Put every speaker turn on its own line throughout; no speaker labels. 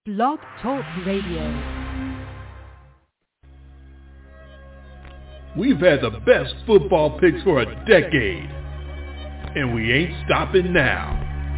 Blog Talk Radio.
We've had the best football picks for a decade, and we ain't stopping now.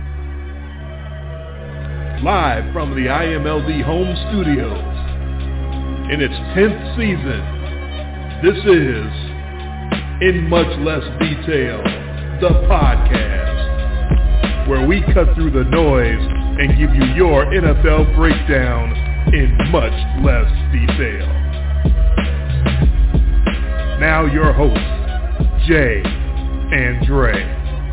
Live from the IMLD home studios, in its 10th season, this is In Much Less Detail, the podcast, where we cut through the noise and give you your NFL breakdown in much less detail. Now your hosts, Jay and Dre.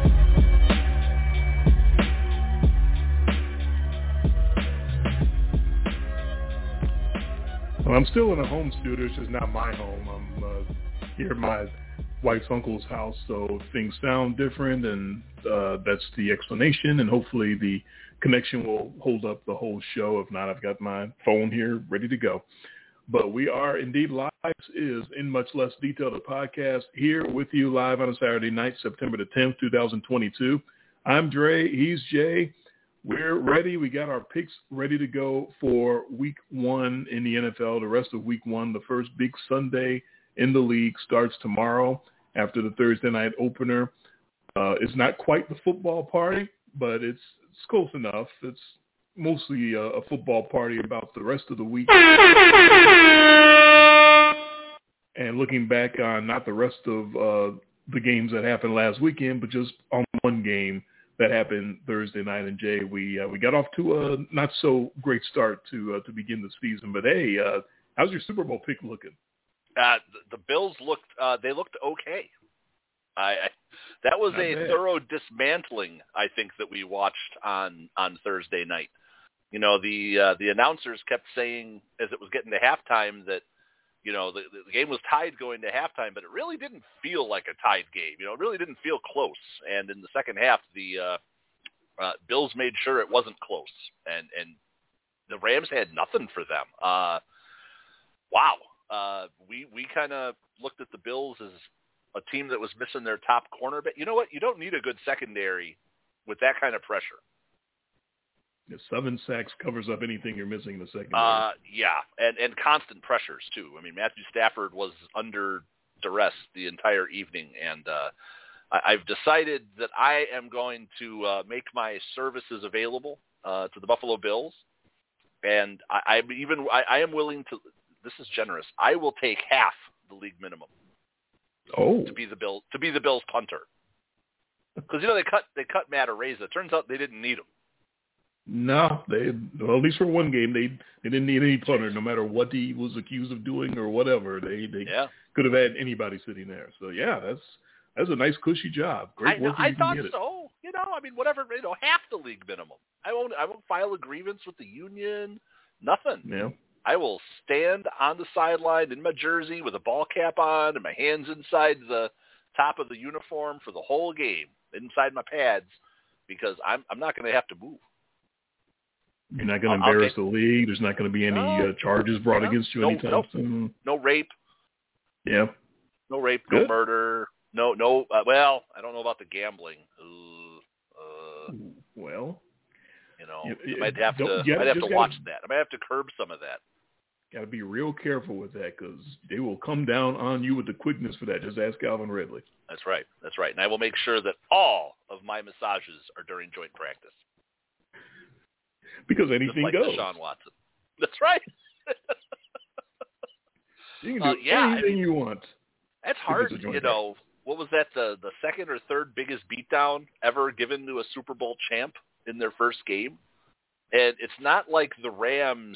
Well, I'm still in a home studio. It's just not my home. I'm here at my wife's uncle's house, so things sound different, and that's the explanation, and hopefully the connection will hold up the whole show. If not, I've got my phone here ready to go. But we are indeed live. This is In Much Less Detail, the podcast, here with you live on a Saturday night, September the 10th, 2022. I'm Dre. He's Jay. We're ready. We got our picks ready to go for week one in the NFL, the rest of week one. The first big Sunday in the league starts tomorrow after the Thursday night opener. It's not quite the football party, but it's close enough. It's mostly a football party about the rest of the week. And looking back on not the rest of the games that happened last weekend, but just on one game that happened Thursday night. And Jay, we got off to a not so great start to begin the season. But hey, how's your Super Bowl pick looking?
The Bills looked okay. That was a thorough dismantling, I think, that we watched on Thursday night. You know, the announcers kept saying as it was getting to halftime that, you know, the game was tied going to halftime, but it really didn't feel like a tied game. You know, it really didn't feel close. And in the second half, the Bills made sure it wasn't close, and the Rams had nothing for them. Wow. We kind of looked at the Bills as a team that was missing their top corner. But you know what? You don't need a good secondary with that kind of pressure.
Yeah, 7 sacks covers up anything you're missing in the secondary.
Yeah, and constant pressures, too. I mean, Matthew Stafford was under duress the entire evening, and I've decided that I am going to make my services available to the Buffalo Bills, and I am willing to. This is generous. I will take half the league minimum.
Oh,
to be the Bills punter, because you know they cut Matt Araiza. Turns out they didn't need him.
No, at least for one game they didn't need any punter, no matter what he was accused of doing or whatever. They could have had anybody sitting there. So yeah, that's a nice cushy job. Great work.
I thought so. You know, I mean, whatever. You know, half the league minimum. I won't file a grievance with the union. Nothing.
Yeah.
I will stand on the sideline in my jersey with a ball cap on and my hands inside the top of the uniform for the whole game, inside my pads, because I'm not going to have to move.
You're not going to embarrass the league. There's not going to be any charges brought against you anytime soon.
No rape.
Yeah.
No rape. Good. No murder. No. Well, I don't know about the gambling.
Well.
You know, I might have to watch that. I might have to curb some of that.
Got to be real careful with that because they will come down on you with the quickness for that. Just ask Calvin Ridley.
That's right. And I will make sure that all of my massages are during joint practice.
Because anything
like
goes.
Deshaun Watson. That's right.
You can do anything you want.
That's hard. You know, what was that, the second or third biggest beatdown ever given to a Super Bowl champ in their first game? And it's not like the Rams,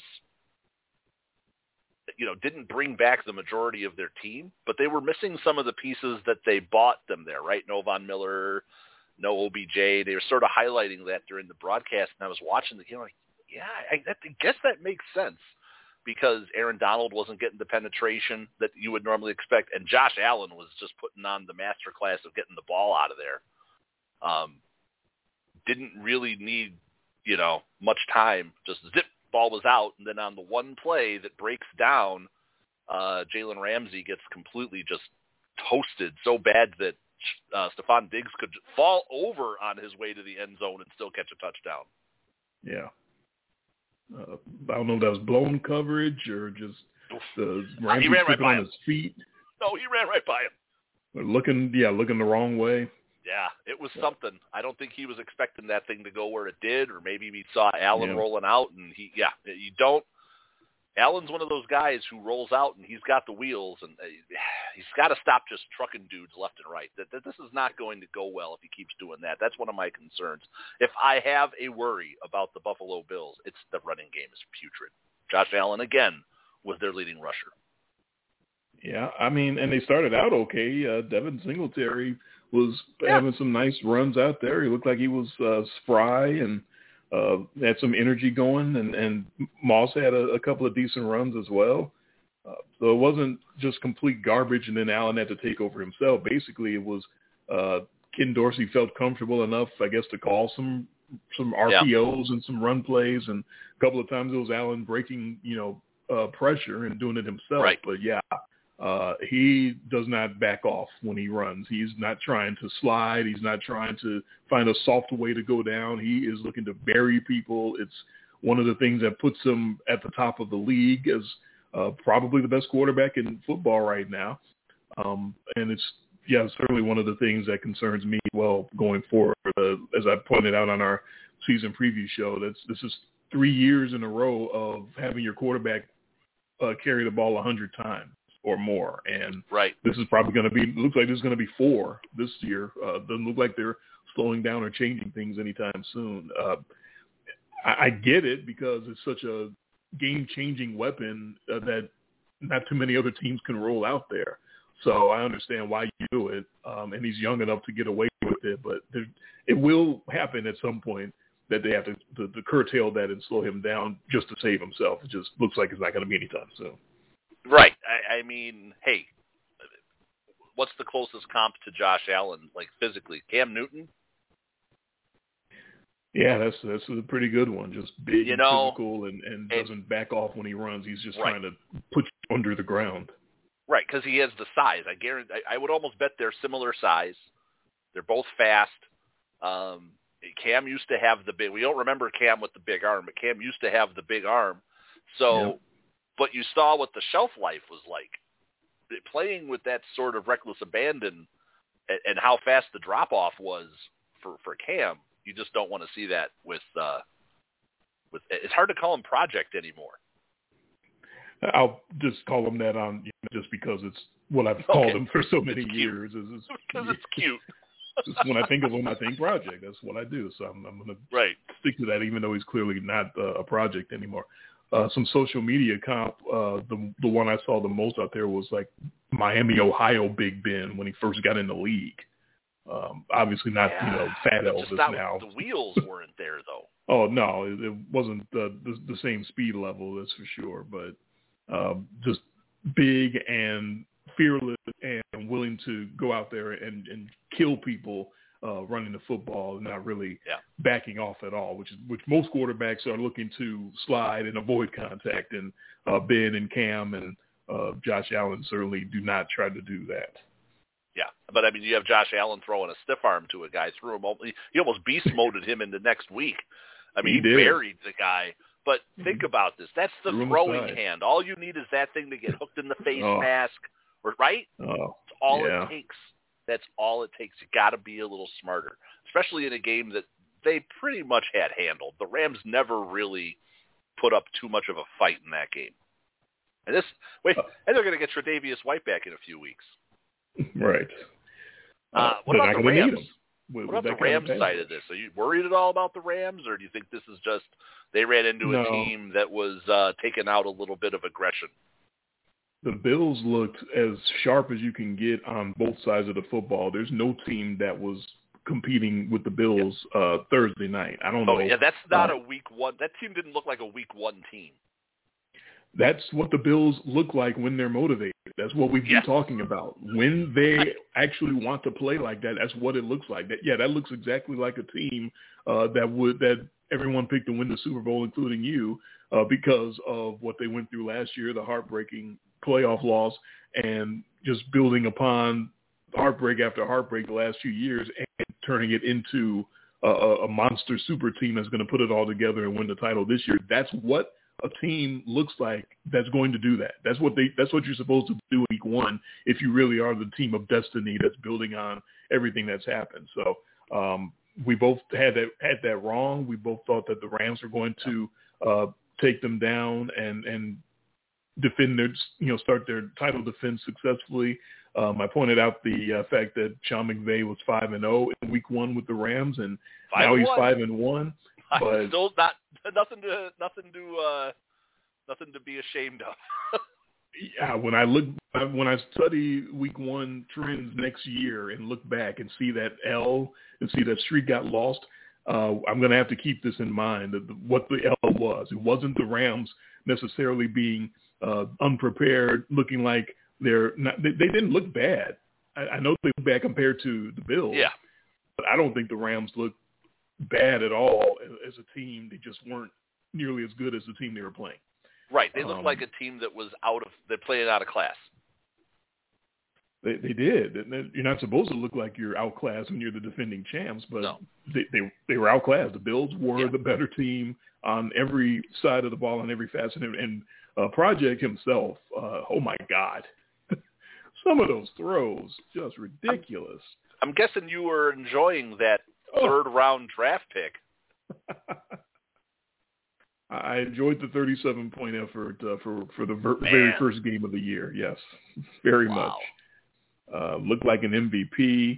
you know, didn't bring back the majority of their team, but they were missing some of the pieces that they bought them there, right? No Von Miller, no OBJ. They were sort of highlighting that during the broadcast, and I was watching the game like, yeah, I guess that makes sense because Aaron Donald wasn't getting the penetration that you would normally expect, and Josh Allen was just putting on the masterclass of getting the ball out of there. Didn't really need, you know, much time. Just zip, ball was out, and then on the one play that breaks down, Jalen Ramsey gets completely just toasted so bad that Stephon Diggs could fall over on his way to the end zone and still catch a touchdown.
Yeah. I don't know if that was blown coverage or just the Ramsey
ran right by
on
him.
his feet.
No, he ran right by him.
Looking the wrong way.
Yeah, it was something. I don't think he was expecting that thing to go where it did, or maybe he saw Allen rolling out, and you don't. Allen's one of those guys who rolls out and he's got the wheels, and he's got to stop just trucking dudes left and right. This is not going to go well if he keeps doing that. That's one of my concerns. If I have a worry about the Buffalo Bills, it's the running game is putrid. Josh Allen, again, was their leading rusher.
Yeah, I mean, and they started out okay. Devin Singletary was having some nice runs out there. He looked like he was spry and had some energy going, and Moss had a couple of decent runs as well. So it wasn't just complete garbage, and then Allen had to take over himself. Basically, it was Ken Dorsey felt comfortable enough, I guess, to call some RPOs and some run plays, and a couple of times it was Allen breaking, pressure and doing it himself.
Right.
But he does not back off when he runs. He's not trying to slide. He's not trying to find a soft way to go down. He is looking to bury people. It's one of the things that puts him at the top of the league as probably the best quarterback in football right now. And it's, certainly one of the things that concerns me, going forward. As I pointed out on our season preview show, this is 3 years in a row of having your quarterback carry the ball 100 times or more. And this is probably going to be, looks like there's going to be 4 this year. Doesn't look like they're slowing down or changing things anytime soon. I get it because it's such a game-changing weapon that not too many other teams can roll out there. So I understand why you do it, and he's young enough to get away with it. But it will happen at some point that they have to curtail that and slow him down just to save himself. It just looks like it's not going to be anytime soon.
Right. I mean, hey, what's the closest comp to Josh Allen, like physically? Cam Newton?
Yeah, that's a pretty good one. Just big and physical and doesn't back off when he runs. He's just trying to put you under the ground.
Right, because he has the size. I would almost bet they're similar size. They're both fast. Cam used to have the big. We don't remember Cam with the big arm, but Cam used to have the big arm. So, but you saw what the shelf life was like. Playing with that sort of reckless abandon and how fast the drop off was for Cam. You just don't want to see that with. It's hard to call him Project anymore.
I'll just call him that on just because it's what I've called him for so many years.
Because it's cute.
When I think of him, I think Project. That's what I do. So I'm going to stick to that, even though he's clearly not a Project anymore. Some social media comp, the one I saw the most out there was like Miami, Ohio Big Ben when he first got in the league. Obviously not, fat Elvis now.
The wheels weren't there, though.
Oh, no, it wasn't the same speed level, that's for sure. But just big and fearless and willing to go out there and kill people running the football and not really backing off at all, which most quarterbacks are looking to slide and avoid contact. And Ben and Cam and Josh Allen certainly do not try to do that.
Yeah, but I mean, you have Josh Allen throwing a stiff arm to a guy, he almost beast moded him into next week. I mean, he buried the guy. But think about this. That's the throwing hand. All you need is that thing to get hooked in the face mask, right? That's all it takes. That's all it takes. You got to be a little smarter, especially in a game that they pretty much had handled. The Rams never really put up too much of a fight in that game. And and they're going to get Tre'Davious White back in a few weeks.
Right.
What about the Rams? What about the Rams side of this? Are you worried at all about the Rams, or do you think this is just they ran into a team that was taking out a little bit of aggression?
The Bills looked as sharp as you can get on both sides of the football. There's no team that was competing with the Bills Thursday night. I don't know.
Yeah, that's not a week one. That team didn't look like a week one team.
That's what the Bills look like when they're motivated. That's what we've been talking about. When they actually want to play like that, that's what it looks like. That looks exactly like a team that everyone picked to win the Super Bowl, including you, because of what they went through last year, the heartbreaking playoff loss, and just building upon heartbreak after heartbreak the last few years and turning it into a monster super team that's going to put it all together and win the title this year. That's what a team looks like that's going to do that. That's what you're supposed to do in week one if you really are the team of destiny that's building on everything that's happened. So we both had that wrong. We both thought that the Rams were going to take them down and defend start their title defense successfully. I pointed out the fact that Sean McVay was 5-0 in week one with the Rams, and now he's 5-1. But
still nothing to be ashamed of.
Yeah, when I study week one trends next year and look back and see that L and see that streak got lost, I'm going to have to keep this in mind, what the L was. It wasn't the Rams necessarily being unprepared, looking like they didn't look bad. I know they look bad compared to the Bills.
Yeah.
But I don't think the Rams looked bad at all as a team. They just weren't nearly as good as the team they were playing.
Right. They looked like a team that was they're playing out of class.
They did. You're not supposed to look like you're outclassed when you're the defending champs, but
no.
they were outclassed. The Bills were the better team on every side of the ball, on every facet. And Project himself, oh my God. Some of those throws, just ridiculous.
I'm guessing you were enjoying that third-round draft pick.
I enjoyed the 37-point effort for the very first game of the year. Yes, very much. Looked like an MVP.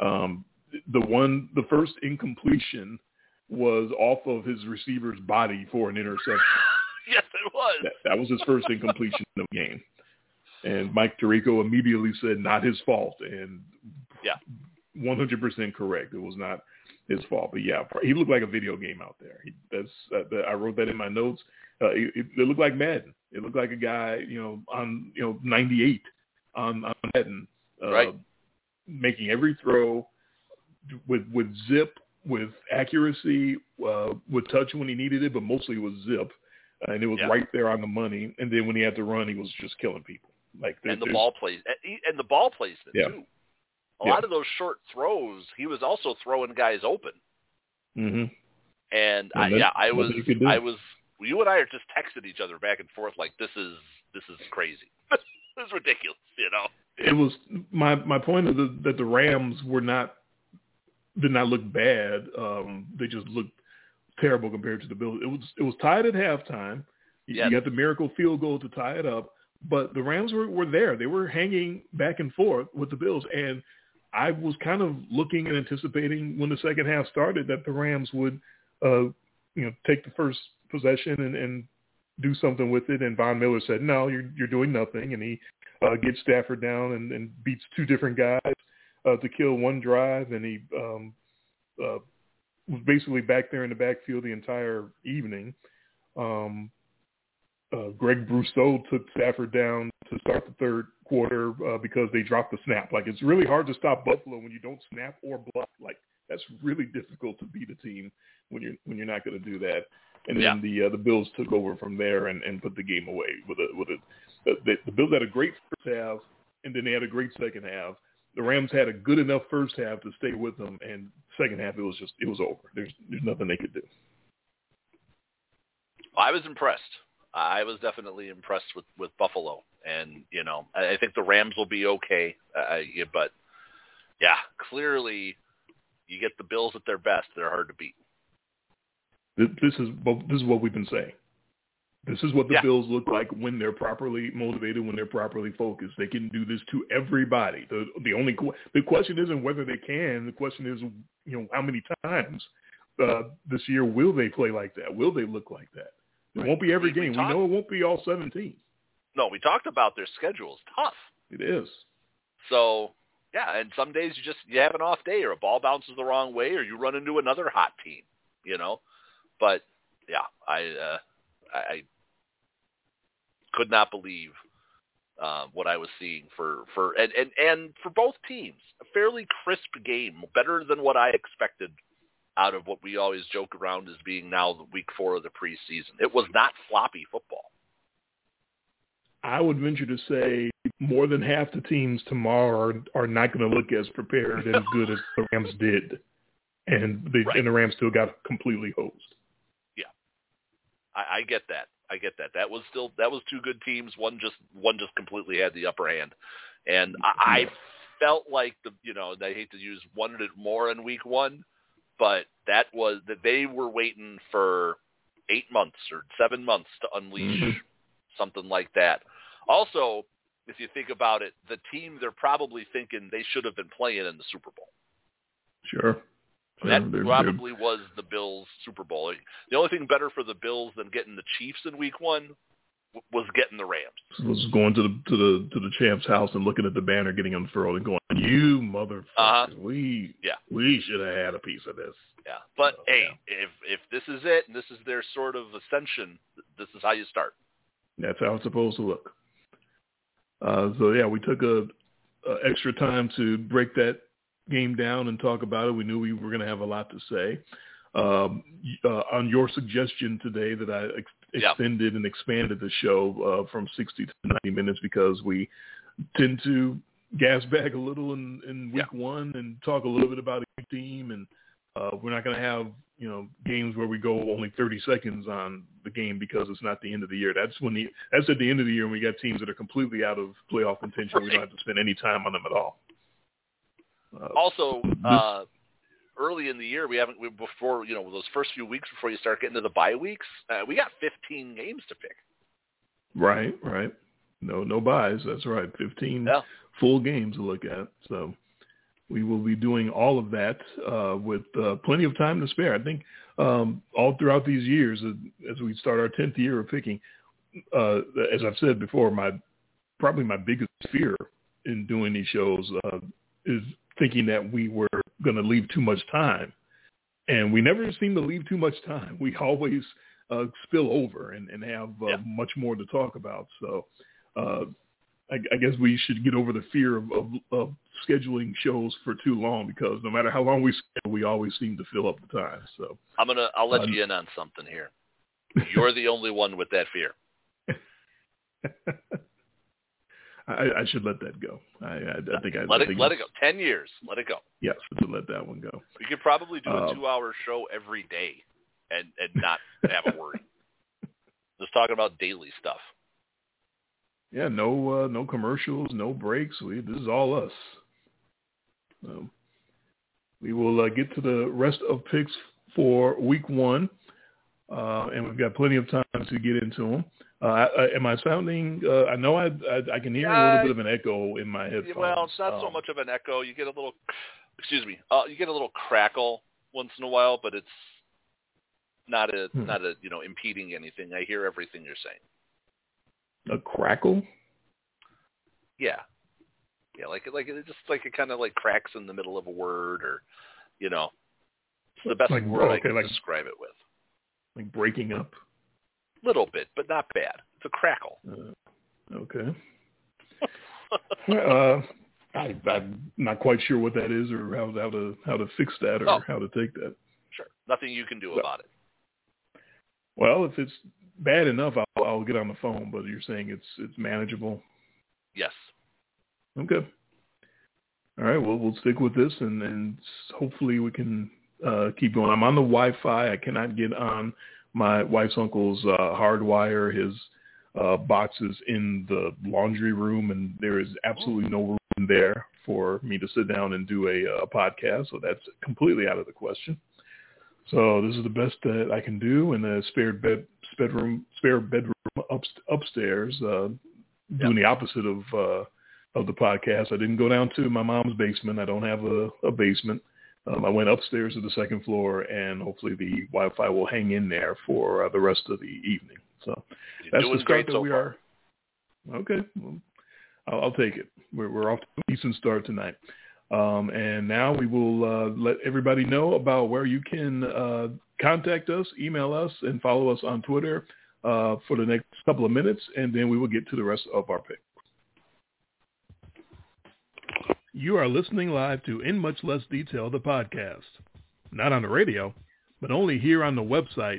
The first incompletion was off of his receiver's body for an interception.
Yes, it was.
That was his first incompletion of the game. And Mike Tirico immediately said, not his fault. And 100% correct. It was not his fault. But, yeah, he looked like a video game out there. I wrote that in my notes. It looked like Madden. It looked like a guy, on 98 on Madden,
right,
making every throw with zip, with accuracy, with touch when he needed it, but mostly it was zip. And it was right there on the money. And then when he had to run, he was just killing people.
And the ball placement too. A lot of those short throws, he was also throwing guys open.
Mm-hmm.
And you and I are just texting each other back and forth like this is crazy. This is ridiculous,
It was my point is that the Rams did not look bad. They just looked terrible compared to the Bills. It was tied at halftime. You got the miracle field goal to tie it up, but the Rams were there. They were hanging back and forth with the Bills, and I was kind of looking and anticipating when the second half started that the Rams would, take the first possession and do something with it. And Von Miller said, "No, you're doing nothing," and he gets Stafford down and beats two different guys to kill one drive, and he was basically back there in the backfield the entire evening. Greg Brousseau took Stafford down to start the third quarter because they dropped the snap. Like, it's really hard to stop Buffalo when you don't snap or bluff. Like, that's really difficult to beat a team when you're not going to do that. And then the Bills took over from there and put the game away the Bills had a great first half, and then they had a great second half. The Rams had a good enough first half to stay with them, and second half it was over. There's nothing they could do.
I was impressed. I was definitely impressed with Buffalo, and I think the Rams will be okay. But clearly, you get the Bills at their best; they're hard to beat.
This is what we've been saying. This is what the Bills look like when they're properly motivated, when they're properly focused. They can do this to everybody. The question isn't whether they can. The question is, how many times this year will they play like that? Will they look like that? It won't be every game. We know it won't be all 17.
No, we talked about their schedule is tough.
It is.
So, and some days you have an off day, or a ball bounces the wrong way, or you run into another hot team, But, I could not believe what I was seeing for both teams. A fairly crisp game, better than what I expected out of what we always joke around as being now the week 4 of the preseason. It was not floppy football.
I would venture to say more than half the teams tomorrow are not going to look as prepared and as good as the Rams did. and the Rams still got completely hosed.
Yeah, I get that. That was two good teams. One just completely had the upper hand, and I felt like I hate to use wanted it more in week one, but that they were waiting for 8 months or 7 months to unleash something like that. Also, if you think about it, the team they're probably thinking they should have been playing in the Super Bowl.
Sure.
That probably was the Bills' Super Bowl. The only thing better for the Bills than getting the Chiefs in week one was getting the Rams.
Was going to the champ's house and looking at the banner, getting unfurled, and going, "You motherfuckers, we should have had a piece of this."
Yeah, but if this is it and this is their sort of ascension, this is how you start.
That's how it's supposed to look. We took a extra time to break that game down and talk about it. We knew we were going to have a lot to say. On your suggestion today that I extended and expanded the show from 60 to 90 minutes because we tend to gas bag a little in week one and talk a little bit about a team, and we're not going to have games where we go only 30 seconds on the game because it's not the end of the year. That's at the end of the year when we got teams that are completely out of playoff contention. We don't have to spend any time on them at all.
Early in the year, before those first few weeks before you start getting to the bye weeks, we got 15 games to pick.
Right. No buys. That's right. 15 full games to look at. So we will be doing all of that with plenty of time to spare. I think all throughout these years, as we start our 10th year of picking, as I've said before, probably my biggest fear in doing these shows is thinking that we were going to leave too much time. And we never seem to leave too much time. We always spill over and have much more to talk about. So I guess we should get over the fear of scheduling shows for too long, because no matter how long we schedule, we always seem to fill up the time. So
I'll let you in on something here. You're the only one with that fear.
I should let that go. I think
let it go. 10 years. Let it go.
Yes, to let that one go.
We could probably do a 2-hour show every day and not have a worry. Just talking about daily stuff.
Yeah, no commercials, no breaks. This is all us. We will get to the rest of picks for week one, and we've got plenty of time to get into them. Am I sounding? I know I can hear a little bit of an echo in my headphones.
Well, it's not so much of an echo. You get a little, you get a little crackle once in a while, but it's not impeding anything. I hear everything you're saying.
A crackle?
Yeah, like it kind of like cracks in the middle of a word, or it's the best word I can describe it with.
Like breaking up.
Little bit, but not bad. It's a crackle.
Okay. Well, I'm not quite sure what that is, or how to fix that, or how to take that.
Sure, nothing you can do about it.
Well, if it's bad enough, I'll get on the phone. But you're saying it's manageable.
Yes.
Okay. All right. Well, we'll stick with this, and hopefully we can keep going. I'm on the Wi-Fi. I cannot get on my wife's uncle's hardwire. His box is in the laundry room, and there is absolutely no room there for me to sit down and do a podcast. So that's completely out of the question. So this is the best that I can do in a spare bedroom upstairs, doing the opposite of the podcast. I didn't go down to my mom's basement. I don't have a basement. I went upstairs to the second floor, and hopefully the Wi-Fi will hang in there for the rest of the evening. So that's the start that we are. Okay, well, I'll take it. We're off to a decent start tonight. And now we will let everybody know about where you can contact us, email us, and follow us on Twitter for the next couple of minutes, and then we will get to the rest of our picks. You are listening live to In Much Less Detail, the podcast. Not on the radio, but only here on the website,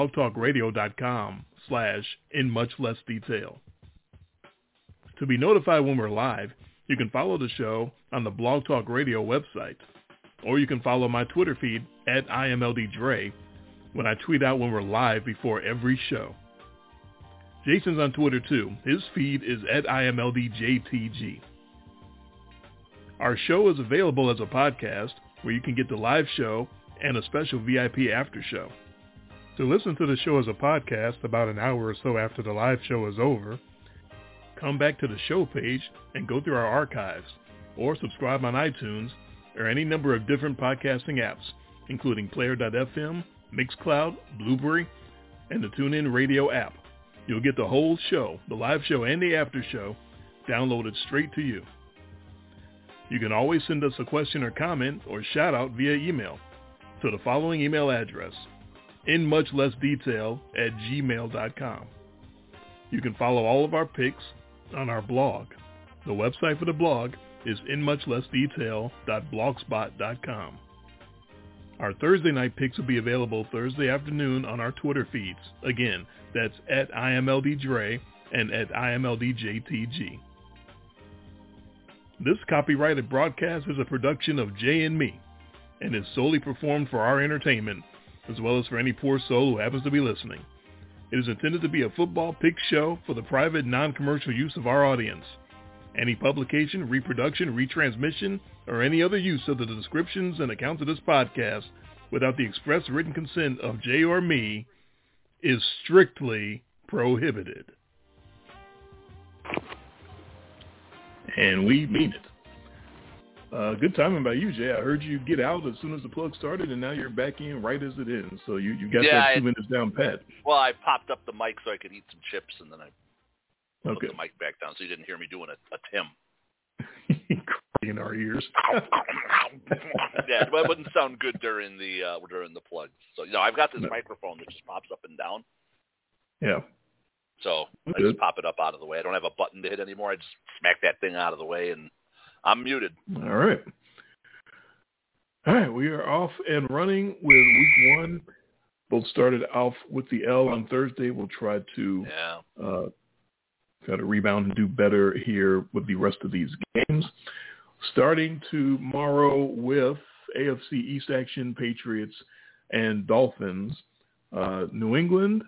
blogtalkradio.com/InMuchLessDetail. To be notified when we're live, you can follow the show on the Blog Talk Radio website. or you can follow my Twitter feed at IMLDDre when I tweet out when we're live before every show. Jason's on Twitter too. His feed is at IMLDJTG. Our show is available as a podcast where you can get the live show and a special VIP after show. To listen to the show as a podcast about an hour or so after the live show is over, come back to the show page and go through our archives, or subscribe on iTunes or any number of different podcasting apps, including Player.fm, Mixcloud, Blueberry, and the TuneIn Radio app. You'll get the whole show, the live show and the after show, downloaded straight to you. You can always send us a question or comment or shout out via email to the following email address, inmuchlessdetail@gmail.com. You can follow all of our picks on our blog. The website for the blog is inmuchlessdetail.blogspot.com. Our Thursday night picks will be available Thursday afternoon on our Twitter feeds. Again, that's at IMLDDre and at IMLDJTG. This copyrighted broadcast is a production of Jay and me and is solely performed for our entertainment, as well as for any poor soul who happens to be listening. It is intended to be a football pick show for the private, non-commercial use of our audience. Any publication, reproduction, retransmission, or any other use of the descriptions and accounts of this podcast without the express written consent of Jay or me is strictly prohibited. And we mean it. Good timing by you, Jay. I heard you get out as soon as the plug started, and now you're back in right as it ends. So you got that 2 minutes down pat.
Well, I popped up the mic so I could eat some chips, and then I put the mic back down so you didn't hear me doing a Tim.
In our ears.
Yeah, it wouldn't sound good during the plugs. So I've got this microphone that just pops up and down.
Yeah.
So I just pop it up out of the way. I don't have a button to hit anymore. I just smack that thing out of the way, and I'm muted.
All right. We are off and running with week 1. Both started off with the L on Thursday. We'll try to rebound and do better here with the rest of these games. Starting tomorrow with AFC East action, Patriots and Dolphins. New England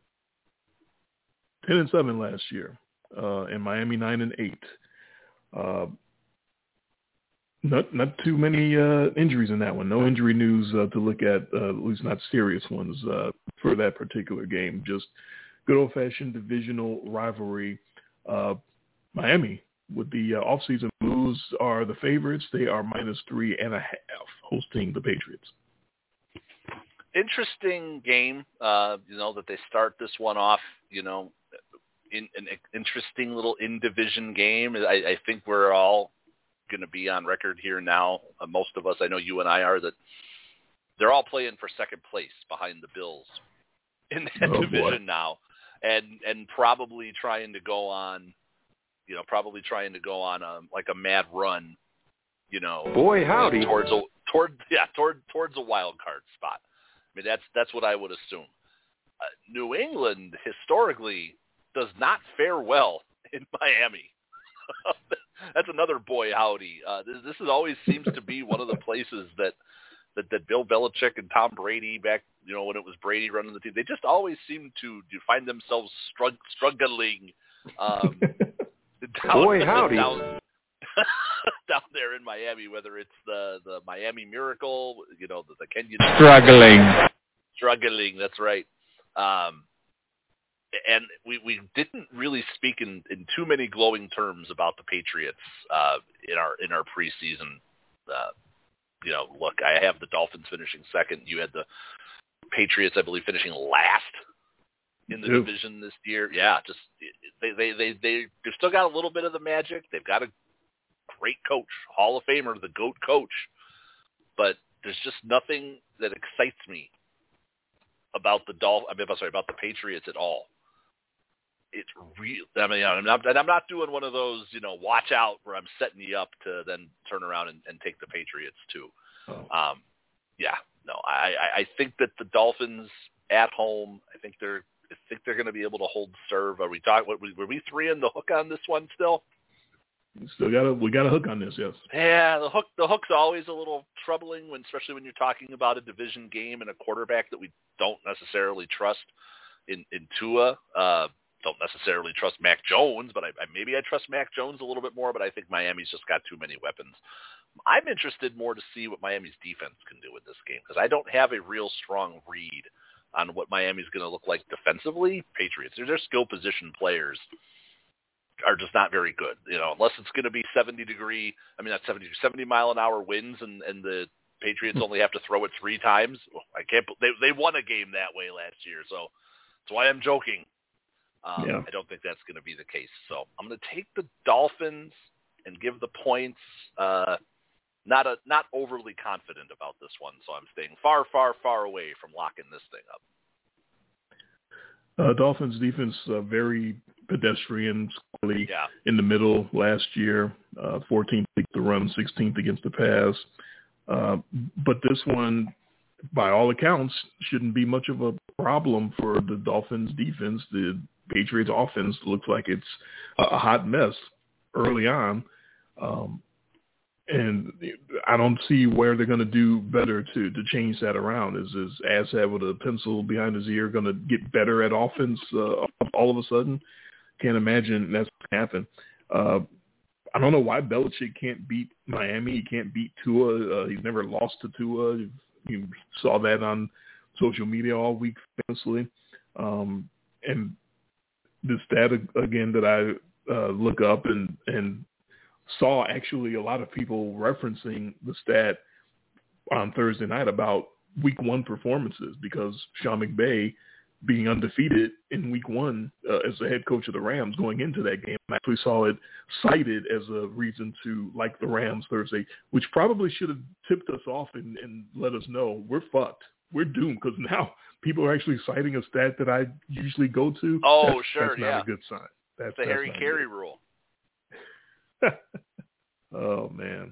10-7 last year, and Miami 9-8. Not too many injuries in that one. No injury news to look at least not serious ones for that particular game. Just good old-fashioned divisional rivalry. Miami, with the offseason moves, are the favorites. They are -3.5 hosting the Patriots.
Interesting game, that they start this one off, in an interesting little in-division game. I think we're all going to be on record here now. Most of us, I know you and I are, that they're all playing for second place behind the Bills in that division now, and probably trying to go on, like a mad run,
Boy, howdy.
towards a wild card spot. I mean, that's what I would assume. New England historically does not fare well in Miami. That's another boy howdy. This always seems to be one of the places that Bill Belichick and Tom Brady back, when it was Brady running the team, they just always seem to find themselves struggling.
Boy, howdy.
Down there in Miami, whether it's the Miami Miracle, the Kenyan struggling. That's right. And we didn't really speak in too many glowing terms about the Patriots in our preseason. Look, I have the Dolphins finishing second. You had the Patriots, I believe, finishing last in the division this year. Yeah, just they've still got a little bit of the magic. They've got a great coach, Hall of Famer, the GOAT coach, but there's just nothing that excites me about about the Patriots at all. It's real. I mean, I'm not doing one of those, watch out where I'm setting you up to then turn around and take the Patriots too. I think that the Dolphins at home, I think they're going to be able to hold serve. Are we talking? Were we 3 in the hook on this one still?
We got a hook on this, yes.
Yeah, the hook's always a little troubling, especially when you're talking about a division game and a quarterback that we don't necessarily trust in Tua. Don't necessarily trust Mac Jones, but maybe I trust Mac Jones a little bit more, but I think Miami's just got too many weapons. I'm interested more to see what Miami's defense can do in this game because I don't have a real strong read on what Miami's going to look like defensively. Patriots, their skill position players are just not very good, unless it's going to be 70 mile an hour winds and the Patriots only have to throw it 3 times. I can't. They won a game that way last year, so that's why I'm joking. I don't think that's going to be the case. So I'm going to take the Dolphins and give the points. Not overly confident about this one, so I'm staying far, far, far away from locking this thing up.
Dolphins defense very pedestrian, squarely in the middle last year. 14th against the run, 16th against the pass. But this one, by all accounts, shouldn't be much of a problem for the Dolphins defense. The Patriots offense looks like it's a hot mess early on. And I don't see where they're going to do better to change that around. Is Assad with a pencil behind his ear going to get better at offense all of a sudden? Can't imagine that's going to happen. I don't know why Belichick can't beat Miami. He can't beat Tua. He's never lost to Tua. You saw that on social media all week famously. And the stat, again, that I look up and saw actually a lot of people referencing the stat on Thursday night about week 1 performances because Sean McVay being undefeated in week 1 as the head coach of the Rams going into that game. I actually saw it cited as a reason to like the Rams Thursday, which probably should have tipped us off and let us know we're fucked. We're doomed because now people are actually citing a stat that I usually go to. That's not a good sign. That's
the Harry Carey rule.
Oh, man.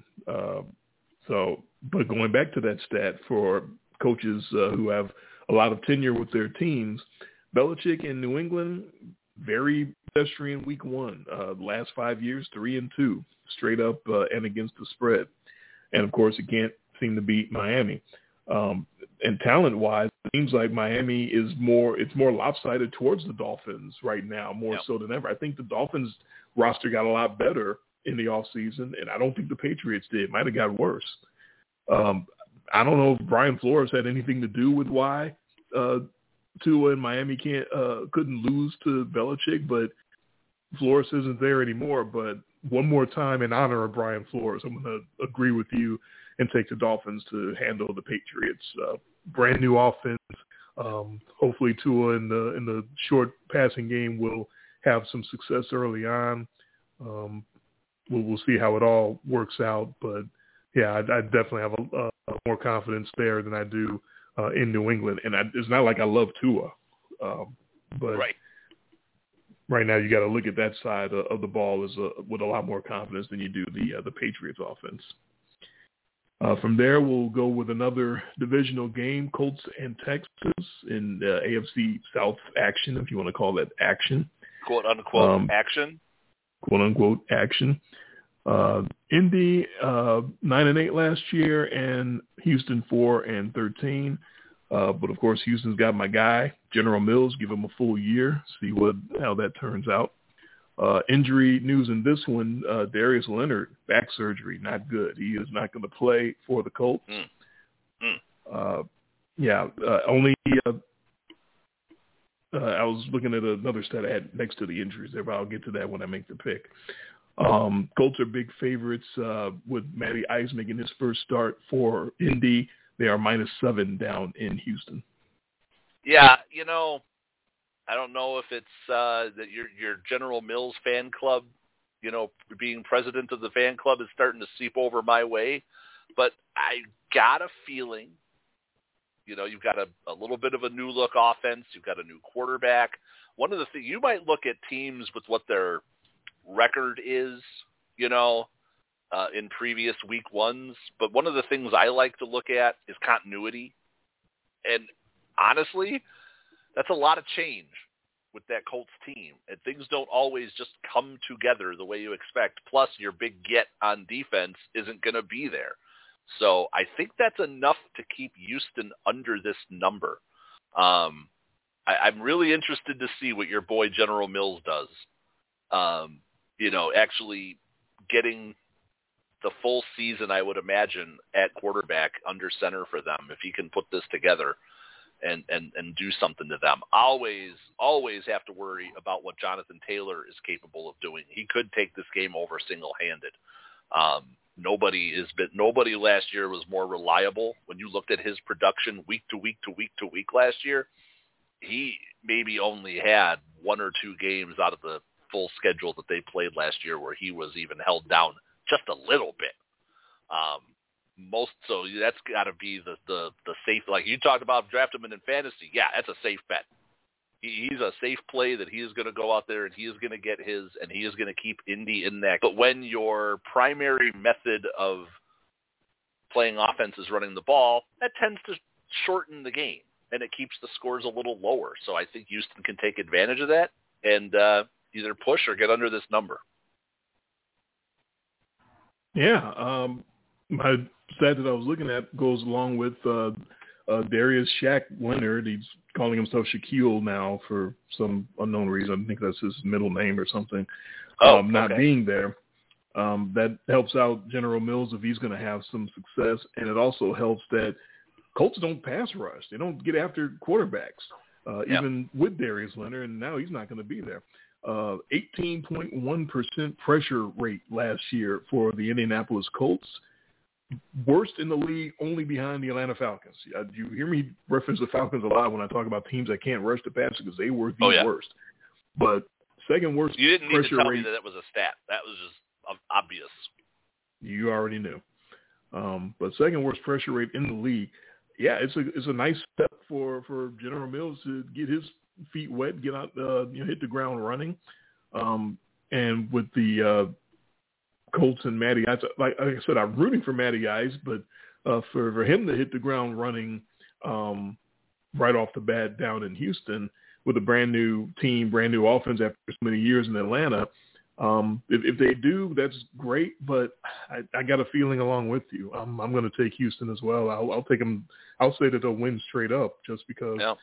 But going back to that stat for coaches who have a lot of tenure with their teams, Belichick in New England, very pedestrian week 1. Last 5 years, 3-2, straight up and against the spread. And, of course, it can't seem to beat Miami. And talent-wise, it seems like Miami is more lopsided towards the Dolphins right now, more so than ever. I think the Dolphins roster got a lot better in the offseason, and I don't think the Patriots did. It might have got worse. I don't know if Brian Flores had anything to do with why Tua and Miami couldn't lose to Belichick, but Flores isn't there anymore. But one more time in honor of Brian Flores, I'm going to agree with you and take the Dolphins to handle the Patriots. Brand new offense. Hopefully Tua in the short passing game will have some success early on. We'll see how it all works out, but yeah, I definitely have a more confidence there than I do in New England. And it's not like I love Tua, but right now you got to look at that side of the ball with a lot more confidence than you do the Patriots offense. From there, we'll go with another divisional game, Colts and Texans in AFC South action, if you want to call that action.
Quote unquote action.
Quote unquote action. Indy 9-8 last year, and Houston 4-13. But of course, Houston's got my guy, General Mills. Give him a full year, see how that turns out. Injury news in this one: Darius Leonard, back surgery, not good. He is not going to play for the Colts. Only. I was looking at another stat I had next to the injuries there, but I'll get to that when I make the pick. Colts are big favorites with Matty Ice making his first start for Indy. They are -7 down in Houston.
Yeah, I don't know if it's that your General Mills fan club, being president of the fan club is starting to seep over my way, but I got a feeling, you've got a little bit of a new look offense. You've got a new quarterback. One of the things you might look at teams with what their record is, in previous week 1s. But one of the things I like to look at is continuity. And honestly, that's a lot of change with that Colts team, and things don't always just come together the way you expect. Plus, your big get on defense isn't going to be there. So I think that's enough to keep Houston under this number. I'm really interested to see what your boy General Mills does. Actually getting the full season, I would imagine, at quarterback under center for them, if he can put this together and do something to them. Always have to worry about what Jonathan Taylor is capable of doing. He could take this game over single-handed. Nobody last year was more reliable. When you looked at his production week to week to week to week last year, he maybe only had one or two games out of the full schedule that they played last year where he was even held down just a little bit. So that's got to be the safe. Like you talked about, draft him in fantasy. Yeah, that's a safe bet. He's a safe play that he is going to go out there and he is going to get his, and he is going to keep Indy in that. But when your primary method of playing offense is running the ball, that tends to shorten the game and it keeps the scores a little lower. So I think Houston can take advantage of that and either push or get under this number.
Yeah, my stat that I was looking at goes along with Darius Shaq Leonard. He's calling himself Shaquille now for some unknown reason. I think that's his middle name or something. Not being there. That helps out General Mills if he's going to have some success, and it also helps that Colts don't pass rush. They don't get after quarterbacks, even with Darius Leonard, and now he's not going to be there. 18.1% pressure rate last year for the Indianapolis Colts. Worst in the league, only behind the Atlanta Falcons. You hear me reference the Falcons a lot when I talk about teams that can't rush the passer because they were the worst. But second worst pressure rate. You didn't need to tell me that was a stat. That was just obvious. You already knew. But second worst pressure rate in the league. Yeah, it's a nice step for General Mills to get his feet wet, get out, hit the ground running. And with the Colts and Matty Ice, like I said, I'm rooting for Matty Ice, but for him to hit the ground running right off the bat down in Houston with a brand new team, brand new offense after so many years in Atlanta, if they do, that's great. But I got a feeling along with you. I'm going to take Houston as well. I'll take them. I'll say that they'll win straight up just because. Yeah.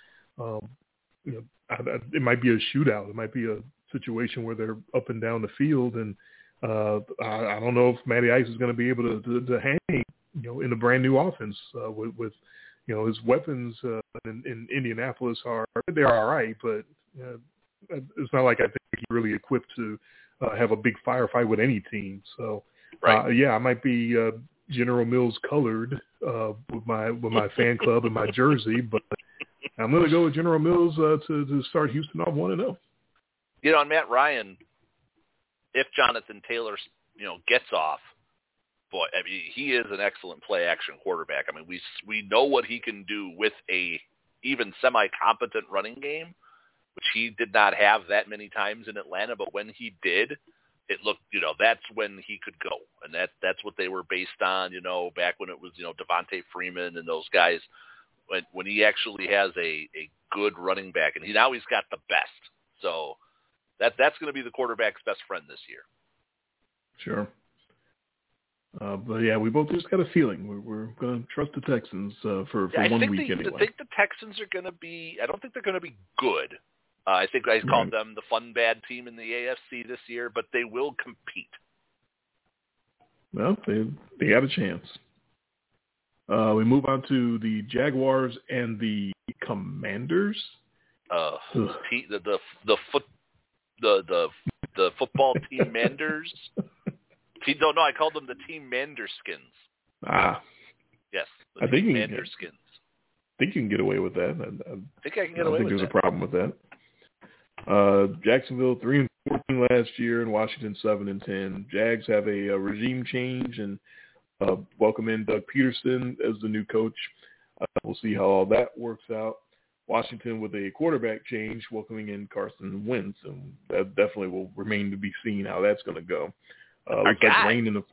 It might be a shootout. It might be a situation where they're up and down the field, and I don't know if Matty Ice is going to be able to hang, in a brand new offense with his weapons in Indianapolis they're all right, but it's not like I think he's really equipped to have a big firefight with any team. So I might be General Mills colored with my fan club and my jersey, but I'm going to go with General Mills to start Houston off 1-0.
And Matt Ryan, if Jonathan Taylor, gets off, boy, I mean, he is an excellent play-action quarterback. I mean, we know what he can do with a even semi-competent running game, which he did not have that many times in Atlanta. But when he did, it looked, that's when he could go, and that's what they were based on. Back when it was, Devontae Freeman and those guys. When he actually has a good running back, and he's got the best. So that's going to be the quarterback's best friend this year.
Sure. But yeah, we both just got a feeling we're going to trust the Texans for 1 week anyway.
I think the Texans are going to be. I don't think they're going to be good. I think I called them the fun bad team in the AFC this year, but they will compete.
Well, they have a chance. We move on to the Jaguars and the Commanders.
The football team Manders. No, I called them the team Manderskins. Yes,
I think
Manderskins.
I think you can get away with that.
I think I can get away with that.
I think there's a problem with that. Jacksonville 3-14 last year, and Washington 7-10. Jags have a regime change and welcome in Doug Peterson as the new coach. We'll see how all that works out. Washington with a quarterback change, welcoming in Carson Wentz, and that definitely will remain to be seen how that's going to go. Looks like rain in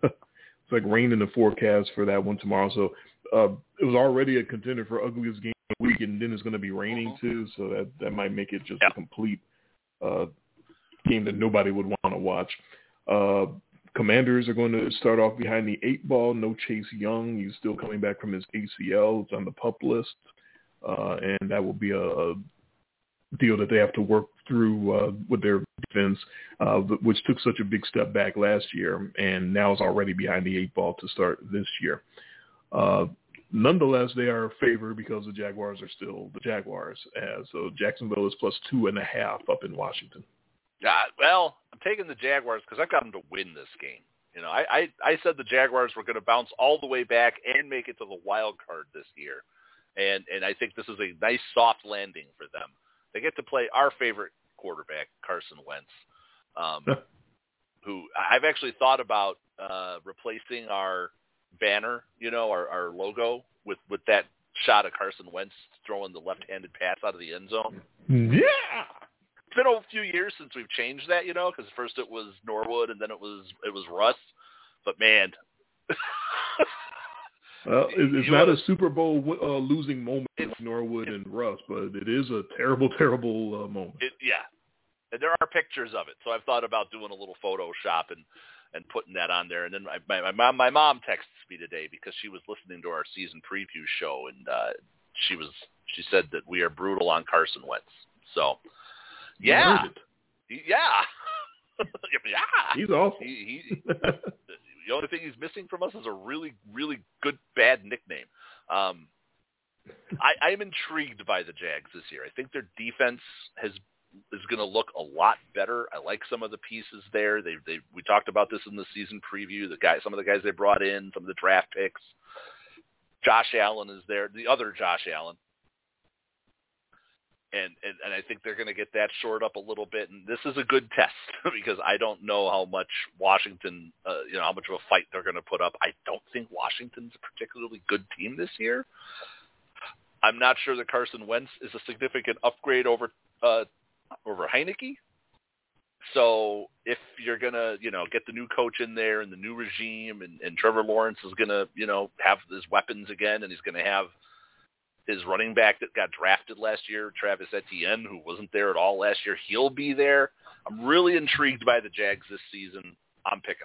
the forecast for that one tomorrow. So it was already a contender for ugliest game week, and then it's going to be raining too, so that might make it just a complete game that nobody would want to watch. Commanders are going to start off behind the 8 ball. No Chase Young. He's still coming back from his ACL. It's on the PUP list. And that will be a deal that they have to work through with their defense, which took such a big step back last year, and now is already behind the 8 ball to start this year. Nonetheless, they are favored because the Jaguars are still the Jaguars. So Jacksonville is plus 2.5 up in Washington.
Well, I'm taking the Jaguars because I've got them to win this game. You know, I said the Jaguars were going to bounce all the way back and make it to the wild card this year. And I think this is a nice soft landing for them. They get to play our favorite quarterback, Carson Wentz, who I've actually thought about replacing our banner, you know, our logo with that shot of Carson Wentz throwing the left-handed pass out of the end zone.
Yeah!
It's been a few years since we've changed that, you know, because first it was Norwood and then it was Russ. But, man.
Well, it's not a Super Bowl losing moment with Norwood and Russ, but it is a terrible, terrible moment.
Yeah. And there are pictures of it. So I've thought about doing a little Photoshop and putting that on there. And then my mom texts me today because she was listening to our season preview show, and she said that we are brutal on Carson Wentz. So, yeah. Yeah.
He's awful.
The only thing he's missing from us is a really, really good, bad nickname. I'm intrigued by the Jags this year. I think their defense is going to look a lot better. I like some of the pieces there. We talked about this in the season preview. Some of the guys they brought in, some of the draft picks. Josh Allen is there, the other Josh Allen. And I think they're going to get that shored up a little bit. And this is a good test because I don't know how much Washington, how much of a fight they're going to put up. I don't think Washington's a particularly good team this year. I'm not sure that Carson Wentz is a significant upgrade over Heineke. So if you're going to, get the new coach in there and the new regime and Trevor Lawrence is going to, have his weapons again, and he's going to have his running back that got drafted last year, Travis Etienne, who wasn't there at all last year, he'll be there. I'm really intrigued by the Jags this season. I'm picking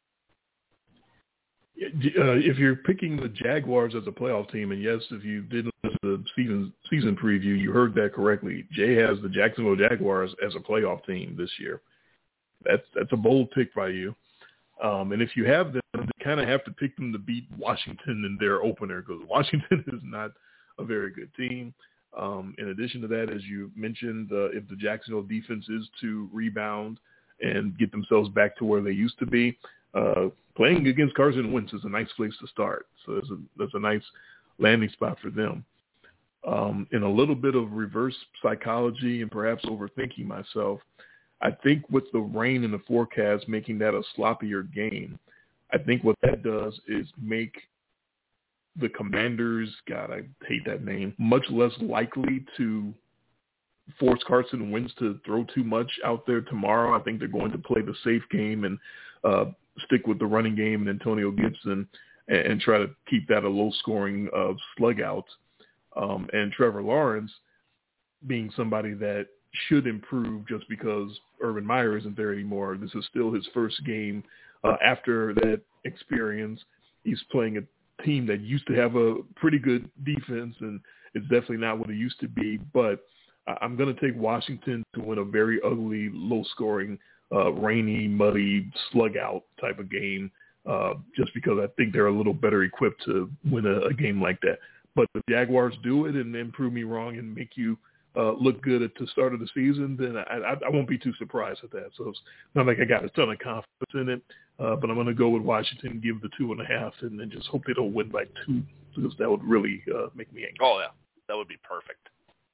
them.
If you're picking the Jaguars as a playoff team, and yes, if you didn't listen to the season preview, you heard that correctly. Jay has the Jacksonville Jaguars as a playoff team this year. That's a bold pick by you. And if you have them, you kind of have to pick them to beat Washington in their opener because Washington is not a very good team. In addition to that, as you mentioned, if the Jacksonville defense is to rebound and get themselves back to where they used to be, playing against Carson Wentz is a nice place to start. So that's a nice landing spot for them. In a little bit of reverse psychology and perhaps overthinking myself, I think with the rain in the forecast making that a sloppier game, I think what that does is make the Commanders, God, I hate that name, much less likely to force Carson Wentz to throw too much out there tomorrow. I think they're going to play the safe game and stick with the running game and Antonio Gibson and try to keep that a low-scoring slug out. And Trevor Lawrence being somebody that should improve just because Urban Meyer isn't there anymore. This is still his first game after that experience. He's playing a team that used to have a pretty good defense, and it's definitely not what it used to be. But I'm going to take Washington to win a very ugly, low-scoring, rainy, muddy, slug-out type of game just because I think they're a little better equipped to win a game like that. But if the Jaguars do it and then prove me wrong and make you look good at the start of the season, then I won't be too surprised at that. So it's not like I got a ton of confidence in it, but I'm going to go with Washington, give the 2.5, and then just hope they don't win by 2 because that would really make me angry.
Oh, yeah. That would be perfect.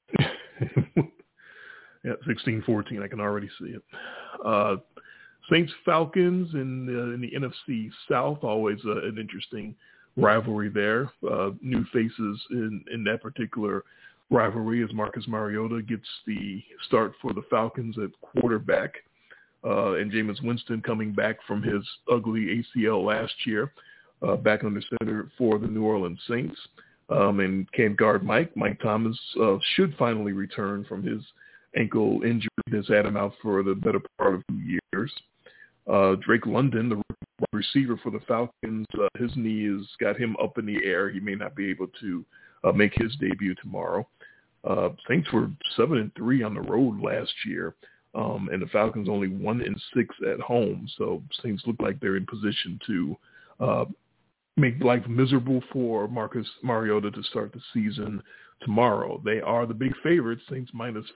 Yeah, 16-14. I can already see it. Saints-Falcons in the NFC South, always an interesting rivalry there. New faces in that particular rivalry as Marcus Mariota gets the start for the Falcons at quarterback, and Jameis Winston coming back from his ugly ACL last year, back under center for the New Orleans Saints. and can't guard Mike. Mike Thomas should finally return from his ankle injury that's had him out for the better part of 2 years. Drake London, the receiver for the Falcons, his knee has got him up in the air. He may not be able to make his debut tomorrow. Saints were 7-3 on the road last year, and the Falcons only 1-6 at home. So Saints look like they're in position to make life miserable for Marcus Mariota to start the season tomorrow. They are the big favorites, Saints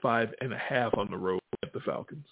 -5.5 on the road at the Falcons.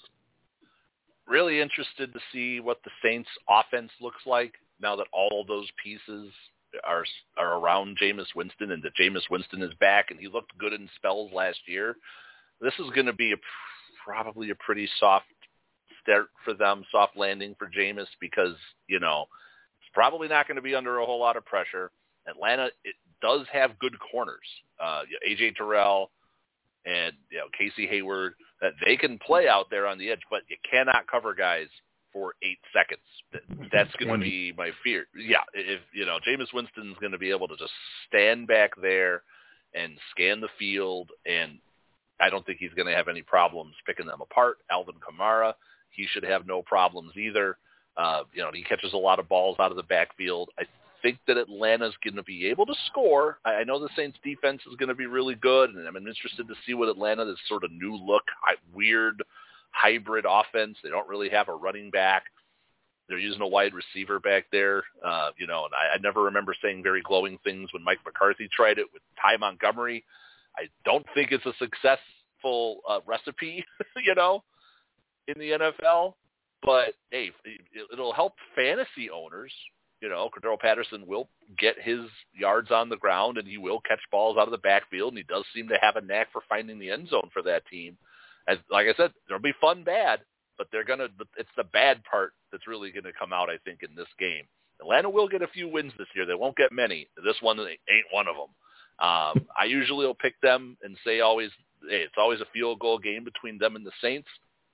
Really interested to see what the Saints offense looks like now that all those pieces are around Jameis Winston, and that Jameis Winston is back, and he looked good in spells last year. This is going to be probably a pretty soft start for them, soft landing for Jameis, because, you know, it's probably not going to be under a whole lot of pressure. Atlanta, it does have good corners. A.J. Terrell and, you know, Casey Hayward, that they can play out there on the edge, but you cannot cover guys for 8 seconds. That's going to be my fear. Yeah, if, you know, Jameis Winston's going to be able to just stand back there and scan the field, and I don't think he's going to have any problems picking them apart. Alvin Kamara, he should have no problems either. You know, he catches a lot of balls out of the backfield. I think that Atlanta's going to be able to score. I know the Saints defense is going to be really good, and I'm interested to see what Atlanta, this sort of new look, weird hybrid offense. They don't really have a running back. They're using a wide receiver back there. You know, and I never remember saying very glowing things when Mike McCarthy tried it with Ty Montgomery. I don't think it's a successful recipe, you know, in the NFL. But, hey, it'll help fantasy owners. You know, Cordero Patterson will get his yards on the ground, and he will catch balls out of the backfield, and he does seem to have a knack for finding the end zone for that team. As, like I said, there'll be fun bad, but it's the bad part that's really going to come out, I think, in this game. Atlanta will get a few wins this year. They won't get many. This one ain't one of them. I usually will pick them and say it's always a field goal game between them and the Saints.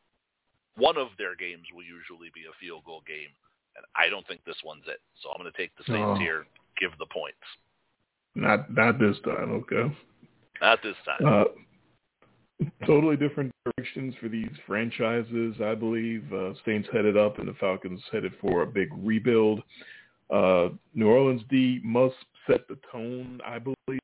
One of their games will usually be a field goal game, and I don't think this one's it. So I'm going to take the Saints here, give the points.
Not this time, okay.
Not this time.
Totally different directions for these franchises, I believe. Saints headed up and the Falcons headed for a big rebuild. New Orleans D must set the tone, I believe,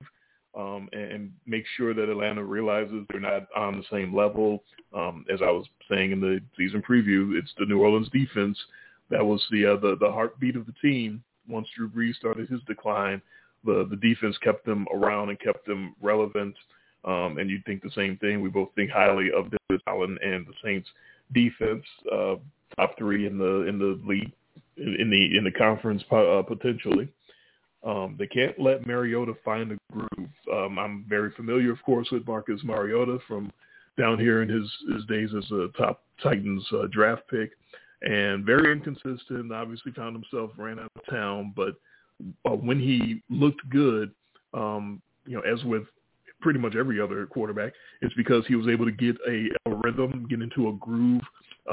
and make sure that Atlanta realizes they're not on the same level. As I was saying in the season preview, it's the New Orleans defense that was the heartbeat of the team. Once Drew Brees started his decline, the defense kept them around and kept them relevant. And you'd think the same thing. We both think highly of Dennis Allen and the Saints defense, top 3 in the league, in the conference potentially. They can't let Mariota find the groove. I'm very familiar, of course, with Marcus Mariota from down here in his days as a top Titans draft pick, and very inconsistent. Obviously found himself ran out of town, but when he looked good, as with pretty much every other quarterback, it's because he was able to get a rhythm, get into a groove.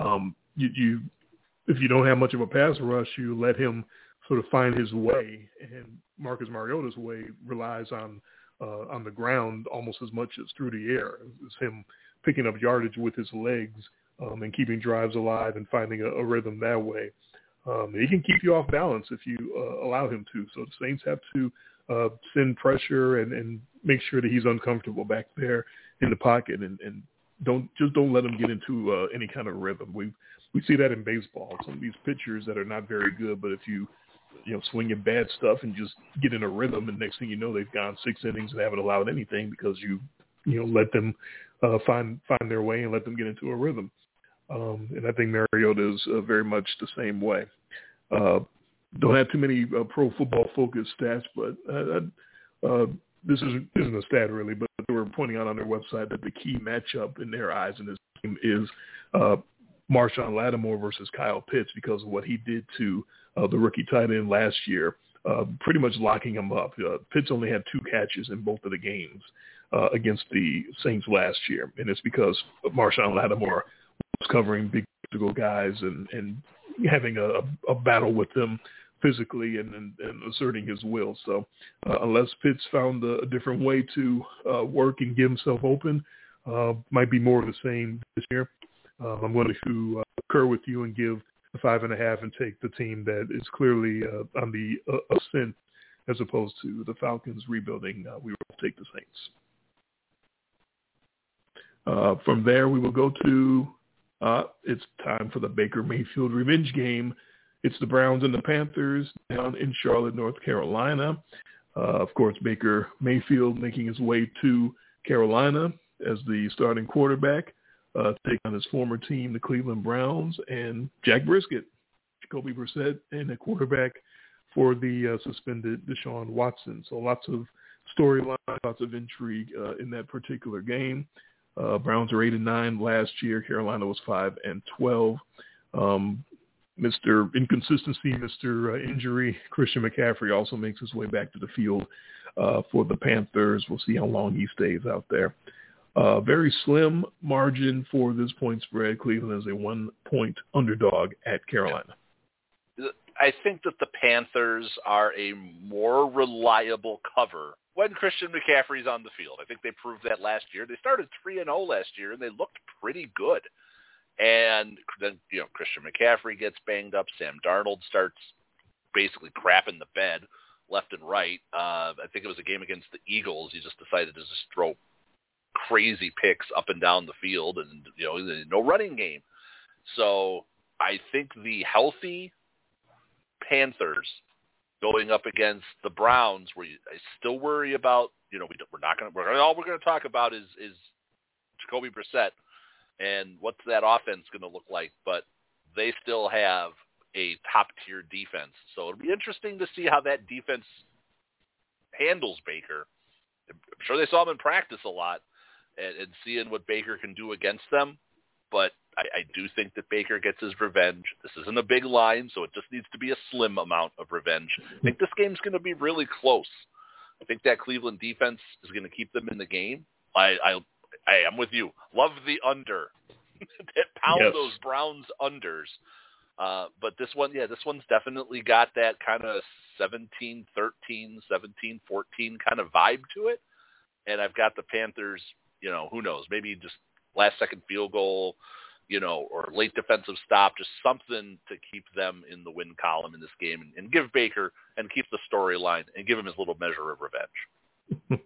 If you don't have much of a pass rush, you let him sort of find his way, and Marcus Mariota's way relies on the ground almost as much as through the air. It's him picking up yardage with his legs and keeping drives alive and finding a rhythm that way. He can keep you off balance if you allow him to. So the Saints have to send pressure and make sure that he's uncomfortable back there in the pocket, and don't let him get into any kind of rhythm. We see that in baseball. Some of these pitchers that are not very good, but if you swing your bad stuff and just get in a rhythm, and next thing you know, they've gone 6 innings and haven't allowed anything because you let them find their way and let them get into a rhythm. And I think Mariota is very much the same way. Don't have too many pro football focused stats, but this isn't a stat really, but they were pointing out on their website that the key matchup in their eyes in this game is Marshawn Lattimore versus Kyle Pitts, because of what he did to the rookie tight end last year, pretty much locking him up. Pitts only had 2 catches in both of the games against the Saints last year, and it's because Marshawn Lattimore was covering big physical guys and having a battle with them physically and asserting his will. So unless Pitts found a different way to work and get himself open, might be more of the same this year. I'm going to concur with you and give the 5.5 and take the team that is clearly on the ascent as opposed to the Falcons rebuilding. We will take the Saints. From there, we will go to it's time for the Baker Mayfield revenge game. It's the Browns and the Panthers down in Charlotte, North Carolina. Of course, Baker Mayfield making his way to Carolina as the starting quarterback, taking on his former team, the Cleveland Browns, and Jack Brisket, Jacoby Brissett, and a quarterback for the suspended Deshaun Watson. So lots of storyline, lots of intrigue in that particular game. Browns are 8-9 last year. Carolina was 5-12. Mr. Inconsistency, Mr. Injury, Christian McCaffrey also makes his way back to the field for the Panthers. We'll see how long he stays out there. Very slim margin for this point spread. Cleveland is a 1-point underdog at Carolina.
I think that the Panthers are a more reliable cover when Christian McCaffrey's on the field. I think they proved that last year. They started 3-0 last year, and they looked pretty good. And then, Christian McCaffrey gets banged up. Sam Darnold starts basically crapping the bed left and right. I think it was a game against the Eagles. He just decided to just throw crazy picks up and down the field, and no running game. So I think the healthy Panthers going up against the Browns, where I still worry about, all we're going to talk about is Jacoby Brissett and what's that offense going to look like, but they still have a top-tier defense. So it'll be interesting to see how that defense handles Baker. I'm sure they saw him in practice a lot and seeing what Baker can do against them, but I do think that Baker gets his revenge. This isn't a big line, so it just needs to be a slim amount of revenge. I think this game's going to be really close. I think that Cleveland defense is going to keep them in the game. I am with you. Love the under. Pound those Browns unders. But this one's definitely got that kind of 17-13, 17-14 kind of vibe to it. And I've got the Panthers, who knows, maybe just last-second field goal, or late defensive stop, just something to keep them in the win column in this game and give Baker and keep the storyline and give him his little measure of revenge.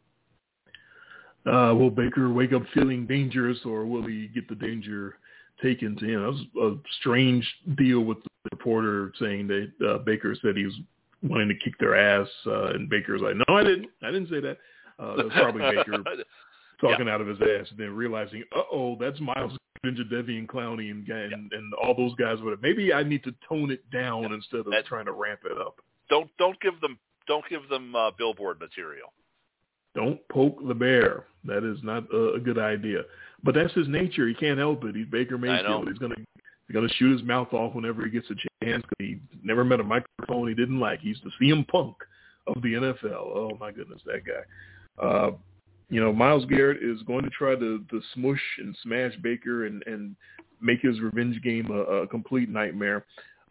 Will Baker wake up feeling dangerous, or will he get the danger taken to him? That was a strange deal with the reporter saying that Baker said he was wanting to kick their ass, and Baker's like, no, I didn't say that. That was probably Baker talking out of his ass, and then realizing, that's Miles and Jadeveon Clowney and all those guys. But maybe I need to tone it down instead of trying to ramp it up.
Don't give them billboard material.
Don't poke the bear. That is not a good idea. But that's his nature. He can't help it. He's Baker Mayfield. He's gonna shoot his mouth off whenever he gets a chance. He never met a microphone he didn't like. He's the CM Punk of the NFL. Oh my goodness, that guy. Myles Garrett is going to try to smush and smash Baker and make his revenge game a complete nightmare.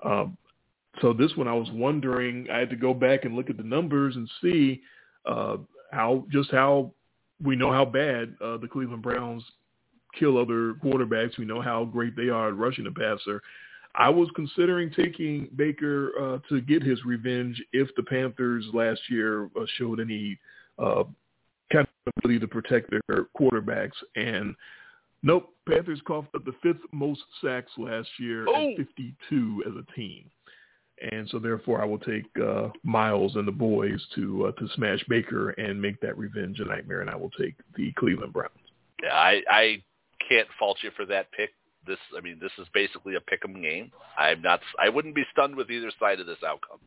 So this one, I was wondering, I had to go back and look at the numbers and see how we know how bad the Cleveland Browns kill other quarterbacks. We know how great they are at rushing the passer. I was considering taking Baker to get his revenge if the Panthers last year showed any kind of ability to protect their quarterbacks. And nope, Panthers coughed up the 5th most sacks last year at 52 as a team. And so therefore I will take Miles and the boys to smash Baker and make that revenge a nightmare, and I will take the Cleveland Browns.
Yeah, I can't fault you for that pick. This is basically a pick 'em game. I wouldn't be stunned with either side of this outcome.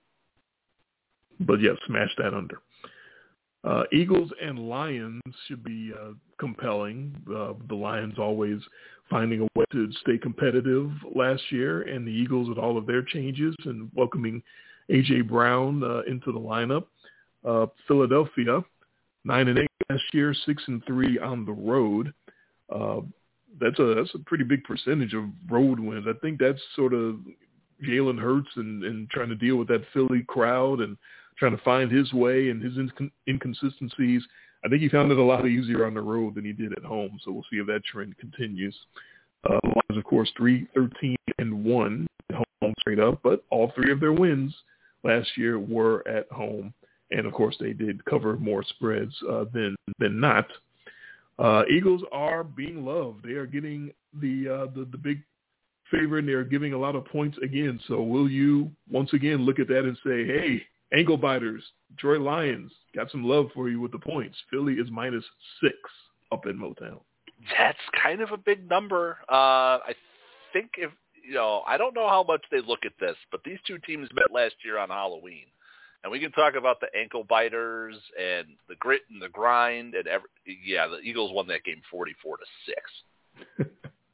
But yeah, smash that under. Eagles and Lions should be compelling. The Lions always finding a way to stay competitive last year, and the Eagles with all of their changes and welcoming A.J. Brown into the lineup. Philadelphia, 9-8 last year, 6-3 on the road. That's a pretty big percentage of road wins. I think that's sort of, Jalen Hurts and trying to deal with that Philly crowd and trying to find his way and his inconsistencies. I think he found it a lot easier on the road than he did at home. So we'll see if that trend continues. Lions, of course, 3-13-1 at home straight up, but all three of their wins last year were at home. And, of course, they did cover more spreads than not. Eagles are being loved. They are getting the big favorite, and they're giving a lot of points again. So will you once again look at that and say, hey, ankle biters, Detroit Lions, got some love for you with the points. Philly is -6 up in Motown.
That's kind of a big number. I think I don't know how much they look at this, but these two teams met last year on Halloween. And we can talk about the ankle biters and the grit and the grind. And the Eagles won that game 44-6.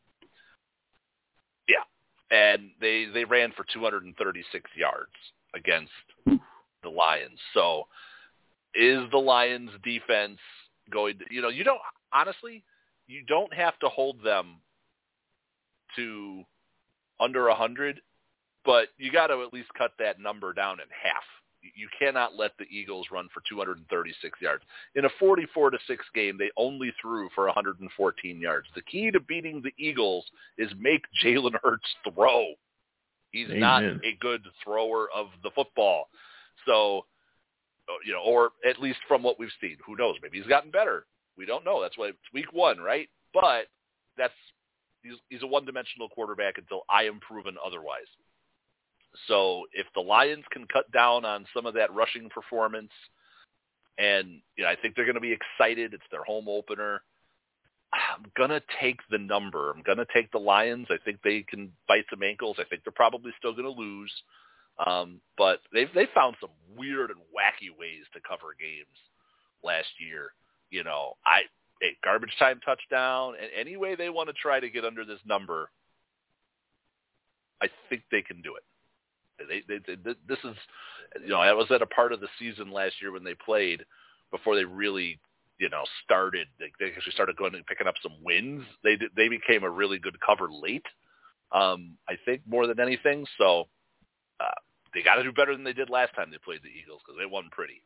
Yeah. And they ran for 236 yards against the Lions. So is the Lions defense going to, you don't have to hold them to under 100, but you got to at least cut that number down in half. You cannot let the Eagles run for 236 yards. In a 44-6 game, they only threw for 114 yards. The key to beating the Eagles is make Jalen Hurts throw. He's
Amen.
Not a good thrower of the football. So, or at least from what we've seen. Who knows? Maybe he's gotten better. We don't know. That's why it's week 1, right? But he's a one-dimensional quarterback until I am proven otherwise. So if the Lions can cut down on some of that rushing performance, and I think they're going to be excited. It's their home opener. I'm going to take the number. I'm going to take the Lions. I think they can bite some ankles. I think they're probably still going to lose. But they found some weird and wacky ways to cover games last year. Garbage time touchdown, and any way they want to try to get under this number, I think they can do it. This is, I was at a part of the season last year when they played before they really, started. They actually started going and picking up some wins. They became a really good cover late, I think, more than anything. So they got to do better than they did last time they played the Eagles because they won pretty.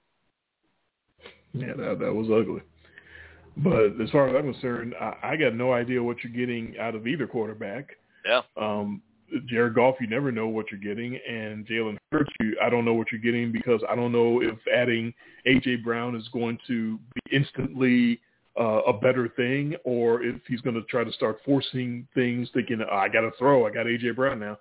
Yeah, that was ugly. But as far as I'm concerned, I got no idea what you're getting out of either quarterback.
Yeah.
Jared Goff, you never know what you're getting, and Jalen Hurts, I don't know what you're getting because I don't know if adding A.J. Brown is going to be instantly a better thing or if he's going to try to start forcing things, thinking, I got to throw, I got A.J. Brown now.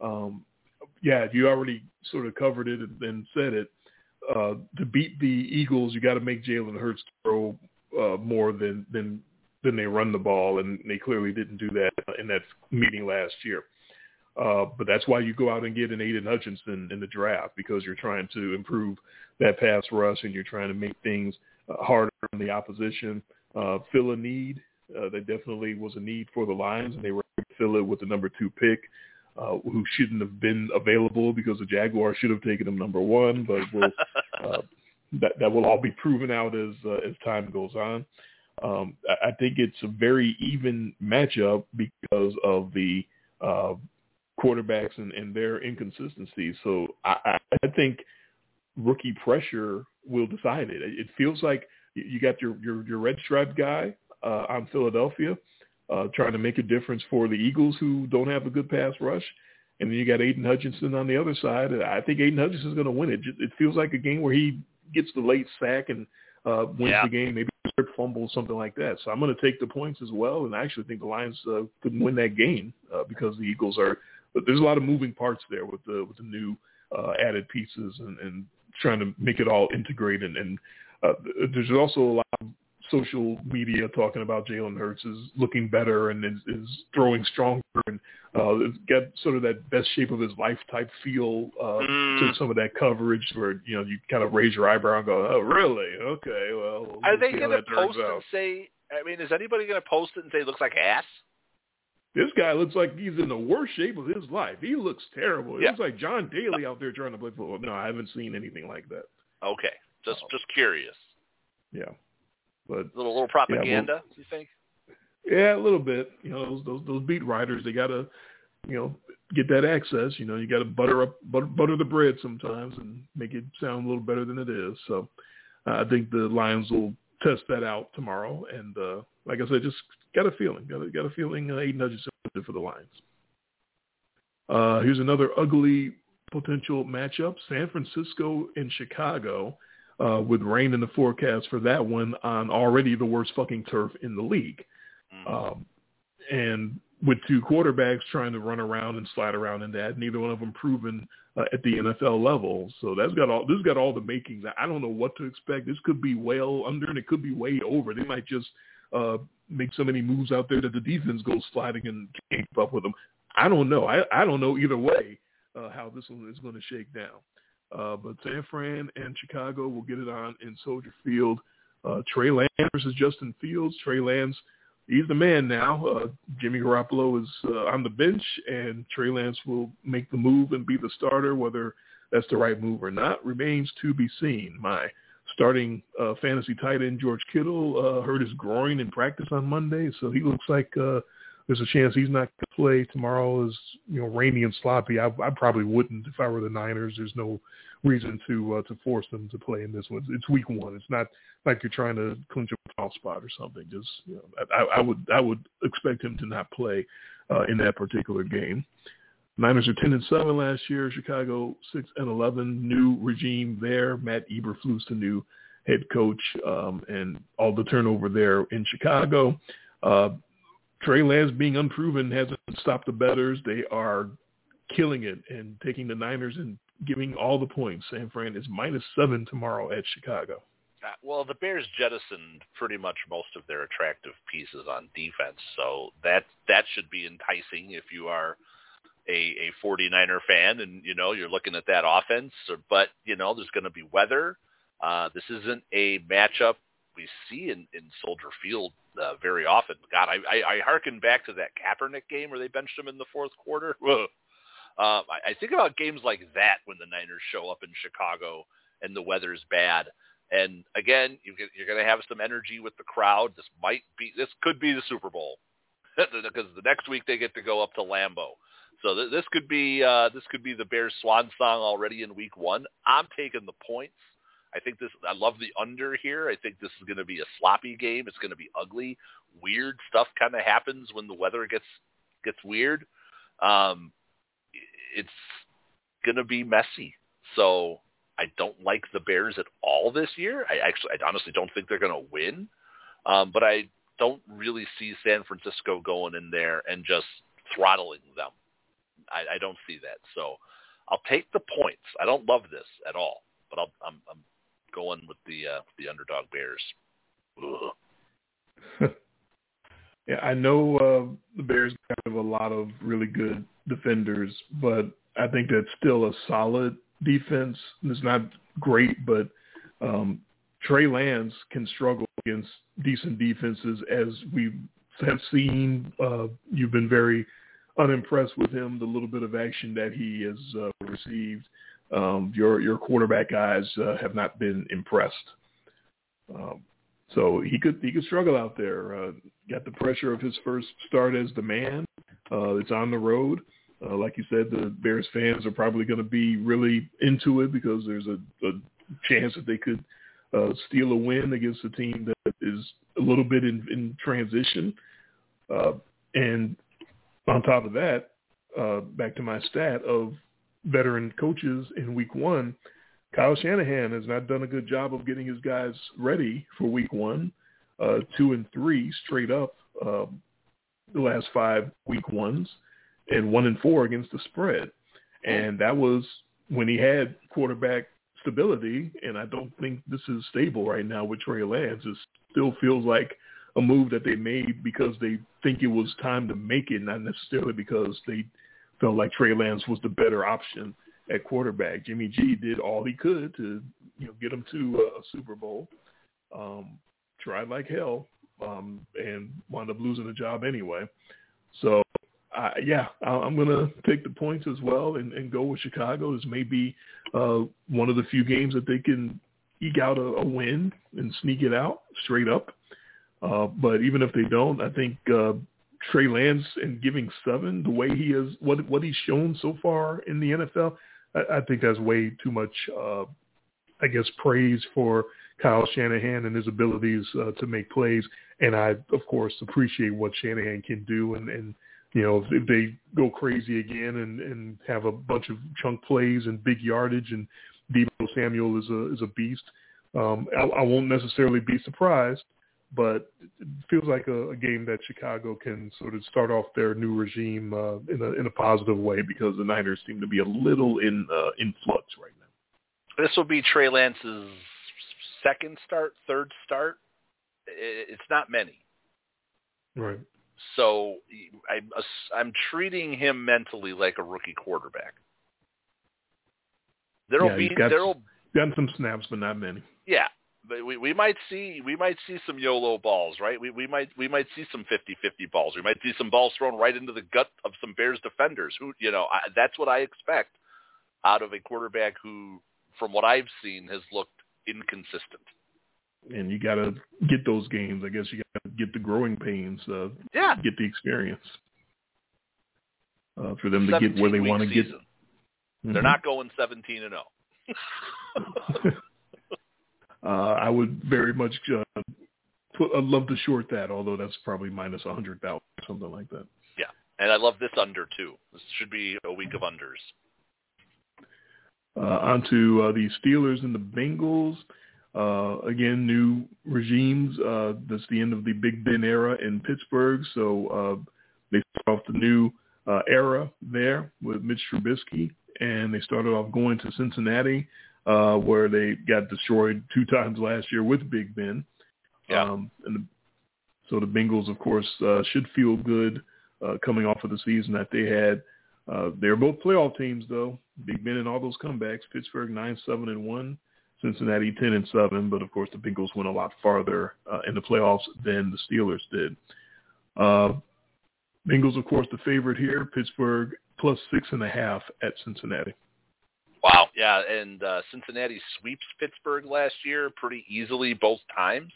You already sort of covered it and said it. To beat the Eagles, you got to make Jalen Hurts throw more than they run the ball, and they clearly didn't do that in that meeting last year. But that's why you go out and get an Aiden Hutchinson in the draft, because you're trying to improve that pass rush and you're trying to make things harder on the opposition. Fill a need. There definitely was a need for the Lions, and they were able to fill it with the number 2 pick, who shouldn't have been available because the Jaguars should have taken him number 1, but that will all be proven out as time goes on. I think it's a very even matchup because of the quarterbacks and their inconsistencies. So I think rookie pressure will decide it. It feels like you got your red striped guy on Philadelphia trying to make a difference for the Eagles, who don't have a good pass rush. And then you got Aiden Hutchinson on the other side. I think Aiden Hutchinson is going to win it. It feels like a game where he gets the late sack and wins the game, maybe a strip fumble, something like that. So I'm going to take the points as well, and I actually think the Lions could win that game because the Eagles are – but there's a lot of moving parts there with the new added pieces and trying to make it all integrated. And there's also a lot of social media talking about Jalen Hurts is looking better and is throwing stronger and got sort of that best shape of his life type feel to some of that coverage where, you kind of raise your eyebrow and go, oh, really? Okay, well.
Are they going to post and say, is anybody going to post it and say it looks like ass?
This guy looks like he's in the worst shape of his life. He looks terrible. He looks like John Daly out there trying to play football. No, I haven't seen anything like that.
Okay. Just curious.
Yeah. But
a little propaganda, you think?
Yeah, a little bit. Those beat writers, they gotta, get that access. You got to butter the bread sometimes and make it sound a little better than it is. So I think the Lions will test that out tomorrow. And like I said, just got a feeling. Got a feeling 8 nudges for the Lions. Here's another ugly potential matchup: San Francisco and Chicago, with rain in the forecast for that one on already the worst fucking turf in the league. And with two quarterbacks trying to run around and slide around in that, neither one of them proven at the NFL level. So this got all the makings. I don't know what to expect. This could be well under and it could be way over. They might just make so many moves out there that the defense goes sliding and can't keep up with them. I don't know. I don't know either way how this one is going to shake down. But San Fran and Chicago will get it on in Soldier Field. Trey Lance versus Justin Fields. Trey Lance, he's the man now. Jimmy Garoppolo is on the bench, and Trey Lance will make the move and be the starter. Whether that's the right move or not remains to be seen. My starting fantasy tight end, George Kittle, hurt his groin in practice on Monday, so he looks like there's a chance he's not going to play. Tomorrow is rainy and sloppy. I probably wouldn't if I were the Niners. There's no reason to force them to play in this one. It's week one. It's not like you're trying to clinch a playoff spot or something. Just I would expect him to not play in that particular game. Niners are 10-7 last year. Chicago 6-11. New regime there. Matt Eberflus, the new head coach, and all the turnover there in Chicago. Trey Lance being unproven hasn't stopped the bettors. They are killing it and taking the Niners and giving all the points. San Fran is -7 tomorrow at Chicago.
Well, the Bears jettisoned pretty much most of their attractive pieces on defense, so that should be enticing if you are a 49er fan and, you're looking at that offense. But, there's going to be weather. This isn't a matchup we see in Soldier Field very often. God, I hearken back to that Kaepernick game where they benched him in the fourth quarter. I think about games like that when the Niners show up in Chicago and the weather's bad. And again, you're going to have some energy with the crowd. This could be the Super Bowl because the next week they get to go up to Lambeau. So this could be the Bears' swan song already in week one. I'm taking the points. I love the under here. I think this is going to be a sloppy game. It's going to be ugly. Weird stuff kind of happens when the weather gets weird. It's going to be messy. So I don't like the Bears at all this year. I honestly don't think they're going to win. But I don't really see San Francisco going in there and just throttling them. I don't see that. So I'll take the points. I don't love this at all, but I'm going with the underdog Bears.
Yeah, I know the Bears have a lot of really good defenders, but I think that's still a solid defense. It's not great, but Trey Lance can struggle against decent defenses, as we have seen. You've been very unimpressed with him, the little bit of action that he has received. Your quarterback guys have not been impressed. So he could struggle out there. Got the pressure of his first start as the man. It's on the road. Like you said, the Bears fans are probably going to be really into it because there's a chance that they could steal a win against a team that is a little bit in transition. And on top of that, back to my stat of veteran coaches in week one, Kyle Shanahan has not done a good job of getting his guys ready for week one. 2-3 straight up the last 5 week ones, and 1-4 against the spread. And that was when he had quarterback stability, and I don't think this is stable right now with Trey Lance. It still feels like a move that they made because they think it was time to make it, not necessarily because they felt like Trey Lance was the better option at quarterback. Jimmy G did all he could to get him to a Super Bowl. Tried like hell and wound up losing the job anyway. So, I'm going to take the points as well and go with Chicago. This may be one of the few games that they can eke out a win and sneak it out straight up. But even if they don't, I think Trey Lance and giving 7 the way he is, what he's shown so far in the NFL, I think that's way too much, I guess, praise for Kyle Shanahan and his abilities to make plays. And I, of course, appreciate what Shanahan can do. And you know, if they go crazy again and have a bunch of chunk plays and big yardage, and Deebo Samuel is a beast, I won't necessarily be surprised. But it feels like a game that Chicago can sort of start off their new regime in a positive way, because the Niners seem to be a little in flux right now.
This will be Trey Lance's third start. It's not many.
Right.
So I'm treating him mentally like a rookie quarterback. There'll
gotten some snaps, but not many.
Yeah. But we might see some YOLO balls, right? We might see some 50-50 balls. We might see some balls thrown right into the gut of some Bears defenders. That's what I expect out of a quarterback who, from what I've seen, has looked inconsistent.
And you got to get those games. I guess you got to get the growing pains. Get the experience for them to get where they want to get.
Mm-hmm. They're not going 17-0.
I would very much I'd love to short that, although that's probably minus 100,000, something like that.
Yeah, and I love this under, too. This should be a week of unders.
On to the Steelers and the Bengals. Again, new regimes. That's the end of the Big Ben era in Pittsburgh. So they start off the new era there with Mitch Trubisky, and they started off going to Cincinnati, where they got destroyed 2 times last year with Big Ben.
Yeah.
So the Bengals, of course, should feel good coming off of the season that they had. They're both playoff teams, though. Big Ben and all those comebacks. Pittsburgh 9-7-1, Cincinnati 10-7. But of course, the Bengals went a lot farther in the playoffs than the Steelers did. Bengals, of course, the favorite here. Pittsburgh plus 6.5 at Cincinnati.
Wow, yeah, and Cincinnati sweeps Pittsburgh last year pretty easily both times.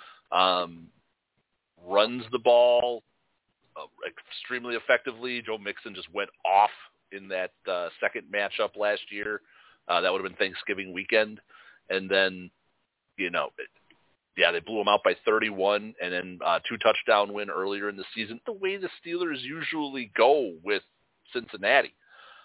Runs the ball extremely effectively. Joe Mixon just went off in that second matchup last year. That would have been Thanksgiving weekend. And then, they blew them out by 31, and then 2-touchdown win earlier in the season. The way the Steelers usually go with Cincinnati.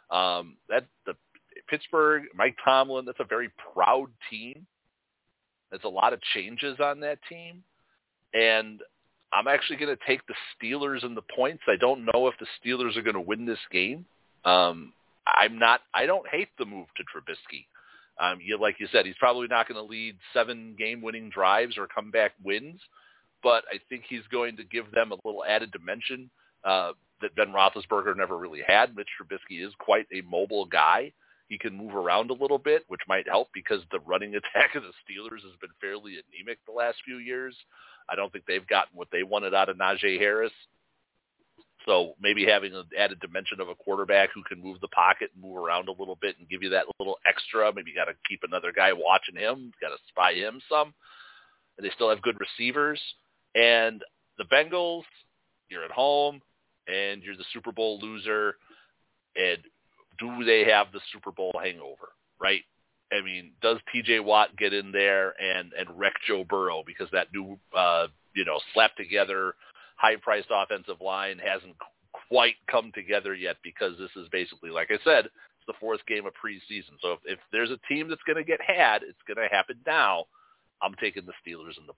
Pittsburgh, Mike Tomlin, that's a very proud team. There's a lot of changes on that team. And I'm actually going to take the Steelers and the points. I don't know if the Steelers are going to win this game. I don't hate the move to Trubisky. Like you said, he's probably not going to lead 7 game-winning drives or comeback wins, but I think he's going to give them a little added dimension that Ben Roethlisberger never really had. Mitch Trubisky is quite a mobile guy. He can move around a little bit, which might help because the running attack of the Steelers has been fairly anemic the last few years. I don't think they've gotten what they wanted out of Najee Harris. So maybe having an added dimension of a quarterback who can move the pocket and move around a little bit and give you that little extra. Maybe you got to keep another guy watching him. Got to spy him some. And they still have good receivers. And the Bengals, you're at home, and you're the Super Bowl loser. And do they have the Super Bowl hangover, right? I mean, does T.J. Watt get in there and wreck Joe Burrow because that new, slapped together, high-priced offensive line hasn't quite come together yet because this is basically, like I said, it's the 4th game of preseason. So if there's a team that's going to get had, it's going to happen now. I'm taking the Steelers and the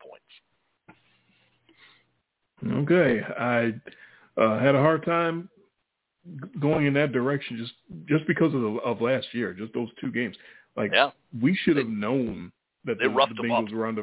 points.
Okay. I had a hard time going in that direction just because of last year, just those 2 games. We should have known that the Bengals were on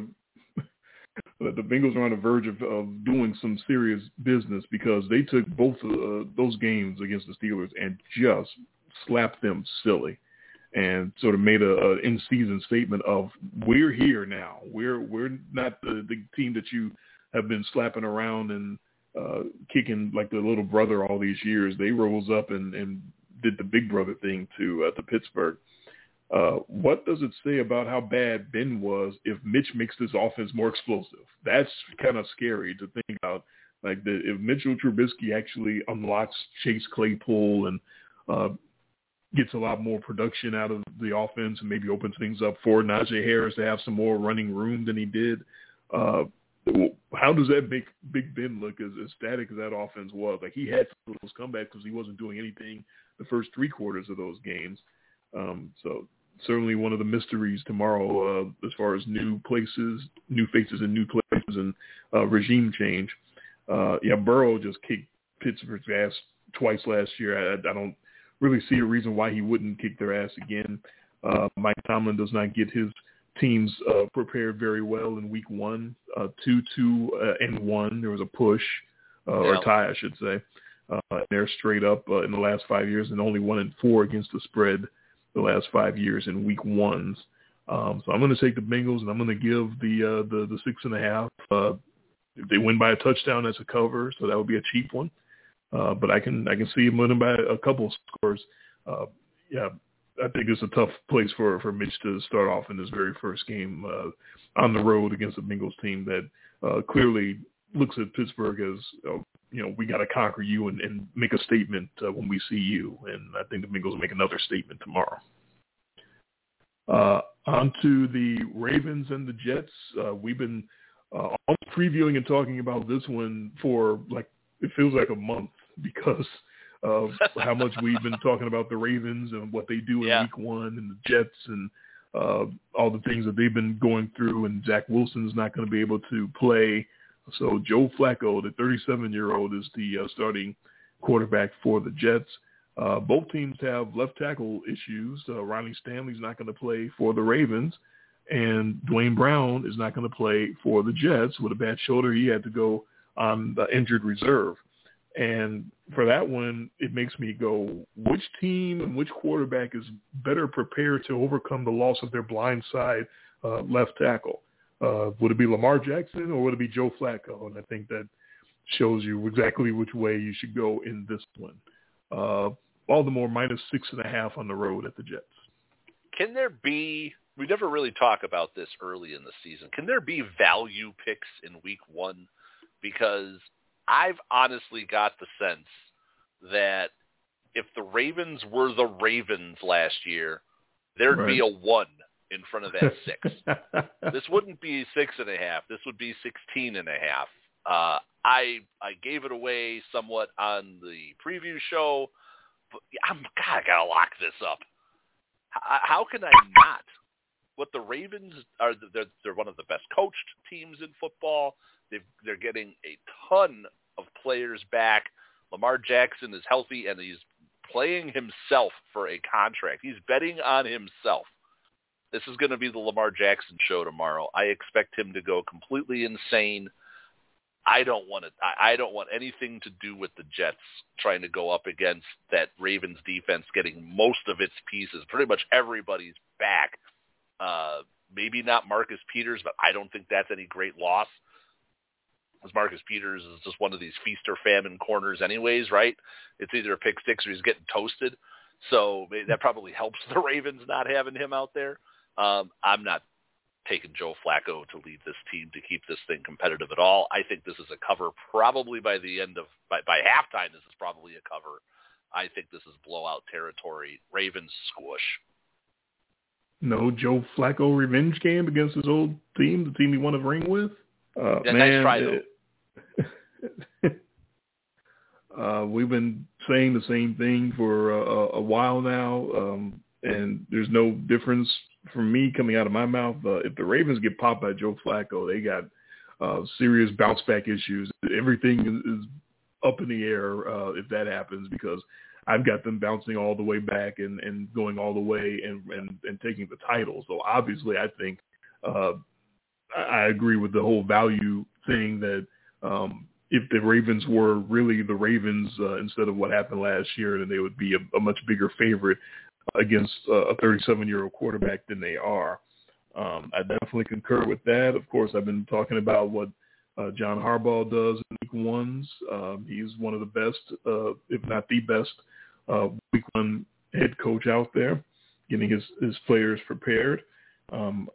the verge of doing some serious business, because they took both those games against the Steelers and just slapped them silly, and sort of made a in-season statement of, we're here now. We're not the team that you have been slapping around and kicking like the little brother all these years. They rose up and did the big brother thing to Pittsburgh. What does it say about how bad Ben was if Mitch makes this offense more explosive? That's kind of scary to think about, Like if Mitchell Trubisky actually unlocks Chase Claypool and gets a lot more production out of the offense and maybe opens things up for Najee Harris to have some more running room than he did, how does that make Big Ben look as static as that offense was? Like, he had those comebacks because he wasn't doing anything the first three quarters of those games. So certainly one of the mysteries tomorrow as far as new faces and new places and regime change. Burrow just kicked Pittsburgh's ass twice last year. I don't really see a reason why he wouldn't kick their ass again. Mike Tomlin does not get his teams prepared very well in week one. 2-2-1. There was a push or a tie, I should say. They're straight up in the last 5 years and only 1-4 against the spread the last 5 years in week ones. So I'm going to take the Bengals and I'm going to give the 6.5. If they win by a touchdown, that's a cover, so that would be a cheap one. But I can see him winning by a couple of scores. I think it's a tough place for Mitch to start off in his very first game on the road against a Bengals team that clearly looks at Pittsburgh as, we got to conquer you and make a statement when we see you. And I think the Bengals will make another statement tomorrow. On to the Ravens and the Jets. We've been previewing and talking about this one for it feels like a month because of how much we've been talking about the Ravens and what they do in week one and the Jets and all the things that they've been going through, and Zach Wilson's not going to be able to play. So Joe Flacco, the 37-year-old, is the starting quarterback for the Jets. Both teams have left tackle issues. Ronnie Stanley's not going to play for the Ravens, and Dwayne Brown is not going to play for the Jets. With a bad shoulder, he had to go on the injured reserve. And for that one, it makes me go, which team and which quarterback is better prepared to overcome the loss of their blind side left tackle? Would it be Lamar Jackson or would it be Joe Flacco? And I think that shows you exactly which way you should go in this one. Baltimore -6.5 on the road at the Jets.
Can there be – we never really talk about this early in the season. Can there be value picks in week one? Because I've honestly got the sense that if the Ravens were the Ravens last year, there'd be a 1 in front of that 6. This wouldn't be 6.5. This would be 16.5. I gave it away somewhat on the preview show, but I gotta lock this up. How can I not? What the Ravens are, they're one of the best coached teams in football. They're getting a ton of players back. Lamar Jackson is healthy, and he's playing himself for a contract. He's betting on himself. This is going to be the Lamar Jackson show tomorrow. I expect him to go completely insane. I don't want anything to do with the Jets trying to go up against that Ravens defense getting most of its pieces. Pretty much everybody's back. Maybe not Marcus Peters, but I don't think that's any great loss. Because Marcus Peters is just one of these feast or famine corners anyways, right? It's either a pick six or he's getting toasted. So that probably helps the Ravens not having him out there. I'm not taking Joe Flacco to lead this team to keep this thing competitive at all. I think this is a cover probably by halftime. This is probably a cover. I think this is blowout territory. Ravens squish.
No Joe Flacco revenge game against his old team, the team he won a ring with?
Nice try,
though. We've been saying the same thing for a while now, and there's no difference from me coming out of my mouth. If the Ravens get popped by Joe Flacco, they got serious bounce back issues. Everything is up in the air if that happens, because I've got them bouncing all the way back and going all the way and taking the title. So obviously I think I agree with the whole value thing that if the Ravens were really the Ravens instead of what happened last year, then they would be a much bigger favorite against a 37-year-old quarterback than they are. I definitely concur with that. Of course, I've been talking about what John Harbaugh does in week ones. He's one of the best, if not the best, week one head coach out there, getting his players prepared.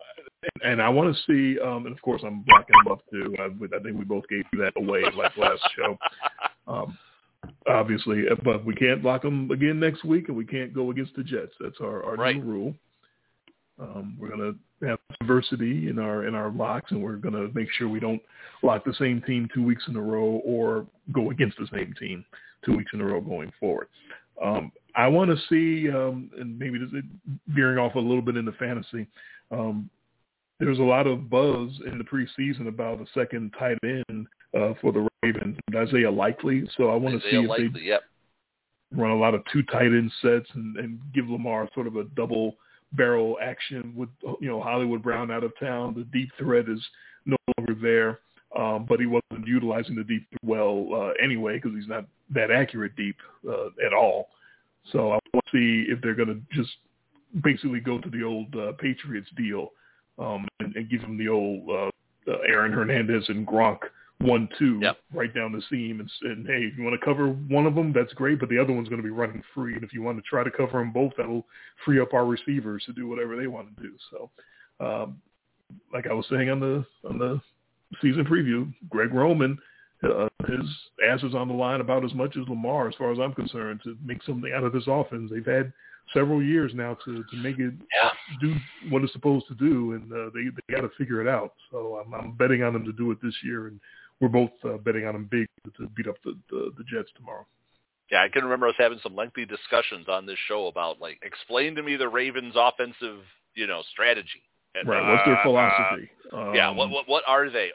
And I want to see, and of course I'm blocking them up too. I think we both gave that away like last show. Obviously, but we can't block them again next week, and we can't go against the Jets. That's our
right.
new rule. We're going to have diversity in our locks, and we're going to make sure we don't lock the same team 2 weeks in a row or go against the same team 2 weeks in a row going forward. I want to see, and maybe this is veering off a little bit into fantasy, there's a lot of buzz in the preseason about a second tight end for the Ravens, Isaiah Likely. So I want to see if they run a lot of two tight end sets and give Lamar sort of a double barrel action with, Hollywood Brown out of town. The deep threat is no longer there, but he wasn't utilizing the deep well anyway because he's not that accurate deep at all. So I want to see if they're going to just basically go to the old Patriots deal and give him the old Aaron Hernandez and Gronk 1-2 right down the seam and hey, if you want to cover one of them, that's great, but the other one's going to be running free. And if you want to try to cover them both, that'll free up our receivers to do whatever they want to do. So, like I was saying on the season preview, Greg Roman, his ass is on the line about as much as Lamar, as far as I'm concerned, to make something out of this offense. They've had several years now to make it do what it's supposed to do, and they got to figure it out. So I'm betting on them to do it this year, and we're both betting on them big to beat up the Jets tomorrow.
Yeah, I can remember us having some lengthy discussions on this show about, explain to me the Ravens' offensive, strategy. And,
right, what's their philosophy?
What are they?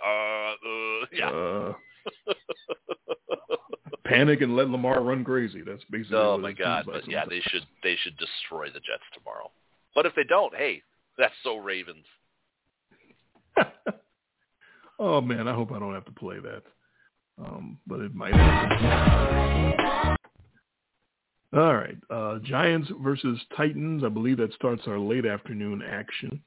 Panic and let Lamar run crazy. That's basically.
Oh my God! But yeah, they should destroy the Jets tomorrow. But if they don't, hey, that's so Ravens.
Oh man, I hope I don't have to play that. But it might happen. All right, Giants versus Titans. I believe that starts our late afternoon action.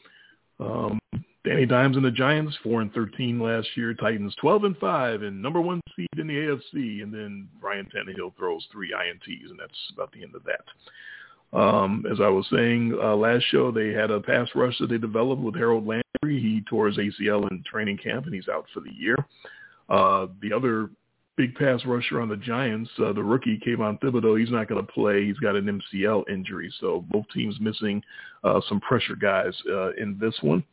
Danny Dimes and the Giants 4-13 last year. Titans 12-5 and number one seed in the AFC. And then Ryan Tannehill throws 3 INTs, and that's about the end of that. As I was saying last show, they had a pass rush that they developed with Harold Landry. He tore his ACL in training camp, and he's out for the year. The other big pass rusher on the Giants, the rookie Kayvon Thibodeau, he's not going to play. He's got an MCL injury, so both teams missing some pressure guys in this one.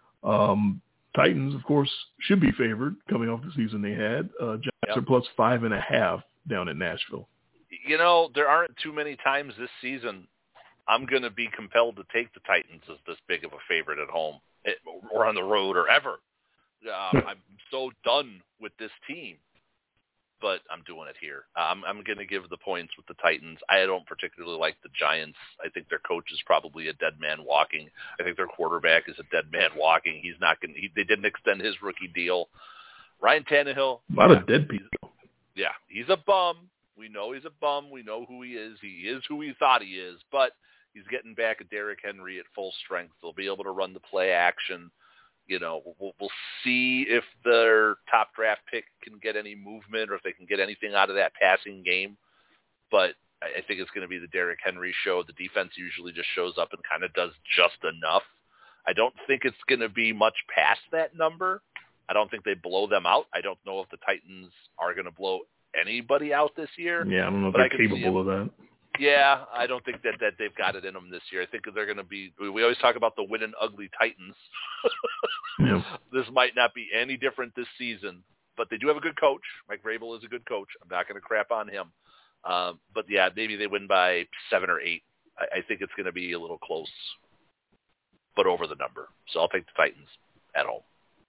Titans, of course, should be favored coming off the season they had. Giants are plus 5.5 down in Nashville.
There aren't too many times this season I'm going to be compelled to take the Titans as this big of a favorite at home or on the road or ever. I'm so done with this team, but I'm doing it here. I'm going to give the points with the Titans. I don't particularly like the Giants. I think their coach is probably a dead man walking. I think their quarterback is a dead man walking. He's not going. They didn't extend his rookie deal. Ryan Tannehill,
a lot of dead people.
Yeah, he's a bum. We know he's a bum. We know who he is. He is who he thought he is, but he's getting back at Derrick Henry at full strength. They'll be able to run the play action. We'll see if their top draft pick can get any movement or if they can get anything out of that passing game. But I think it's going to be the Derrick Henry show. The defense usually just shows up and kind of does just enough. I don't think it's going to be much past that number. I don't think they blow them out. I don't know if the Titans are going to blow anybody out this year.
Yeah, I don't know if they're capable of that.
Yeah, I don't think that they've got it in them this year. I think they're going to be – we always talk about the winning ugly Titans.
Yeah.
This might not be any different this season, but they do have a good coach. Mike Vrabel is a good coach. I'm not going to crap on him. But, yeah, maybe they win by 7 or 8. I think it's going to be a little close, but over the number. So I'll take the Titans at home.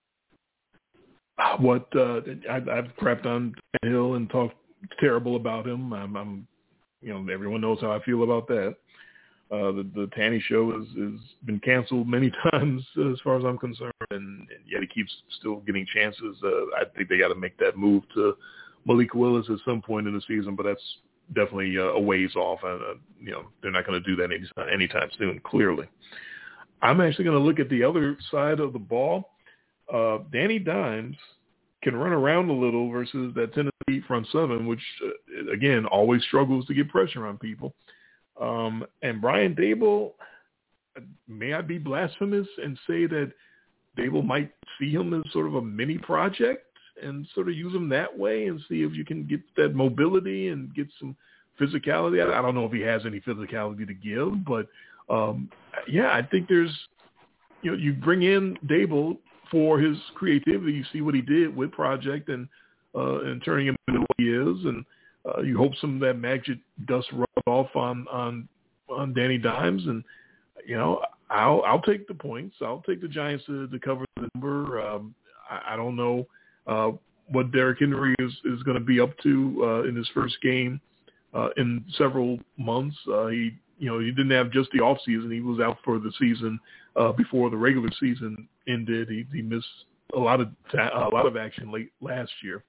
I've crapped on Hill and talked terrible about him. I'm everyone knows how I feel about that. The Tanny show has been canceled many times as far as I'm concerned, and yet he keeps still getting chances. I think they got to make that move to Malik Willis at some point in the season, but that's definitely a ways off. They're not going to do that anytime soon, clearly. I'm actually going to look at the other side of the ball. Danny Dimes can run around a little versus that Tennessee front seven, which, again, always struggles to get pressure on people. And Brian Daboll, may I be blasphemous and say that Dable might see him as sort of a mini project and sort of use him that way and see if you can get that mobility and get some physicality. I don't know if he has any physicality to give, but I think there's, you bring in Dable for his creativity. You see what he did with Project and turning him into what he is, and you hope some of that magic dust rub off on Danny Dimes, and I'll take the points. I'll take the Giants to cover the number. I don't know what Derrick Henry is going to be up to in his first game in several months. He didn't have just the off season. He was out for the season before the regular season ended. He missed a lot of action late last year.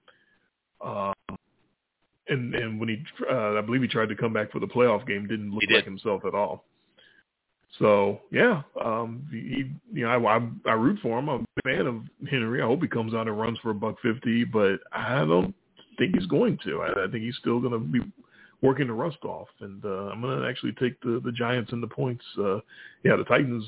And when he, I believe he tried to come back for the playoff game, didn't look like himself at all. So I root for him. I'm a fan of Henry. I hope he comes out and runs for $150, but I don't think he's going to. I think he's still going to be working the rust off, and I'm going to actually take the Giants and the points. The Titans,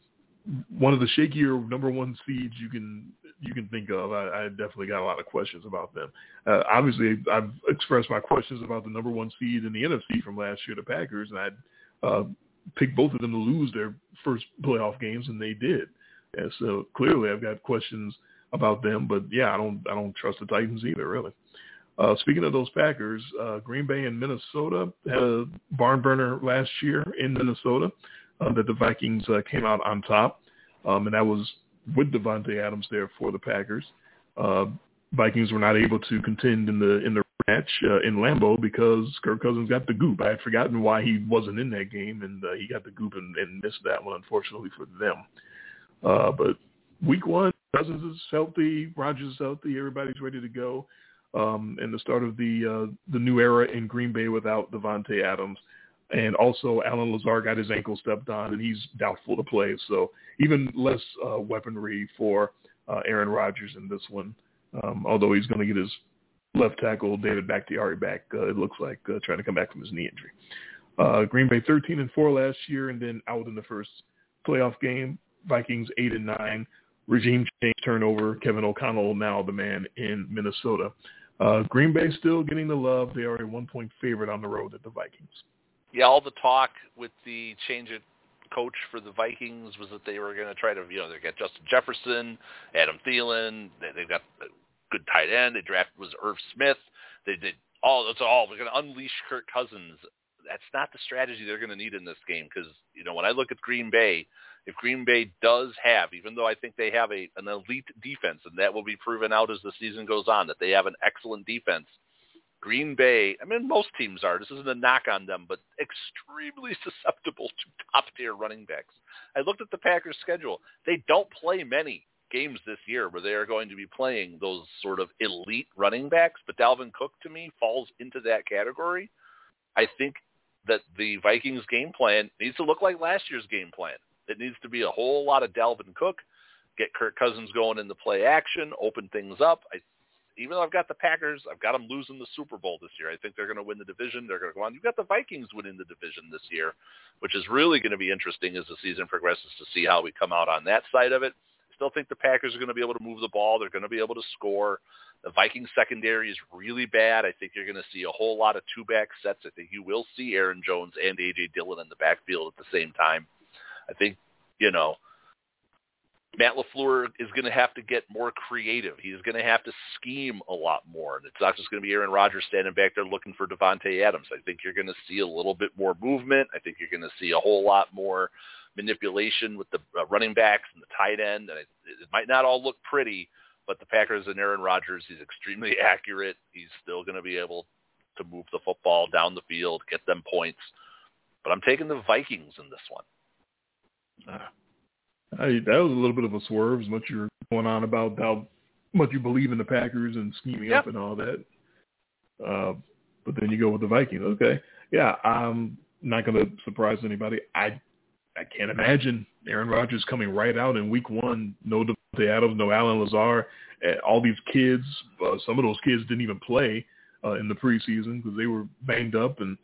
one of the shakier number one seeds you can think of. I definitely got a lot of questions about them. Obviously, I've expressed my questions about the number one seed in the NFC from last year, the Packers, and I'd picked both of them to lose their first playoff games, and they did. And so clearly, I've got questions about them. But I don't trust the Titans either, really. Speaking of those Packers, Green Bay and Minnesota had a barn burner last year in Minnesota that the Vikings came out on top, and that was with Devontae Adams there for the Packers. Vikings were not able to contend in the match in Lambeau because Kirk Cousins got the goop. I had forgotten why he wasn't in that game, and he got the goop and missed that one, unfortunately for them. But week one, Cousins is healthy, Rodgers is healthy, everybody's ready to go. And the start of the new era in Green Bay without Devontae Adams. And also Allen Lazard got his ankle stepped on, and he's doubtful to play. So even less weaponry for Aaron Rodgers in this one, although he's going to get his left tackle, David Bakhtiari, back, it looks like, trying to come back from his knee injury. Green Bay 13-4 last year and then out in the first playoff game. Vikings 8-9. Regime change, turnover. Kevin O'Connell now the man in Minnesota. Green Bay still getting the love. They are a 1-point favorite on the road at the Vikings.
Yeah, all the talk with the change of coach for the Vikings was that they were going to try to, they got Justin Jefferson, Adam Thielen. They've got a good tight end. They drafted Irv Smith. They did all. They're going to unleash Kirk Cousins. That's not the strategy they're going to need in this game because, when I look at Green Bay, if Green Bay does have, even though I think they have an elite defense, and that will be proven out as the season goes on, that they have an excellent defense, Green Bay, most teams are, this isn't a knock on them, but extremely susceptible to top-tier running backs. I looked at the Packers' schedule. They don't play many games this year where they are going to be playing those sort of elite running backs, but Dalvin Cook, to me, falls into that category. I think that the Vikings game plan needs to look like last year's game plan. It needs to be a whole lot of Dalvin Cook, get Kirk Cousins going in the play action, open things up. Even though I've got the Packers, I've got them losing the Super Bowl this year. I think they're going to win the division. They're going to go on. You've got the Vikings winning the division this year, which is really going to be interesting as the season progresses to see how we come out on that side of it. I still think the Packers are going to be able to move the ball. They're going to be able to score. The Vikings secondary is really bad. I think you're going to see a whole lot of two-back sets. I think you will see Aaron Jones and A.J. Dillon in the backfield at the same time. I think, Matt LaFleur is going to have to get more creative. He's going to have to scheme a lot more. And it's not just going to be Aaron Rodgers standing back there looking for Devontae Adams. I think you're going to see a little bit more movement. I think you're going to see a whole lot more manipulation with the running backs and the tight end. And it might not all look pretty, but the Packers and Aaron Rodgers, he's extremely accurate. He's still going to be able to move the football down the field, get them points. But I'm taking the Vikings in this one.
That was a little bit of a swerve, as much you were going on about how much you believe in the Packers and scheming up and all that. But then you go with the Vikings. Okay. Yeah, I'm not going to surprise anybody. I can't imagine Aaron Rodgers coming right out in week one. No Devontae Adams, no Allen Lazard. All these kids, some of those kids didn't even play in the preseason because they were banged up, and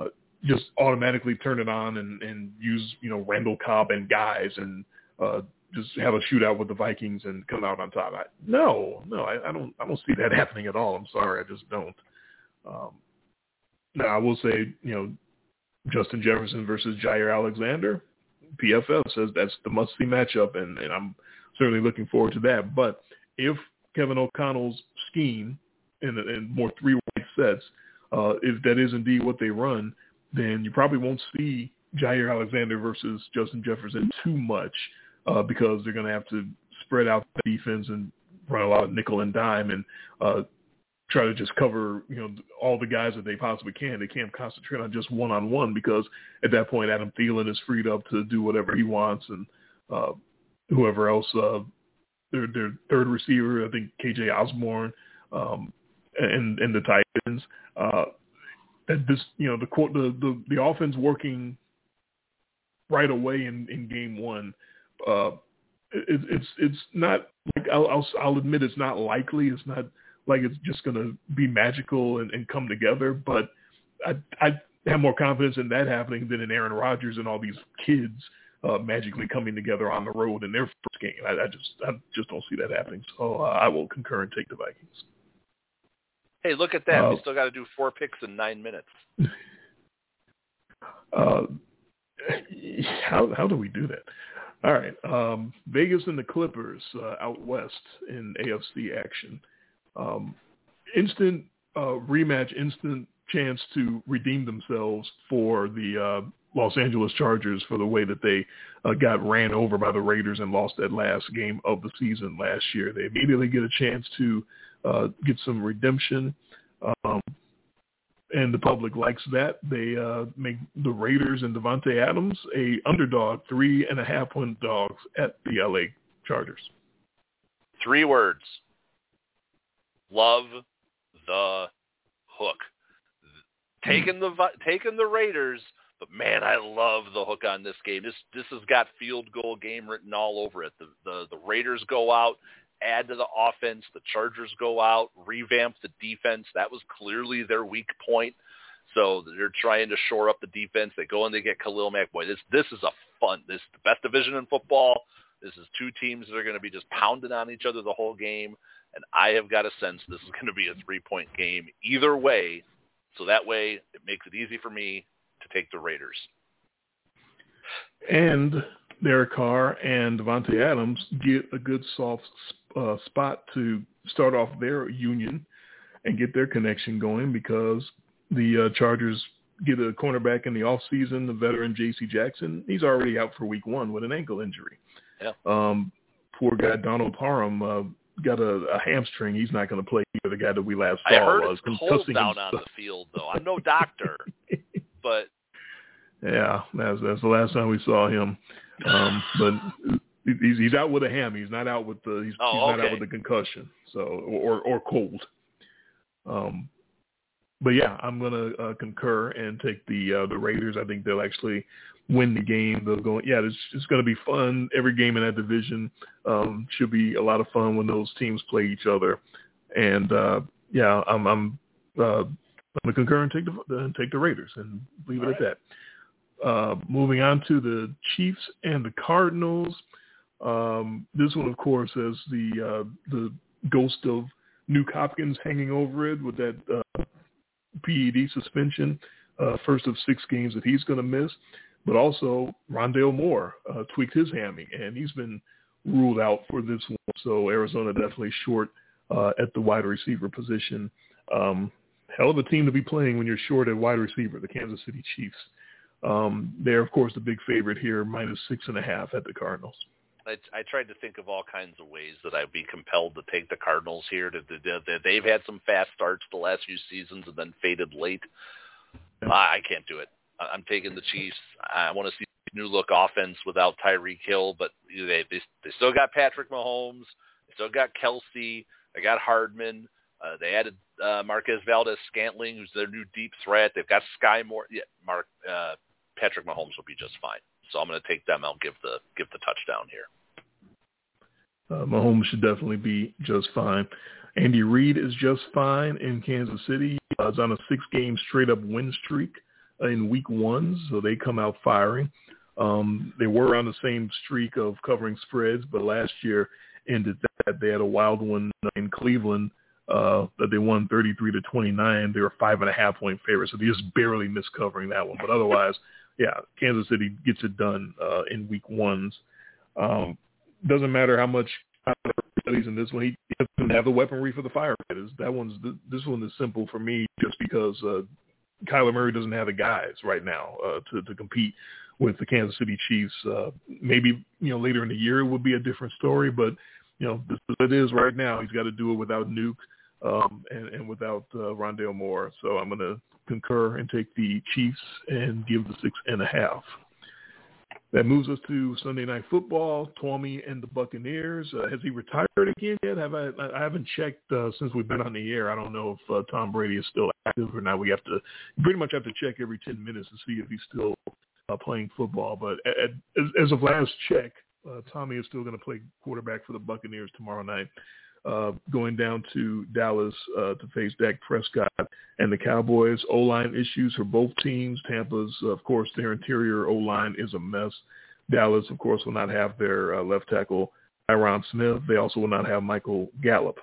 just automatically turn it on and use, Randall Cobb and guys and just have a shootout with the Vikings and come out on top. I don't see that happening at all. I'm sorry, I just don't. Now I will say, Justin Jefferson versus Jair Alexander, PFF says that's the must-see matchup, and I'm certainly looking forward to that. But if Kevin O'Connell's scheme and more three-wide sets, if that is indeed what they run, then you probably won't see Jair Alexander versus Justin Jefferson too much because they're going to have to spread out the defense and run a lot of nickel and dime and try to just cover, all the guys that they possibly can. They can't concentrate on just one-on-one because at that point Adam Thielen is freed up to do whatever he wants, and whoever else, their third receiver, I think KJ Osborne, and the Titans. That this, the offense working right away in game one. It's not like I'll admit it's not likely. It's not like it's just going to be magical and come together. But I have more confidence in that happening than in Aaron Rodgers and all these kids magically coming together on the road in their first game. I just don't see that happening. So I will concur and take the Vikings.
Hey, look at that. We still got to do 4 picks in 9 minutes.
How do we do that? All right. Vegas and the Clippers out west in AFC action. Instant rematch, instant chance to redeem themselves for the Los Angeles Chargers for the way that they got ran over by the Raiders and lost that last game of the season last year. They immediately get a chance to get some redemption, and the public likes that. They make the Raiders and Devontae Adams a underdog, 3.5-point dogs at the LA Chargers.
3 words. Love the hook. Taking the Raiders, but man, I love the hook on this game. This has got field goal game written all over it. The Raiders go out, add to the offense. The Chargers go out, revamp the defense. That was clearly their weak point. So they're trying to shore up the defense. They go and they get Khalil Mack. Boy, this is this is the best division in football. This is 2 teams that are going to be just pounding on each other the whole game. And I have got a sense this is going to be a 3-point game either way. So that way it makes it easy for me to take the Raiders.
And Derek Carr and Devontae Adams get a good soft spot to start off their union and get their connection going because the Chargers get a cornerback in the offseason, the veteran J.C. Jackson. He's already out for week 1 with an ankle injury.
Yeah.
Poor guy Donald Parham got a hamstring. He's not going to play. The guy that we last saw
I heard
was
it's cold down on the field, though. I'm no doctor, but
yeah, that's the last time we saw him. But he's out with a ham. He's not out with the not out with the concussion. So or cold. But yeah, I'm gonna concur and take the Raiders. I think they'll actually win the game. They'll go. Yeah, it's going to be fun. Every game in that division should be a lot of fun when those teams play each other. And yeah, I'm gonna concur and take the Raiders and leave it at that. Moving on to the Chiefs and the Cardinals. This one, of course, has the ghost of Nuke Hopkins hanging over it with that PED suspension, first of 6 games that he's going to miss. But also Rondale Moore tweaked his hammy, and he's been ruled out for this one. So Arizona definitely short at the wide receiver position. Hell of a team to be playing when you're short at wide receiver, the Kansas City Chiefs. They're, of course, the big favorite here, minus 6.5 at the Cardinals.
I tried to think of all kinds of ways that I'd be compelled to take the Cardinals here. They've had some fast starts the last few seasons and then faded late. I can't do it. I'm taking the Chiefs. I want to see new look offense without Tyreek Hill, but they still got Patrick Mahomes. They still got Kelsey. They got Hardman. They added Marquez Valdes-Scantling, who's their new deep threat. They've got Sky Moore. Yeah, Patrick Mahomes will be just fine. So I'm going to take them. I'll give the touchdown here.
Mahomes should definitely be just fine. Andy Reid is just fine in Kansas City. He's on a 6-game straight-up win streak in week 1, so they come out firing. They were on the same streak of covering spreads, but last year ended that. They had a wild one in Cleveland that they won 33-29. They were 5.5-point favorites, so they just barely missed covering that one. But otherwise, yeah, Kansas City gets it done in week ones. Doesn't matter how much studies in this one. He doesn't have the weaponry for the firefighters. This one is simple for me just because Kyler Murray doesn't have the guys right now to compete with the Kansas City Chiefs. Maybe later in the year it would be a different story, but this is what it is right now. He's got to do it without Nuke and without Rondale Moore. So I'm going to concur and take the Chiefs and give the 6.5. That moves us to Sunday Night Football. Tommy and the Buccaneers. Has he retired again yet? I haven't checked since we've been on the air. I don't know if Tom Brady is still active or not. You pretty much have to check every 10 minutes to see if he's still playing football. But as of last check, Tommy is still going to play quarterback for the Buccaneers tomorrow night, going down to Dallas to face Dak Prescott and the Cowboys. O-line issues for both teams. Tampa's, of course, their interior O-line is a mess. Dallas, of course, will not have their left tackle, Tyron Smith. They also will not have Michael Gallup.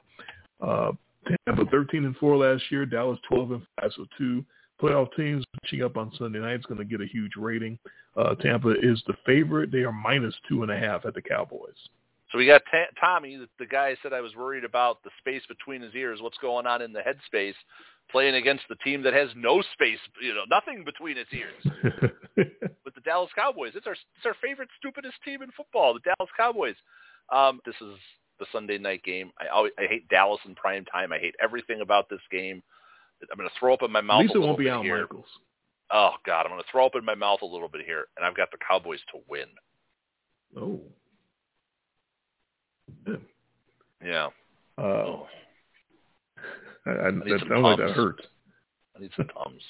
Tampa 13-4 last year. Dallas 12-5, so two playoff teams matching up on Sunday night. It's going to get a huge rating. Tampa is the favorite. They are -2.5 at the Cowboys.
So we got Tommy, the guy said I was worried about the space between his ears, what's going on in the headspace, playing against the team that has no space, nothing between its ears. With the Dallas Cowboys. It's our favorite, stupidest team in football, the Dallas Cowboys. This is the Sunday night game. I hate Dallas in prime time. I hate everything about this game. I'm going to throw up in my mouth
At least
a
it
little
won't be
bit
Al
here.
Michaels.
Oh, God, I'm going to throw up in my mouth a little bit here, and I've got the Cowboys to win.
Oh.
Yeah.
That
sounds
like that hurts.
I need some Tums.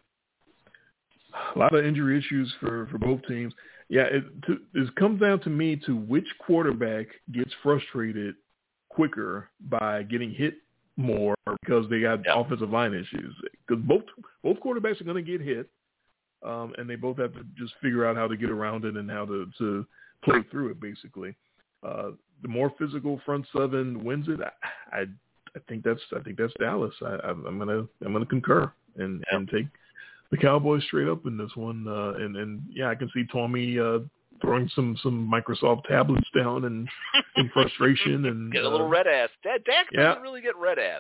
A lot of injury issues for both teams. Yeah, it comes down to me to which quarterback gets frustrated quicker by getting hit more because they got offensive line issues. Because both quarterbacks are going to get hit, and they both have to just figure out how to get around it and how to play through it. Basically, the more physical front seven wins it. I think that's Dallas. I'm gonna concur and take the Cowboys straight up in this one. And I can see Tommy throwing some Microsoft tablets down and in frustration and
get a little red ass. Dak doesn't really get red ass.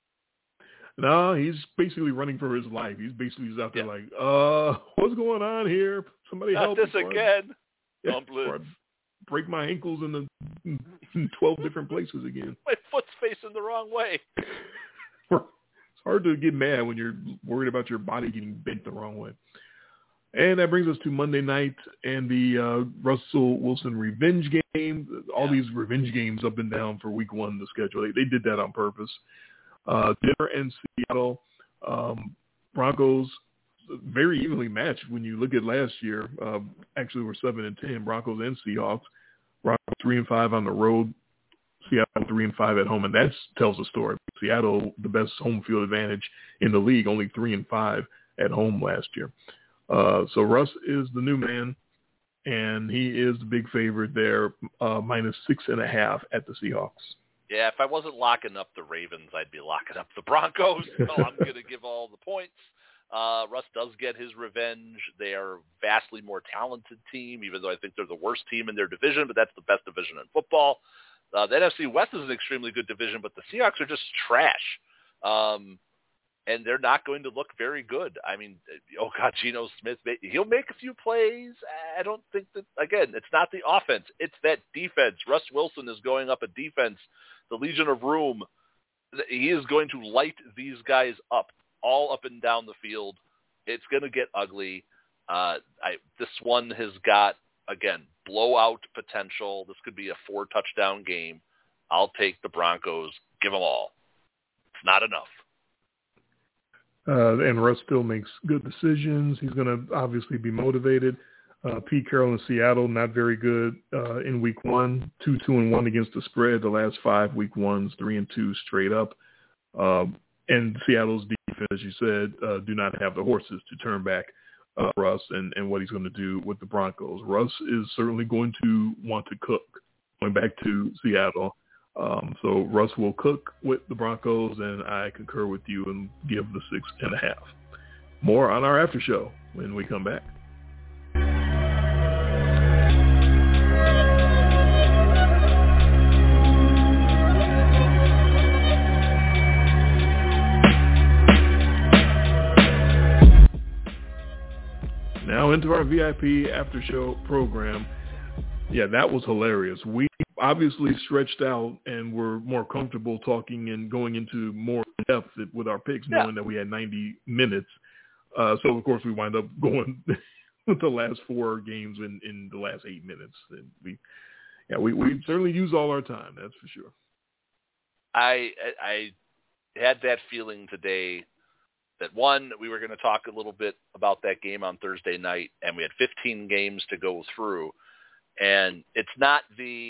No,
he's basically running for his life. He's basically just out there like, what's going on here? Somebody help!
Not this again.
Break my ankles in 12 different places again.
My foot's facing the wrong way.
It's hard to get mad when you're worried about your body getting bent the wrong way. And that brings us to Monday night and the Russell Wilson revenge game. All these revenge games up and down for week one, the schedule. They did that on purpose. Denver and Seattle. Broncos very evenly matched when you look at last year. Actually, we're 7-10, Broncos and Seahawks. Broncos 3-5 on the road. Seattle 3-5 at home, and that tells the story. Seattle, the best home field advantage in the league, only 3-5 at home last year. So Russ is the new man, and he is the big favorite there, -6.5 at the Seahawks.
Yeah, if I wasn't locking up the Ravens, I'd be locking up the Broncos. So I'm going to give all the points. Russ does get his revenge. They are a vastly more talented team, even though I think they're the worst team in their division, but that's the best division in football. The NFC West is an extremely good division, but the Seahawks are just trash. And they're not going to look very good. I mean, Geno Smith, he'll make a few plays. I don't think that, again, it's not the offense. It's that defense. Russ Wilson is going up a defense, the Legion of Room. He is going to light these guys up, all up and down the field. It's going to get ugly. This one has got, again, blowout potential. This could be a 4-touchdown game. I'll take the Broncos. Give them all. It's not enough.
And Russ still makes good decisions. He's going to obviously be motivated. Pete Carroll in Seattle, not very good in week one, 2-1 against the spread. The last 5 week ones, 3-2 straight up. And Seattle's defense, as you said, do not have the horses to turn back Russ and what he's going to do with the Broncos. Russ is certainly going to want to cook, going back to Seattle. So Russ will cook with the Broncos, and I concur with you and give the 6.5. More on our after show when we come back. Now into our VIP after show program. Yeah, that was hilarious. We obviously stretched out and were more comfortable talking and going into more depth with our picks, knowing that we had 90 minutes. So, of course, we wind up going with the last 4 games in the last 8 minutes. And we certainly use all our time, that's for sure.
I had that feeling today that, one, we were going to talk a little bit about that game on Thursday night, and we had 15 games to go through. And it's not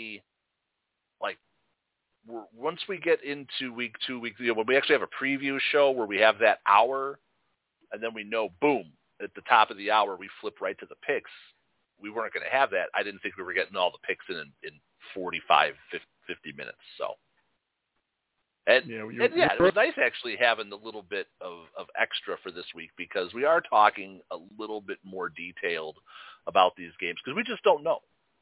once we get into week 2, when we actually have a preview show where we have that hour, and then we know, boom, at the top of the hour, we flip right to the picks. We weren't going to have that. I didn't think we were getting all the picks in 45, 50 minutes. So. And it was nice actually having a little bit of extra for this week, because we are talking a little bit more detailed about these games because we just don't know.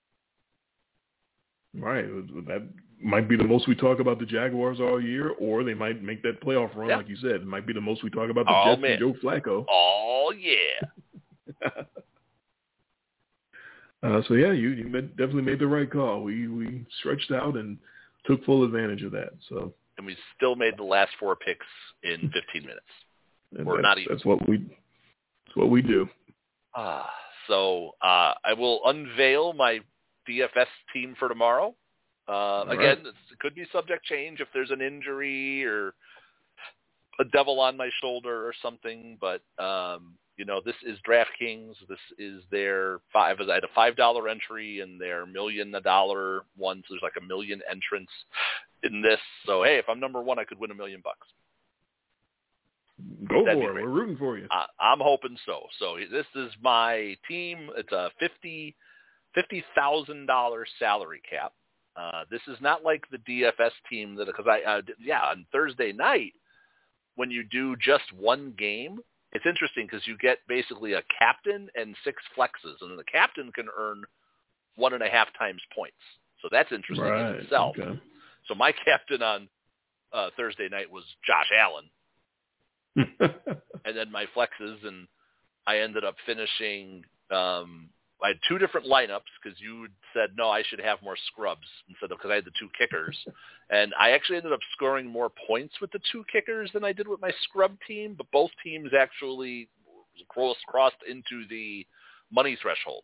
Right. That might be the most we talk about the Jaguars all year, or they might make that playoff run, like you said. It might be the most we talk about the Jets and Joe Flacco.
Oh, yeah.
So, yeah, you definitely made the right call. We stretched out and took full advantage of that. So.
And we still made the last 4 picks in 15 minutes. Or not even.
That's what we do.
So I will unveil my DFS team for tomorrow. Again, it could be subject change if there's an injury or a devil on my shoulder or something. But, this is DraftKings. This is their I had a $5 entry in their $1 million one. So there's like 1 million entrants in this. So, hey, if I'm number 1, I could win $1 million.
Go for it. We're rooting for you.
I'm hoping so. So this is my team. It's a $50,000 salary cap. This is not like the DFS team because on Thursday night when you do just one game, it's interesting because you get basically a captain and 6 flexes, and the captain can earn 1.5 times points. So that's interesting in itself. Okay. So my captain on Thursday night was Josh Allen, and then my flexes, and I ended up finishing. I had 2 different lineups because you said, no, I should have more scrubs because I had the 2 kickers. And I actually ended up scoring more points with the 2 kickers than I did with my scrub team, but both teams actually crossed into the money threshold.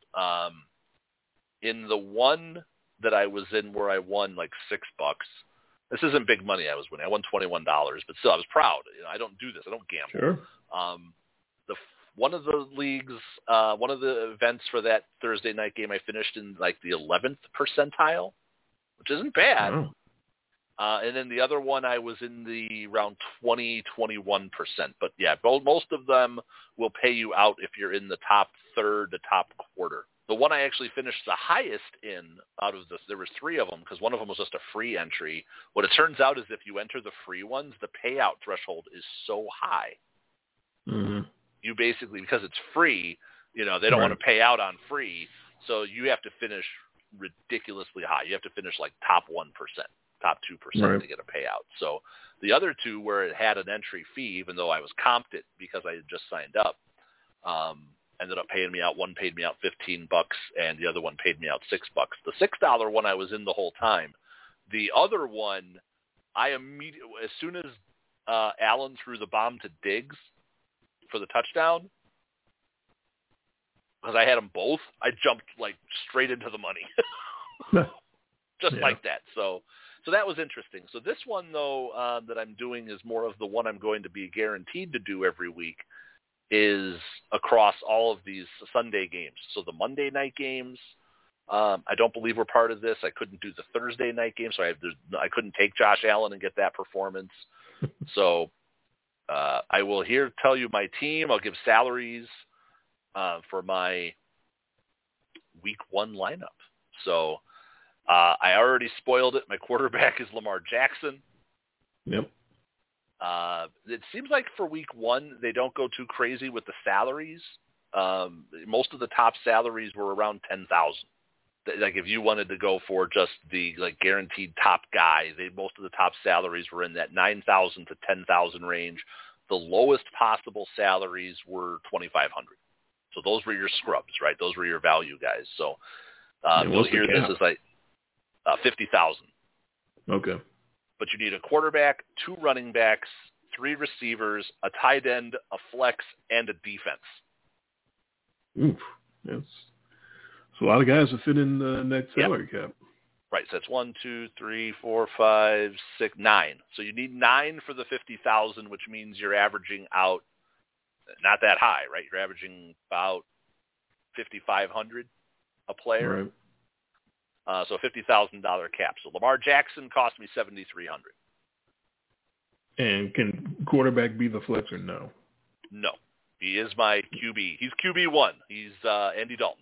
In the one that I was in where I won like $6, this isn't big money I was winning. I won $21, but still I was proud. I don't do this. I don't gamble.
Sure.
One of the leagues, one of the events for that Thursday night game, I finished in like the 11th percentile, which isn't bad.
Oh.
And then the other one, I was in the around 20-21%. But yeah, most of them will pay you out if you're in the top third to top quarter. The one I actually finished the highest in out of this, there was 3 of them because one of them was just a free entry. What it turns out is if you enter the free ones, the payout threshold is so high.
Mm-hmm.
You basically, because it's free, they don't want to pay out on free, so you have to finish ridiculously high. You have to finish like top 1%, top 2% to get a payout. So the other 2 where it had an entry fee, even though I was comped it because I had just signed up, ended up paying me out. One paid me out $15, and the other one paid me out $6. The $6 one I was in the whole time. The other one, I immediately, as soon as Allen threw the bomb to Diggs for the touchdown, because I had them both, I jumped like straight into the money, just like that. So that was interesting. So this one though that I'm doing is more of the one I'm going to be guaranteed to do every week, is across all of these Sunday games. So the Monday night games, I don't believe we're part of this. I couldn't do the Thursday night game, so I couldn't take Josh Allen and get that performance. So I will tell you my team. I'll give salaries. for my Week 1 lineup. So I already spoiled it. My quarterback is Lamar Jackson.
Yep.
It seems like for Week 1 they don't go too crazy with the salaries. Most of the top salaries were around 10,000. Like if you wanted to go for just the guaranteed top guy, most of the top salaries were in that 9,000 to 10,000 range. The lowest possible salaries were 2,500. So those were your scrubs, right? Those were your value guys. So you'll hear this as 50,000.
Okay.
But you need a quarterback, 2 running backs, 3 receivers, a tight end, a flex, and a defense.
Oof. That's a lot of guys that fit in the next salary cap.
Right. So that's 1, 2, 3, 4, 5, 6, 9. So you need 9 for the 50,000, which means you're averaging out not that high, right? You're averaging about 5,500 a player.
Right.
So $50,000 cap. So Lamar Jackson cost me $7,300.
And can quarterback be the flex or no?
No. He is my QB. He's QB1. He's Andy Dalton.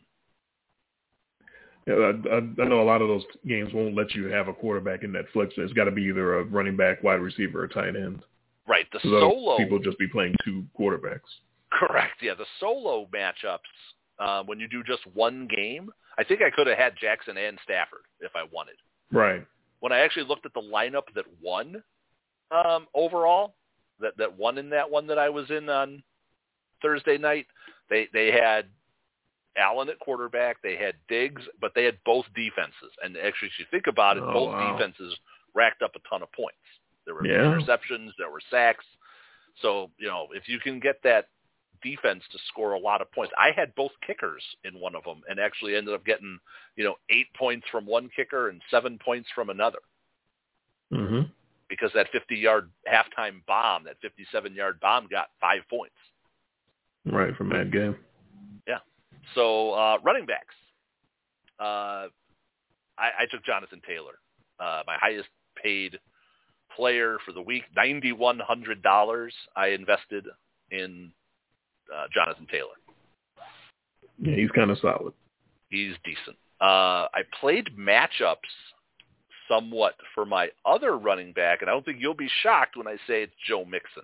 Yeah, I know a lot of those games won't let you have a quarterback in that flex. It's got to be either a running back, wide receiver, or tight end.
Right. The
so
solo
people just be playing 2 quarterbacks.
Correct. Yeah, the solo matchups when you do just one game, I think I could have had Jackson and Stafford if I wanted.
Right.
When I actually looked at the lineup that won overall, that won in that one that I was in on Thursday night, they had Allen at quarterback, they had Diggs, but they had both defenses. And actually, if you think about it, both defenses racked up a ton of points. There were interceptions, there were sacks. So, if you can get that defense to score a lot of points. I had both kickers in one of them and actually ended up getting, 8 points from one kicker and 7 points from another.
Mm-hmm.
Because that 50-yard halftime bomb, that 57-yard bomb got 5 points.
Right, from that game.
Yeah. So running backs. I took Jonathan Taylor, my highest paid player for the week, $9,100 I invested in Jonathan Taylor.
Yeah, he's kind of solid.
He's decent. I played matchups somewhat for my other running back, and I don't think you'll be shocked when I say it's Joe Mixon.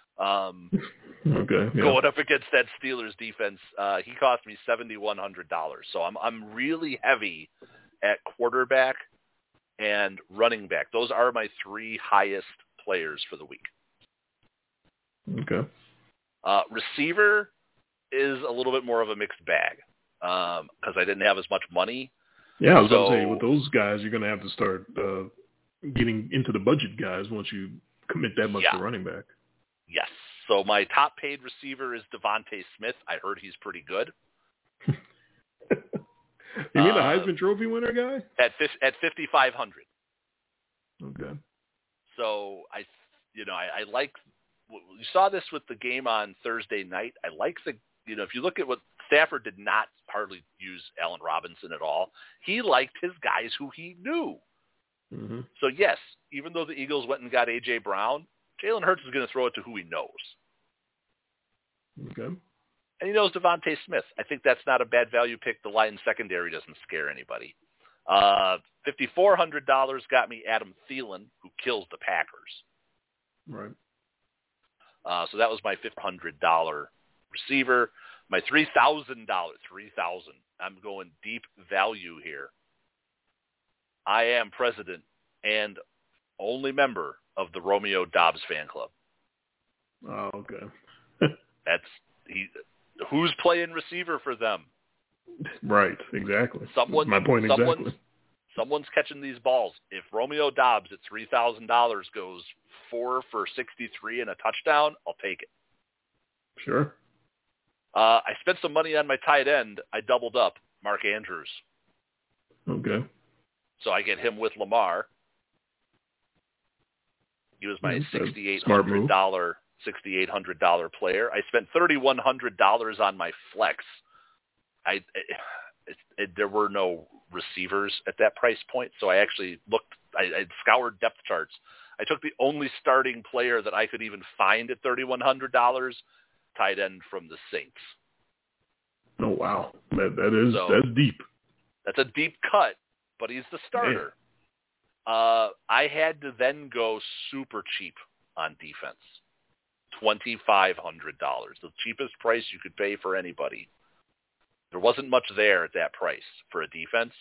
Okay. Yeah.
Going up against that Steelers defense, he cost me $7,100. So I'm really heavy at quarterback and running back. Those are my 3 highest players for the week.
Okay.
Receiver is a little bit more of a mixed bag because I didn't have as much money.
Yeah, I was going to say, with those guys, you're going to have to start getting into the budget guys once you commit that much to running back.
Yes. So my top paid receiver is Devontae Smith. I heard he's pretty good.
You mean the Heisman Trophy winner guy?
At 5,500.
Okay.
So I like. You saw this with the game on Thursday night. I like if you look at what Stafford did not hardly use Allen Robinson at all. He liked his guys who he knew.
Mm-hmm.
So yes, even though the Eagles went and got A.J. Brown, Jalen Hurts is going to throw it to who he knows.
Okay.
And he knows Devontae Smith. I think that's not a bad value pick. The Lions secondary doesn't scare anybody. $5,400 got me Adam Thielen, who kills the Packers.
Right.
So that was my $500 receiver. My $3,000. I'm going deep value here. I am president and only member of the Romeo Doubs fan club.
Oh, okay.
Who's playing receiver for them?
Right, exactly.
That's
my point exactly.
Someone's catching these balls. If Romeo Doubs at $3,000 goes 4 for 63 and a touchdown, I'll take it.
Sure.
I spent some money on my tight end. I doubled up Mark Andrews.
Okay.
So I get him with Lamar. He was my $6,800 player. I spent $3,100 on my flex. There were no receivers at that price point, so I actually looked. I scoured depth charts. I took the only starting player that I could even find at $3,100, tight end from the Saints.
Oh, wow. That's deep.
That's a deep cut, but he's the starter. I had to then go super cheap on defense. $2,500, the cheapest price you could pay for anybody. There wasn't much there at that price for a defense.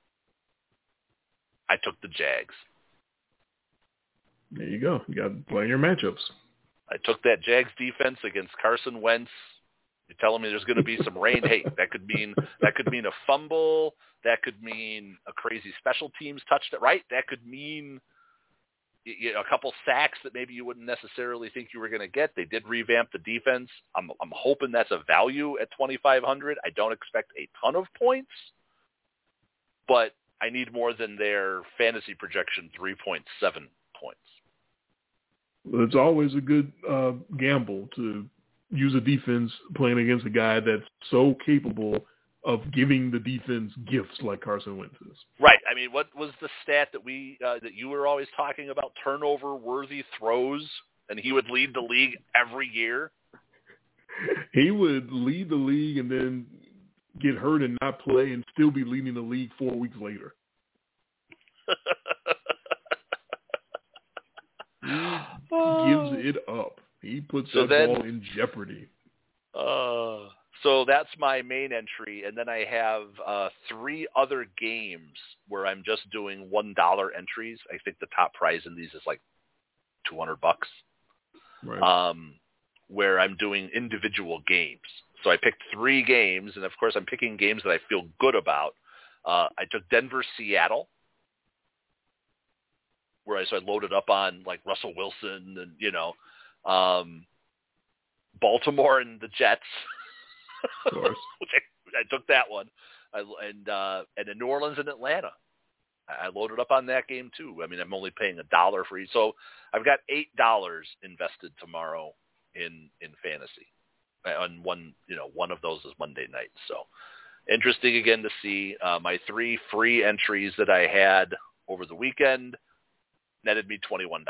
I took the Jags.
There you go. You got to play your matchups.
I took that Jags defense against Carson Wentz. You're telling me there's going to be some rain? Hey, that could mean a fumble. That could mean a crazy special teams touchdown, right? That could mean a couple sacks that maybe you wouldn't necessarily think you were going to get. They did revamp the defense. I'm hoping that's a value at $2,500. I don't expect a ton of points, but I need more than their fantasy projection 3.7 points.
It's always a good gamble to use a defense playing against a guy that's so capable of giving the defense gifts like Carson Wentz is.
Right. I mean, what was the stat that that you were always talking about? Turnover-worthy throws, and he would lead the league every year?
He would lead the league and then get hurt and not play and still be leading the league 4 weeks later. He gives it up. He puts that ball in jeopardy.
So that's my main entry, and then I have 3 other games where I'm just doing $1 entries. I think the top prize in these is like $200,
right.
Where I'm doing individual games. So I picked 3 games, and of course I'm picking games that I feel good about. I took Denver-Seattle, where I loaded up on like Russell Wilson and Baltimore and the Jets.
Of course.
Which I took that one. And in New Orleans and Atlanta. I loaded up on that game too. I mean, I'm only paying $1 for each. So I've got $8 invested tomorrow in fantasy. On one of those is Monday night. So interesting again to see my 3 free entries that I had over the weekend netted me $21.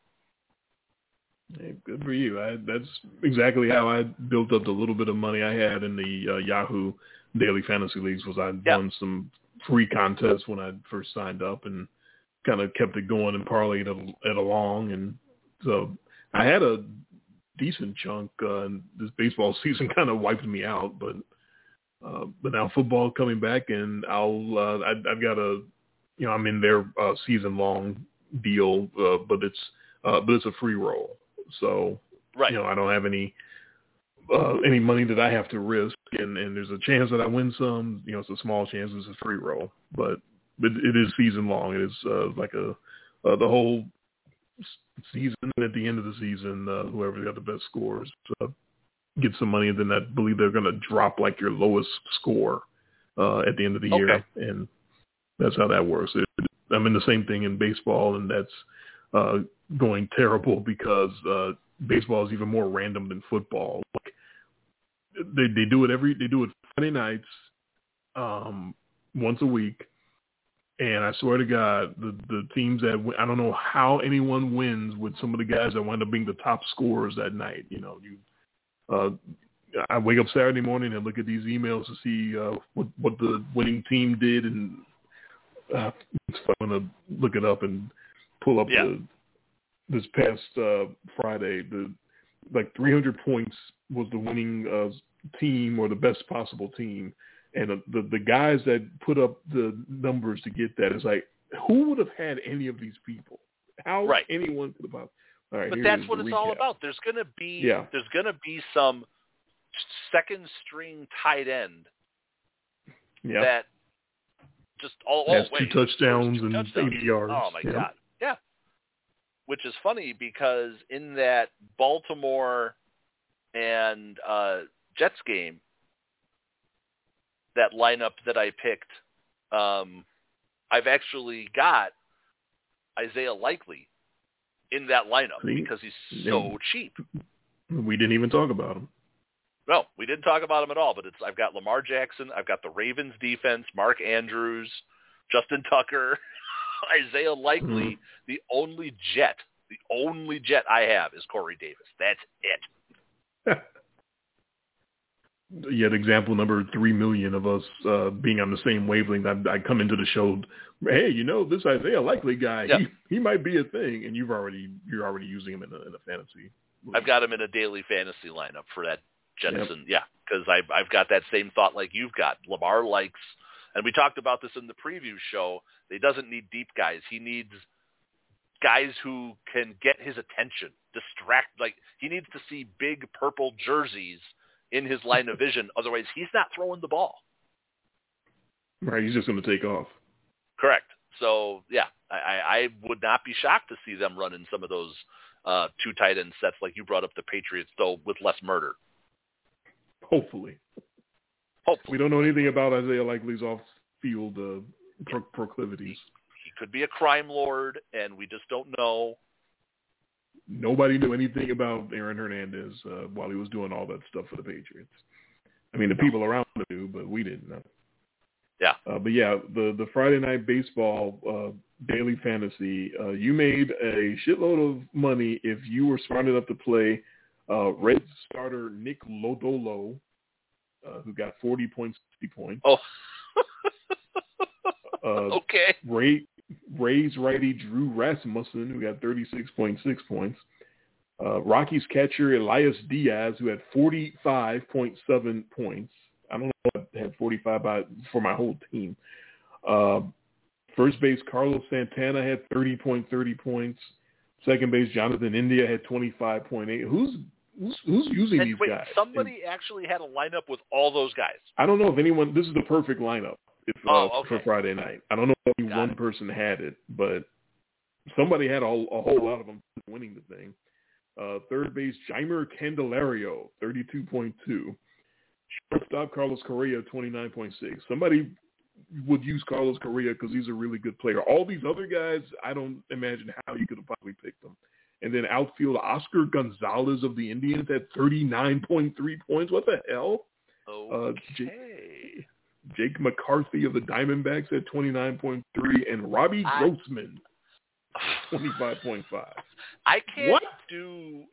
Hey, good for you. That's exactly how I built up the little bit of money I had in the Yahoo Daily Fantasy Leagues. Was I won some free contests when I first signed up and kind of kept it going and parlayed it along. And so I had a decent chunk. And this baseball season kind of wiped me out, but now football coming back, and I've got I'm in their season long deal, but it's a free roll. So,
right.
I don't have any money that I have to risk, and there's a chance that I win some. It's a small chance. It's a free roll, but it is season long. It is like the whole season. And at the end of the season, whoever got the best scores get some money, and then I believe they're going to drop like your lowest score at the end of the year, and that's how that works. I'm in the same thing in baseball, and that's going terrible because baseball is even more random than football. Like they do it Friday nights, once a week, and I swear to God, the teams that I don't know how anyone wins with some of the guys that wind up being the top scorers that night. I wake up Saturday morning and look at these emails to see what the winning team did, and I'm going to look it up and pull up this past Friday. Like 300 points was the winning team or the best possible team, and the guys that put up the numbers to get that is like, who would have had any of these people? How anyone could have? All right,
but that's what it's all about. There's going to be some second string tight end that just
has 2 touchdowns and 80 yards.
Oh my God. Yeah. Which is funny because in that Baltimore and Jets game, that lineup that I picked, I've actually got Isaiah Likely in that lineup because he's so cheap.
We didn't even talk about him.
No, we didn't talk about him at all, but I've got Lamar Jackson, I've got the Ravens defense, Mark Andrews, Justin Tucker, Isaiah Likely. The only jet I have is Corey Davis. That's it.
yet example number 3 million of us being on the same wavelength. I come into the show, hey, this Isaiah Likely guy, he might be a thing, and you're already using him in a fantasy league.
I've got him in a daily fantasy lineup for that Jensen, because I've got that same thought like you've got. Lamar likes, and we talked about this in the preview show, he doesn't need deep guys. He needs guys who can get his attention, he needs to see big purple jerseys in his line of vision. Otherwise, he's not throwing the ball.
Right, he's just going to take off.
Correct. So, I would not be shocked to see them running some of those 2 tight end sets like you brought up the Patriots, though, with less murder.
Hopefully. We don't know anything about Isaiah Likely's off-field proclivities.
He could be a crime lord, and we just don't know.
Nobody knew anything about Aaron Hernandez while he was doing all that stuff for the Patriots. I mean, the people around him knew, but we didn't know. Yeah. The Friday Night Baseball daily fantasy, you made a shitload of money if you were smart enough to play Reds starter Nick Lodolo, who got 40.60 points.
Oh. Okay.
Rays righty Drew Rasmussen, who got 36.6 points. Rockies catcher Elias Diaz, who had 45.7 points. I don't know if I had 45 for my whole team. First base Carlos Santana had 30.30 points. Second base Jonathan India had 25.8. Who's using these guys?
Somebody actually had a lineup with all those guys.
I don't know if anyone. This is the perfect lineup
okay.
for Friday night. I don't know if only one person had it, but somebody had a whole lot of them winning the thing. Third base Jeimer Candelario, 32.2. Shortstop Carlos Correa, 29.6. Somebody would use Carlos Correa because he's a really good player. All these other guys, I don't imagine how you could have probably picked them. And then outfield Oscar Gonzalez of the Indians at 39.3 points. What the hell?
Okay.
Jake McCarthy of the Diamondbacks at 29.3, and Robbie Grossman, 25.5.
I can't
what?
do.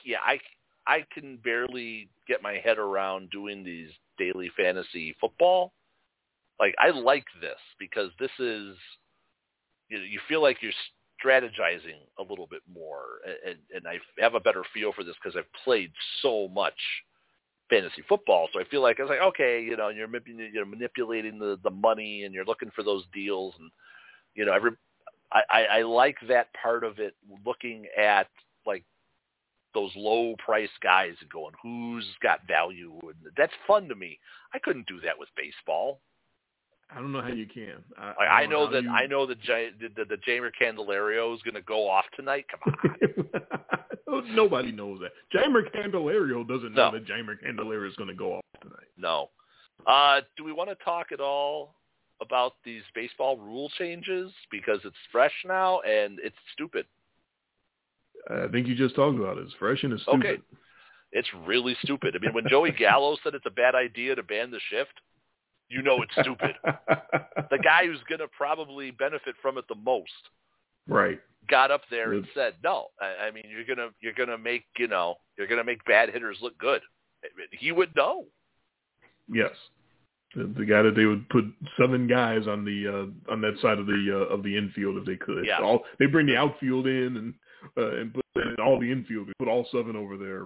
I can barely get my head around doing these daily fantasy football. Like, I like this because this is, you feel like you're strategizing a little bit more, and I have a better feel for this because I've played so much fantasy football. So I feel like I was like, okay, you're manipulating the money and you're looking for those deals, and I like that part of it. Looking at like those low price guys and going, who's got value, and that's fun to me. I couldn't do that with baseball.
I don't know how you can.
I know that the Jeimer Candelario is going to go off tonight. Come
on. Nobody knows that. Jeimer Candelario doesn't know that Jeimer Candelario is going to go off tonight.
No. Do we want to talk at all about these baseball rule changes? Because it's fresh now and it's stupid.
I think you just talked about it. It's fresh and it's stupid.
Okay. It's really stupid. I mean, when Joey Gallo said it's a bad idea to ban the shift, it's stupid. The guy who's going to probably benefit from it the most,
right,
got up there and said, "No, I mean you're gonna make bad hitters look good." He would know.
Yes, the guy that they would put 7 guys on that side of the infield if they could.
Yeah.
They bring the outfield in and put all the infield. They put all 7 over there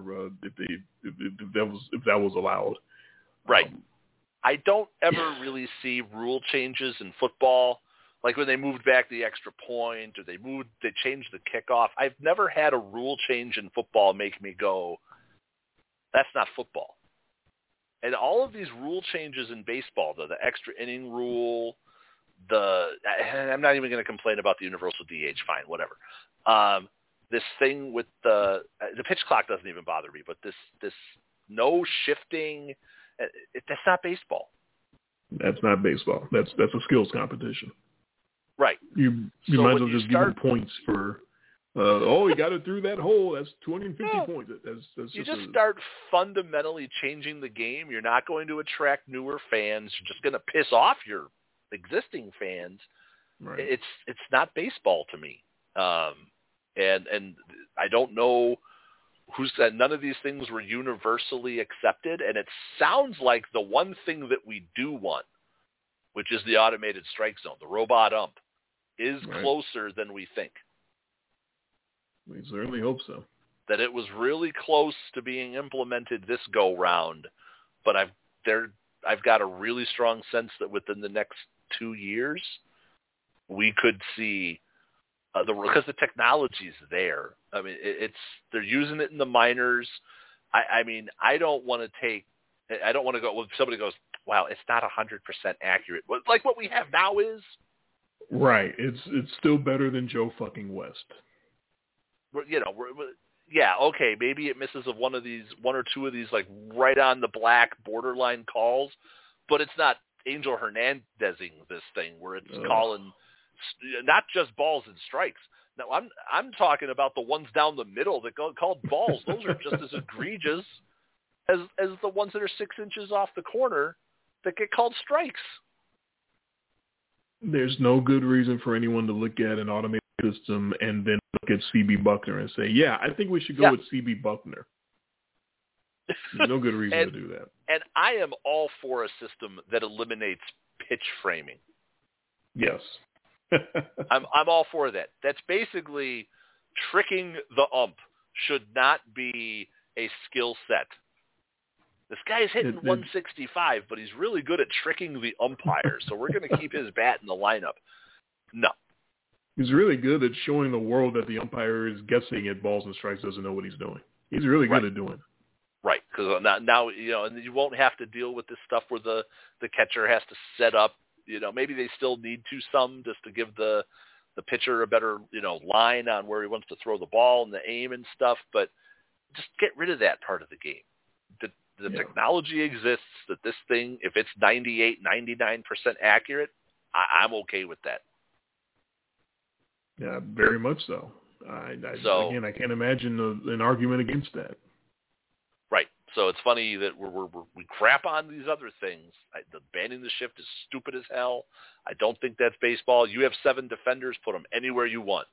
if that was allowed.
Right. I don't ever really see rule changes in football, like when they moved back the extra point or they changed the kickoff. I've never had a rule change in football make me go, that's not football. And all of these rule changes in baseball, the extra inning rule, I'm not even going to complain about the universal DH, fine, whatever. This thing with the pitch clock doesn't even bother me, but this no shifting, that's not baseball.
That's not baseball. That's a skills competition.
Right.
You might as well just give them points for, he got it through that hole. That's 250 points. That's
you just start fundamentally changing the game. You're not going to attract newer fans. You're just going to piss off your existing fans.
Right.
It's not baseball to me. And I don't know who said none of these things were universally accepted, and it sounds like the one thing that we do want, which is the automated strike zone, the robot ump, is closer than we think.
We certainly hope so.
That it was really close to being implemented this go-round, but I've got a really strong sense that within the next 2 years, we could see because the technology's there. I mean, they're using it in the minors. I mean, I don't want to go when somebody goes, wow, it's not 100% accurate. Like what we have now is.
Right. It's still better than Joe fucking West.
Yeah, okay, maybe it misses of one or two of these like right on the black borderline calls, but it's not Angel Hernandezing this thing where it's calling not just balls and strikes. Now I'm talking about the ones down the middle that go called balls. Those are just as egregious as the ones that are 6 inches off the corner that get called strikes.
There's no good reason for anyone to look at an automated system and then look at C.B. Buckner and say, yeah, I think we should go with C.B. Buckner. There's no good reason to do that.
And I am all for a system that eliminates pitch framing.
Yes.
I'm all for that. That's basically tricking the ump should not be a skill set. This guy's hitting 165, but he's really good at tricking the umpire, so we're going to keep his bat in the lineup. No.
He's really good at showing the world that the umpire is guessing at balls and strikes, doesn't know what he's doing. He's really good at doing it.
Right, because now and you won't have to deal with this stuff where the catcher has to set up. Maybe they still need to some just to give the pitcher a better line on where he wants to throw the ball and the aim and stuff. But just get rid of that part of the game. The technology exists that this thing, if it's 98, 99% accurate, I'm okay with that.
Yeah, very much so. Again, I can't imagine an argument against that.
Right. So it's funny that we crap on these other things. The banning the shift is stupid as hell. I don't think that's baseball. You have 7 defenders. Put them anywhere you want.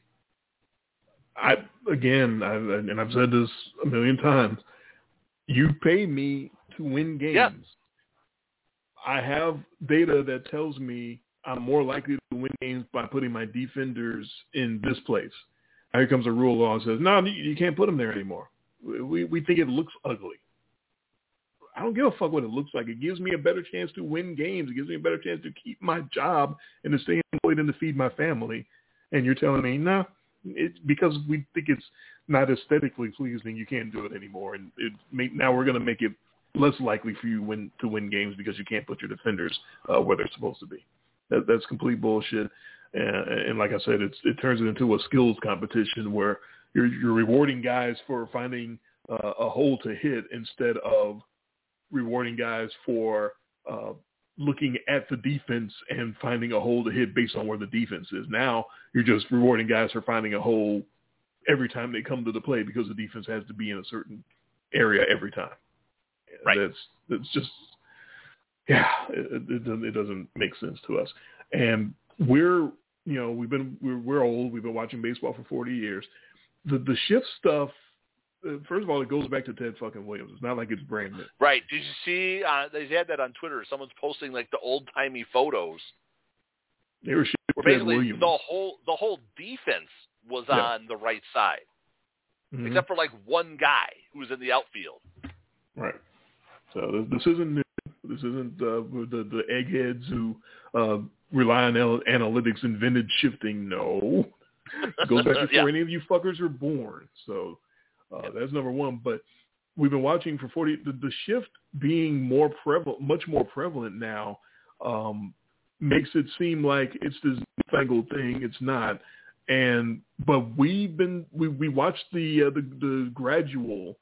I've said this a million times. You pay me to win games.
Yeah.
I have data that tells me I'm more likely to win games by putting my defenders in this place. Now here comes a rule law that says, no, you can't put them there anymore. We think it looks ugly. I don't give a fuck what it looks like. It gives me a better chance to win games. It gives me a better chance to keep my job and to stay employed and to feed my family. And you're telling me, no, it's because we think it's not aesthetically pleasing, you can't do it anymore. And now we're going to make it less likely for you to win games because you can't put your defenders where they're supposed to be. That's complete bullshit. And like I said, it turns it into a skills competition where you're rewarding guys for finding a hole to hit instead of rewarding guys for looking at the defense and finding a hole to hit based on where the defense is. Now you're just rewarding guys for finding a hole every time they come to the plate because the defense has to be in a certain area every time.
Right.
That's just, it doesn't make sense to us. And we're old. We've been watching baseball for 40 years. The shift stuff, first of all, it goes back to Ted fucking Williams. It's not like it's brand new.
Right. Did you see, they had that on Twitter. Someone's posting like the old-timey photos.
They were shifting
where basically
Ted Williams.
The whole defense was on the right side, except for like one guy who was in the outfield.
Right. So this isn't new. This isn't the eggheads who rely on analytics invented shifting. No. It goes back before any of you fuckers were born. So that's number one. But we've been watching for 40. The shift being much more prevalent now, makes it seem like it's this newfangled thing. It's not. But we watched the gradual,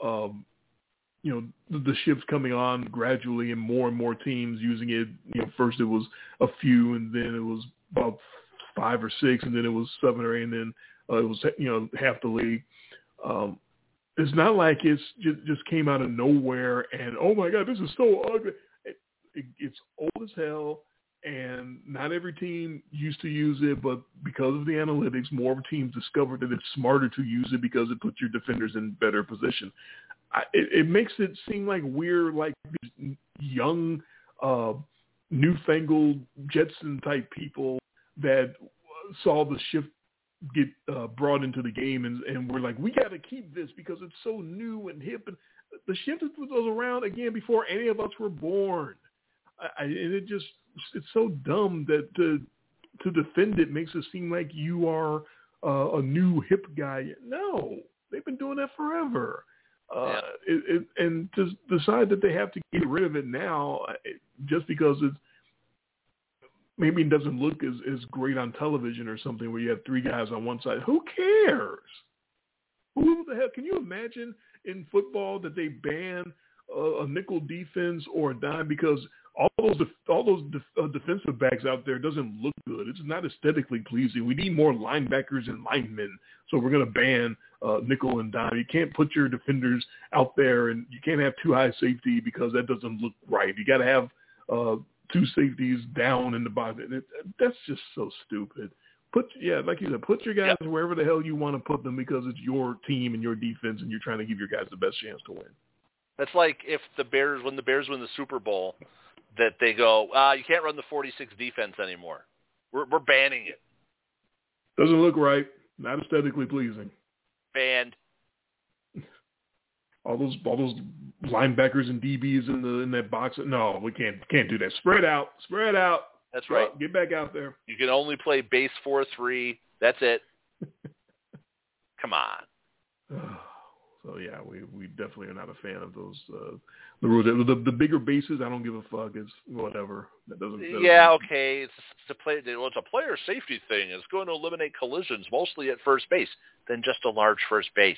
the shifts coming on gradually and more teams using it. First it was a few, and then it was about 5 or 6, and then it was 7 or 8, and then it was half the league. It's not like it's just came out of nowhere and oh my god, this is so ugly. It's old as hell, And not every team used to use it, but because of the analytics, more teams discovered that it's smarter to use it because it puts your defenders in better position. It makes it seem like we're like these young, newfangled Jetson-type people that saw the shift get brought into the game, and we're like, we got to keep this because it's so new and hip. And the shift was around, again, before any of us were born. And it's so dumb that to defend it makes it seem like you are a new hip guy. No, they've been doing that forever. And to decide that they have to get rid of it now just because maybe it doesn't look as great on television or something where you have three guys on one side. Who cares? Who the hell? Can you imagine in football that they ban a nickel defense or a dime because all those defensive backs out there doesn't look good. It's not aesthetically pleasing. We need more linebackers and linemen, so we're going to ban nickel and dime. You can't put your defenders out there, and you can't have too high safety because that doesn't look right. You got to have two safeties down in the box. That's just so stupid. Like you said, put your guys wherever the hell you want to put them because it's your team and your defense, and you're trying to give your guys the best chance to win.
That's like if when the Bears win the Super Bowl, that they go, you can't run the 46 defense anymore. We're banning it.
Doesn't look right. Not aesthetically pleasing.
Banned.
All those linebackers and DBs in that box. No, we can't do that. Spread out.
That's right.
Get back out there.
You can only play base 4-3. That's it. Come on.
So yeah, we definitely are not a fan of those the rules. The bigger bases, I don't give a fuck. It's whatever. That doesn't.
Okay. It's a player safety thing. It's going to eliminate collisions, mostly at first base. Then just a large first base.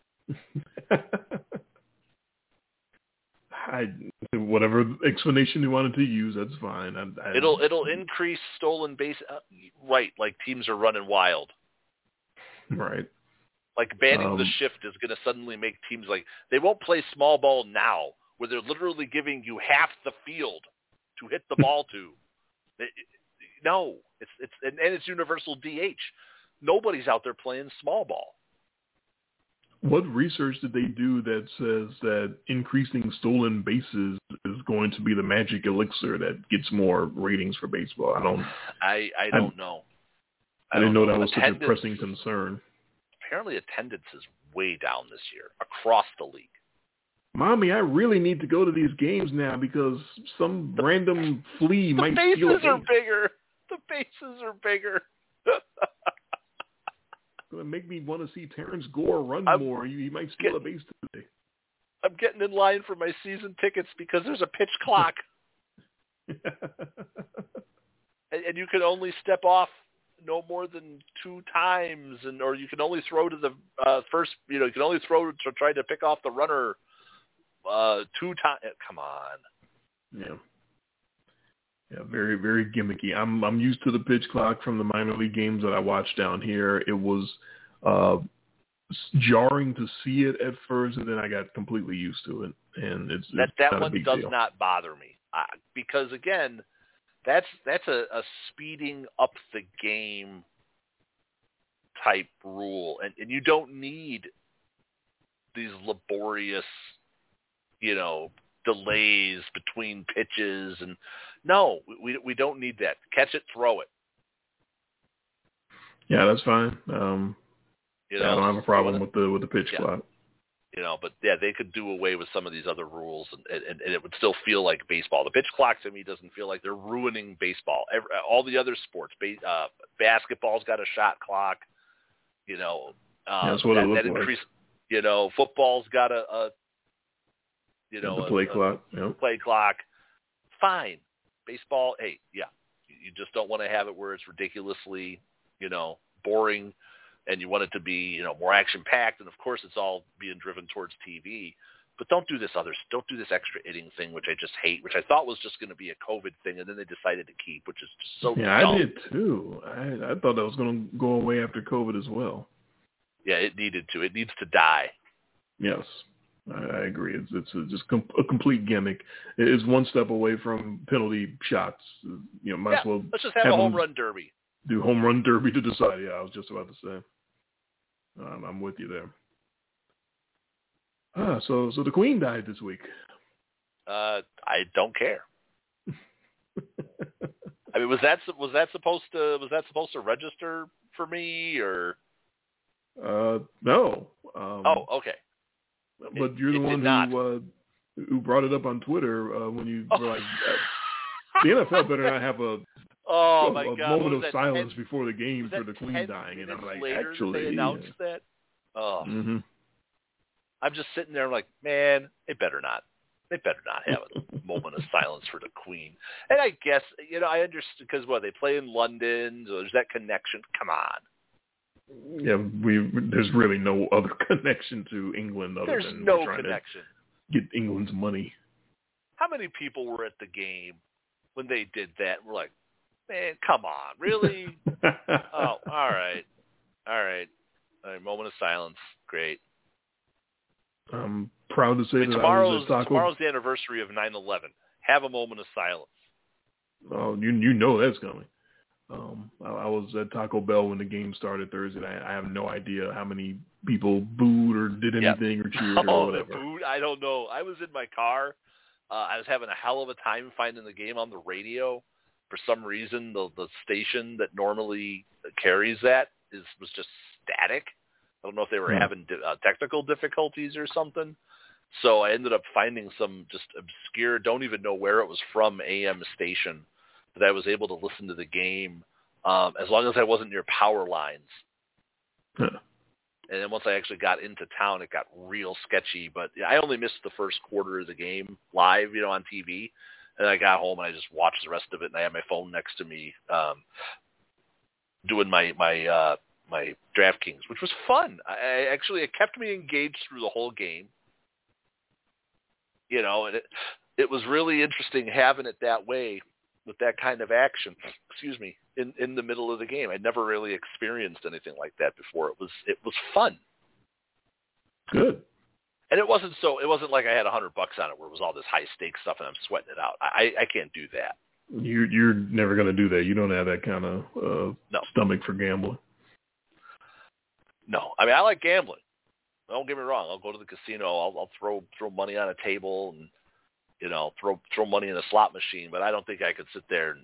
Whatever explanation you wanted to use, that's fine.
It'll increase stolen base. Right, like teams are running wild.
Right.
Like banning the shift is going to suddenly make teams they won't play small ball now, where they're literally giving you half the field to hit the ball to. No, it's universal DH. Nobody's out there playing small ball.
What research did they do that says that increasing stolen bases is going to be the magic elixir that gets more ratings for baseball? I don't know. I didn't know that was such a pressing concern.
Apparently attendance is way down this year across the league.
Mommy, I really need to go to these games now because some random flea might steal a base.
The bases are bigger.
It's going to make me want to see Terrence Gore run more. He might steal a base today.
I'm getting in line for my season tickets because there's a pitch clock. And you can only step off no more than 2 times, or you can only throw to the first. You can only throw to try to pick off the runner 2 times. Come on.
Yeah, very very gimmicky. I'm used to the pitch clock from the minor league games that I watched down here. It was jarring to see it at first, and then I got completely used to it. And it's
that one does
deal.
Not bother me because again. That's a speeding up the game type rule, and you don't need these laborious, delays between pitches, and no, we don't need that. Catch it, throw it.
Yeah, that's fine. I don't have a problem with the pitch clock.
But they could do away with some of these other rules, and it would still feel like baseball. The pitch clock to me doesn't feel like they're ruining baseball. All the other sports, basketball's got a shot clock.
That's what it looks like.
Football's got a
play clock. Yep.
Play clock. Fine. Baseball, you just don't want to have it where it's ridiculously, boring. And you want it to be, more action-packed, and of course, it's all being driven towards TV. But don't do this extra inning thing, which I just hate, which I thought was just going to be a COVID thing, and then they decided to keep, which is just so dumb.
I did too. I thought that was going to go away after COVID as well.
Yeah, it needed to. It needs to die.
Yes, I agree. It's just a complete gimmick. It's one step away from penalty shots. Might as well.
Let's just have a home run derby.
Do home run derby to decide. Yeah, I was just about to say. I'm with you there. So the Queen died this week.
I don't care. I mean, was that supposed to register for me or?
No.
Okay.
But you're the one who brought it up on Twitter when you were like, the NFL better not have a moment of silence before the game for the Queen dying. And I'm like, actually,
they announced that. Oh,
mm-hmm.
I'm just sitting there like, man, they better not. They better not have a moment of silence for the Queen. And I guess, I understand because they play in London, so there's that connection. Come on.
Yeah, there's really no other connection to England other than
no
trying
connection.
To get England's money.
How many people were at the game when they did that? We're like, man, come on, really? Oh, all right. Moment of silence, great.
I'm proud to say that
tomorrow's the anniversary of 9/11. Have a moment of silence.
Oh, you know that's coming. I was at Taco Bell when the game started Thursday. I have no idea how many people booed or did anything or cheered or whatever.
Booed? I don't know. I was in my car. I was having a hell of a time finding the game on the radio. For some reason, the station that normally carries that was just static. I don't know if they were having technical difficulties or something. So I ended up finding some just obscure, don't even know where it was from, AM station that I was able to listen to the game as long as I wasn't near power lines.
Huh.
And then once I actually got into town, it got real sketchy. But I only missed the first quarter of the game live, on TV. And I got home and I just watched the rest of it. And I had my phone next to me doing my DraftKings, which was fun. It kept me engaged through the whole game. And it was really interesting having it that way with that kind of action, in the middle of the game. I'd never really experienced anything like that before. It was fun.
Good.
And it wasn't like I had $100 on it where it was all this high stakes stuff and I'm sweating it out. I can't do that.
You're never going to do that. You don't have that kind of stomach for gambling.
No. I mean, I like gambling. Don't get me wrong. I'll go to the casino. I'll throw money on a table and, throw money in a slot machine. But I don't think I could sit there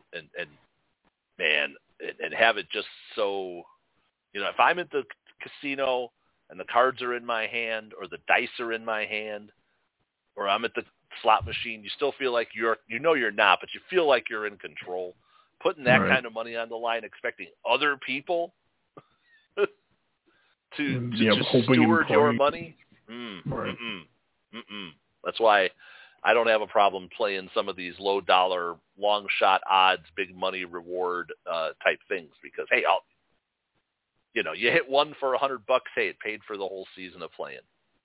and have it just so, if I'm at the casino and the cards are in my hand or the dice are in my hand or I'm at the slot machine, you still feel like you're not, but you feel like you're in control. Putting that kind of money on the line, expecting other people to steward your money. That's why I don't have a problem playing some of these low dollar, long shot odds, big money reward type things because, hey, you hit one for $100. Hey, it paid for the whole season of playing.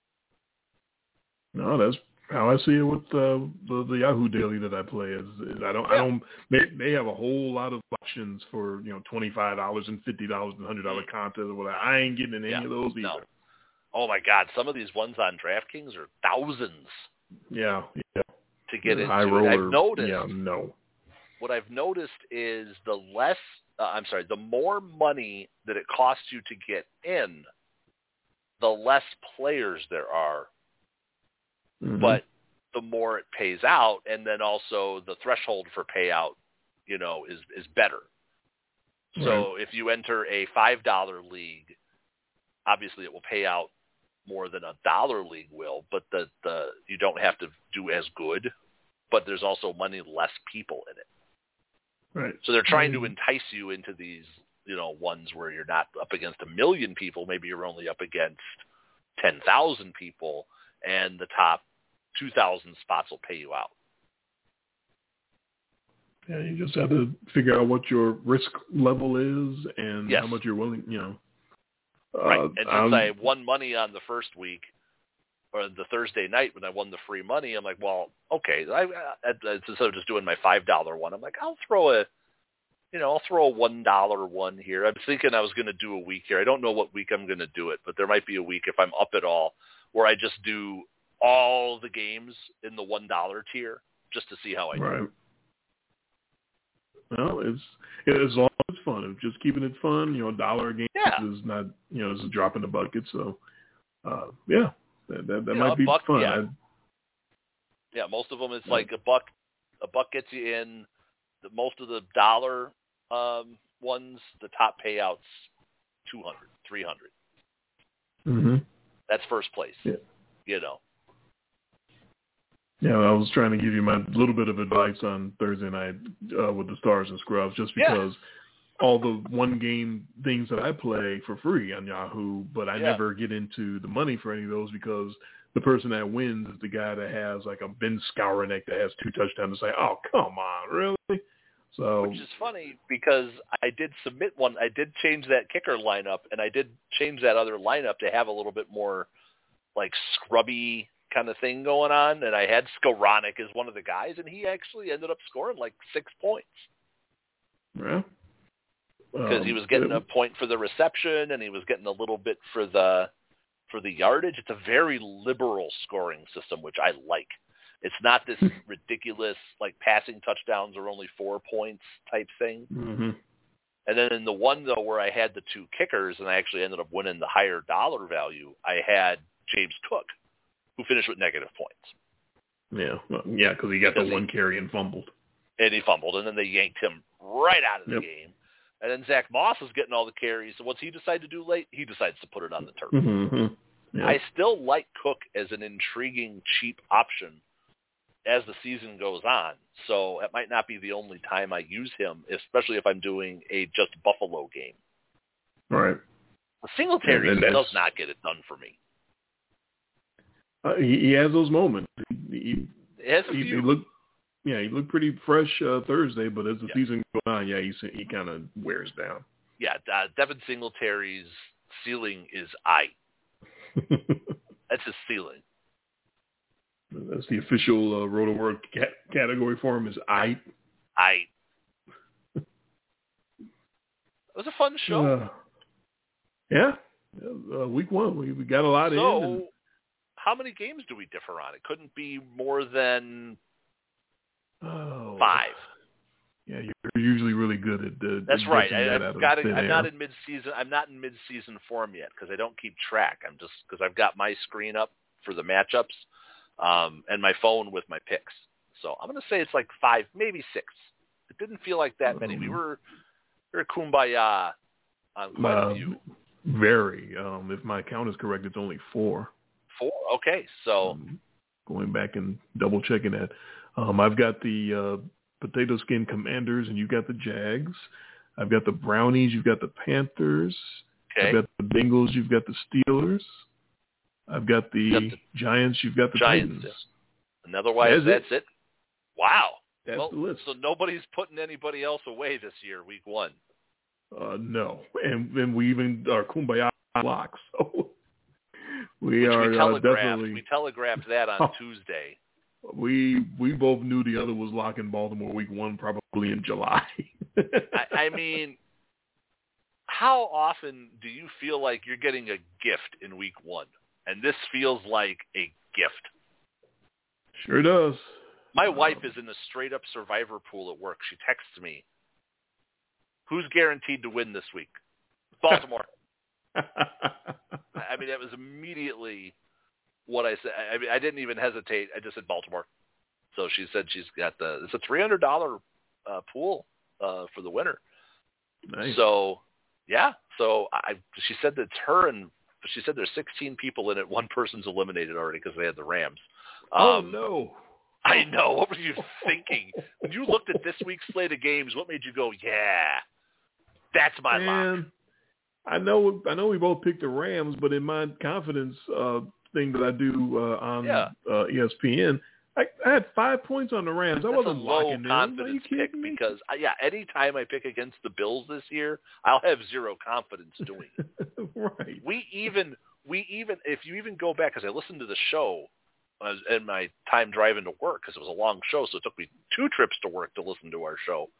No, that's how I see it with the Yahoo Daily that I play. I don't may have a whole lot of options for $25 and $50 and $100 content or whatever. I ain't getting in any of those either.
No. Oh my God, some of these ones on DraftKings are thousands.
Yeah.
To get into
high
it.
roller,
I've noticed.
Yeah, no.
What I've noticed is the more money that it costs you to get in, the less players there are.
Mm-hmm.
But the more it pays out, and then also the threshold for payout, is better.
Right.
So if you enter a $5 league, obviously it will pay out more than a $1 league will, but the you don't have to do as good, but there's also less people in it.
Right.
So they're trying to entice you into these, ones where you're not up against 1 million people. Maybe you're only up against 10,000 people, and the top 2,000 spots will pay you out.
Yeah, you just have to figure out what your risk level is and how much you're willing,
Right. And since I won money on the first week, or the Thursday night when I won the free money, I'm like, well, okay. Instead of just doing my $5 one, I'm like, I'll throw a $1 one here. I'm thinking I was going to do a week here. I don't know what week I'm going to do it, but there might be a week if I'm up at all where I just do all the games in the $1 tier just to see how I do.
Right. Well, it's long as it's fun. It's just keeping it fun. $1 a game is not, it's a drop in the bucket. So, that might be fun.
Yeah, most of them it's like a buck gets you in. Most of the dollar ones, the top payouts, $200, $300.
Mm-hmm.
That's first place.
Yeah. Yeah, I was trying to give you my little bit of advice on Thursday night with the Stars and Scrubs, just because all the one-game things that I play for free on Yahoo, but I never get into the money for any of those because the person that wins is the guy that has like a Ben Skowronek that has 2 touchdowns. It's like, oh, come on, really? So,
which is funny because I did submit one. I did change that kicker lineup, and I did change that other lineup to have a little bit more like scrubby kind of thing going on. And I had Skowronek as one of the guys, and he actually ended up scoring like 6 points.
Yeah.
Because he was getting a point for the reception, and he was getting a little bit for the yardage. It's a very liberal scoring system, which I like. It's not this ridiculous, like, passing touchdowns are only 4 points type thing.
Mm-hmm.
And then in the one, though, where I had the 2 kickers and I actually ended up winning the higher dollar value, I had James Cook, who finished with negative points.
Yeah, because he got the 1 carry and fumbled.
And he fumbled, and then they yanked him right out of the game. And then Zach Moss is getting all the carries. So what's he decide to do late? He decides to put it on the turf.
Mm-hmm. Yeah.
I still like Cook as an intriguing, cheap option as the season goes on. So it might not be the only time I use him, especially if I'm doing a just Buffalo game.
All right.
Singletary does not get it done for me.
He has those moments. He looked pretty fresh Thursday, but as the season goes on, he kind of wears down.
Yeah, Devin Singletary's ceiling is I. That's his ceiling.
That's the official Roto-World category for him is I.
It was a fun show.
Week 1, we got a lot in.
So, how many games do we differ on? It couldn't be more than 5.
Yeah, you're usually really good at the.
That's right. I'm not in mid-season. I'm not in mid-season form yet because I don't keep track. I'm just because I've got my screen up for the matchups, and my phone with my picks. So I'm going to say it's like 5, maybe 6. It didn't feel like that many. We were kumbaya on quite a few.
Very. If my count is correct, it's only 4.
4. Okay, so
going back and double checking that, I've got the Potato Skin Commanders, and you got the Jags. I've got the Brownies. You've got the Panthers.
Okay.
I've got the Bengals. You've got the Steelers. I've got the Giants. You've got the
Giants.
Titans.
And otherwise, that's it. Wow.
That's the list.
So nobody's putting anybody else away this year, week 1.
No. And we even are kumbaya locks. So we
telegraphed that on Tuesday.
We both knew the other was locking Baltimore week 1 probably in July.
I mean, how often do you feel like you're getting a gift in week 1? And this feels like a gift.
Sure does.
My wife is in a straight-up survivor pool at work. She texts me, who's guaranteed to win this week? Baltimore. I mean, that was immediately what I said. I mean, I didn't even hesitate. I just said Baltimore. So she said she's got it's a $300 pool for the winner.
Nice.
So, yeah. So she said that it's her, and she said there's 16 people in it. One person's eliminated already because they had the Rams.
Oh, no.
I know. What were you thinking? When you looked at this week's slate of games, what made you go, yeah, that's my lock?
I know we both picked the Rams, but in my confidence thing that I do on ESPN, I had 5 points on the Rams. I wasn't locking them.
Are you kidding me? Because any time I pick against the Bills this year, I'll have zero confidence doing it.
Right.
We even if you even go back, because I listened to the show in my time driving to work, because it was a long show, so it took me 2 trips to work to listen to our show.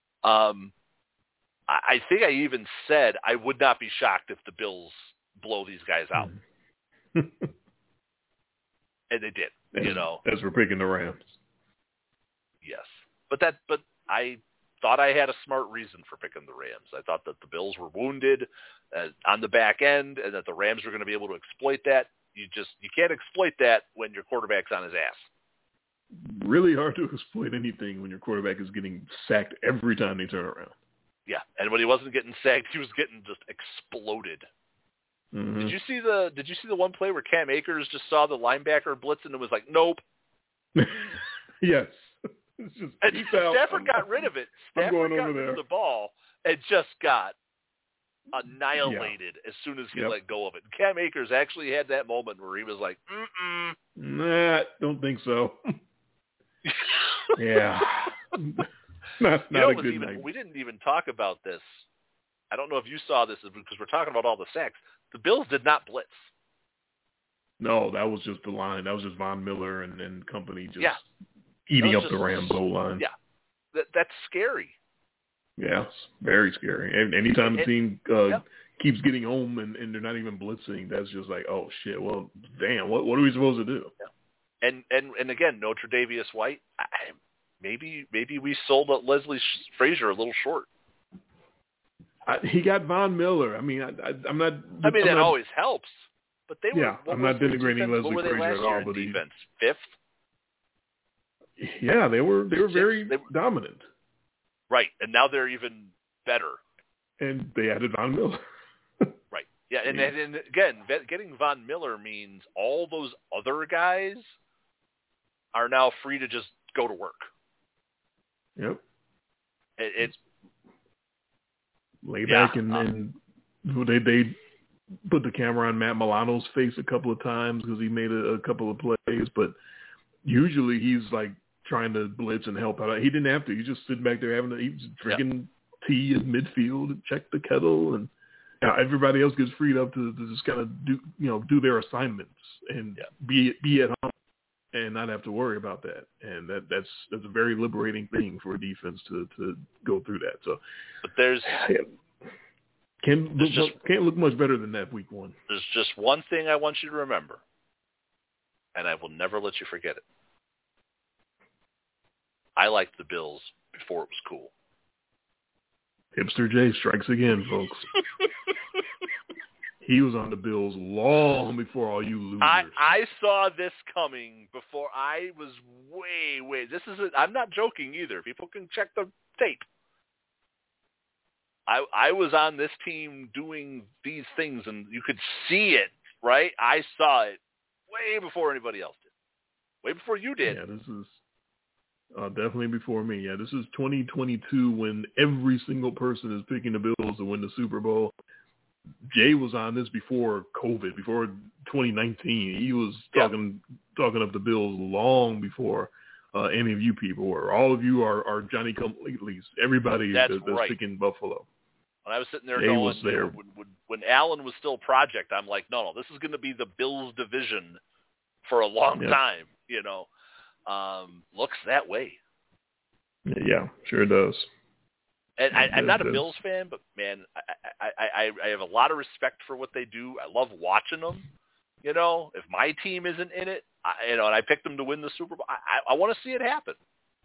I think I even said I would not be shocked if the Bills blow these guys out. And they did,
As we're picking the Rams.
Yes. But I thought I had a smart reason for picking the Rams. I thought that the Bills were wounded on the back end and that the Rams were going to be able to exploit that. You can't exploit that when your quarterback's on his ass.
Really hard to exploit anything when your quarterback is getting sacked every time they turn around.
Yeah, and when he wasn't getting sacked, he was getting just exploded.
Mm-hmm.
Did you see the one play where Cam Akers just saw the linebacker blitz and it was like, nope.
Yes. It's just,
and Stafford got rid of it. Stafford got rid of the ball and just got annihilated as soon as he let go of it. Cam Akers actually had that moment where he was like,
Nah, don't think so. Yeah. not a good night.
We didn't even talk about this. I don't know if you saw this because we're talking about all the sacks. The Bills did not blitz.
No, that was just the line. That was just Von Miller and company just eating up the Rams' O-line.
Yeah. That's scary.
Yeah, it's very scary. And anytime the team keeps getting home and they're not even blitzing, that's just like, oh, shit, well, damn, what are we supposed to do?
Yeah. And again, no Tre'Davious White. Maybe we sold Leslie Frazier a little short.
He got Von Miller. I mean, I'm not.
That always helps. But they were.
Yeah, I'm not denigrating Leslie Frazier at all. But
defense, fifth.
Yeah, they were very dominant.
Right, and now they're even better.
And they added Von Miller.
Right. Yeah, and again, getting Von Miller means all those other guys are now free to just go to work.
Yep.
It's
lay back and they put the camera on Matt Milano's face a couple of times because he made a couple of plays, but usually he's like trying to blitz and help out. He didn't have to. He's just sitting back there he was drinking tea in midfield and check the kettle, and everybody else gets freed up to just kind of do their assignments and be at home and not have to worry about that. And that's a very liberating thing for a defense to go through that. So,
but there's
can't look much better than that week one.
There's just one thing I want you to remember, and I will never let you forget it. I liked the Bills before it was cool.
Hipster J strikes again, folks. He was on the Bills long before all you losers.
I saw this coming before I was way. I'm not joking either. People can check the tape. I was on this team doing these things, and you could see it, right? I saw it way before anybody else did. Way before you did.
Yeah, this is definitely before me. Yeah, this is 2022 when every single person is picking the Bills to win the Super Bowl. Jay was on this before COVID, before 2019. He was talking up the Bills long before any of you people were. All of you are Johnny Come-Latelys. Everybody that's picking Buffalo.
When I was sitting there
Jay
going,
was there.
When Allen was still project, I'm like, no, this is going to be the Bills division for a long time. Looks that way.
Yeah, sure does.
And I'm not a Bills fan, but man, I have a lot of respect for what they do. I love watching them. If my team isn't in it, and I picked them to win the Super Bowl, I want to see it happen.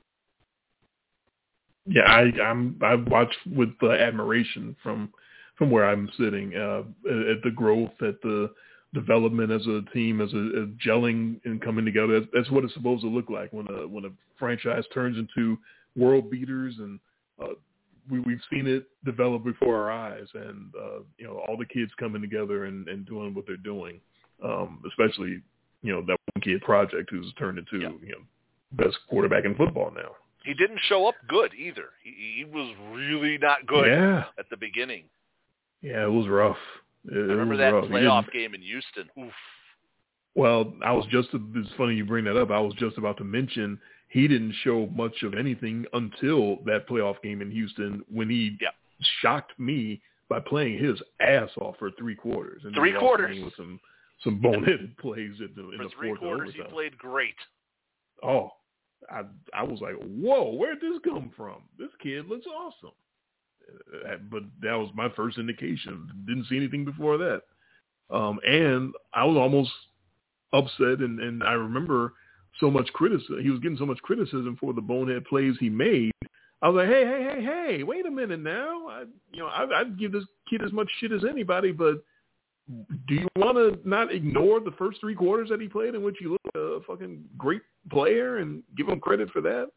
Yeah, I watch with admiration from where I'm sitting at the growth, at the development as a team, as a gelling and coming together. That's what it's supposed to look like when a franchise turns into world beaters, and we've seen it develop before our eyes, and all the kids coming together and doing what they're doing, especially that one kid project who's turned into best quarterback in football now.
He didn't show up good either. He was really not good at the beginning.
Yeah, it was rough.
I remember that playoff game in Houston. Oof.
Well, it's funny you bring that up. I was just about to mention he didn't show much of anything until that playoff game in Houston when he shocked me by playing his ass off for 3 quarters. And
3 quarters.
With some boneheaded plays in the
for 3
fourth
quarters,
overtime.
He played great.
Oh, I was like, whoa, where'd this come from? This kid looks awesome. But that was my first indication. Didn't see anything before that. And I was almost upset, and I remember so much criticism. He was getting so much criticism for the bonehead plays he made. I was like, hey, wait a minute now. I'd give this kid as much shit as anybody, but do you want to not ignore the first 3 quarters that he played in which he looked a fucking great player and give him credit for that?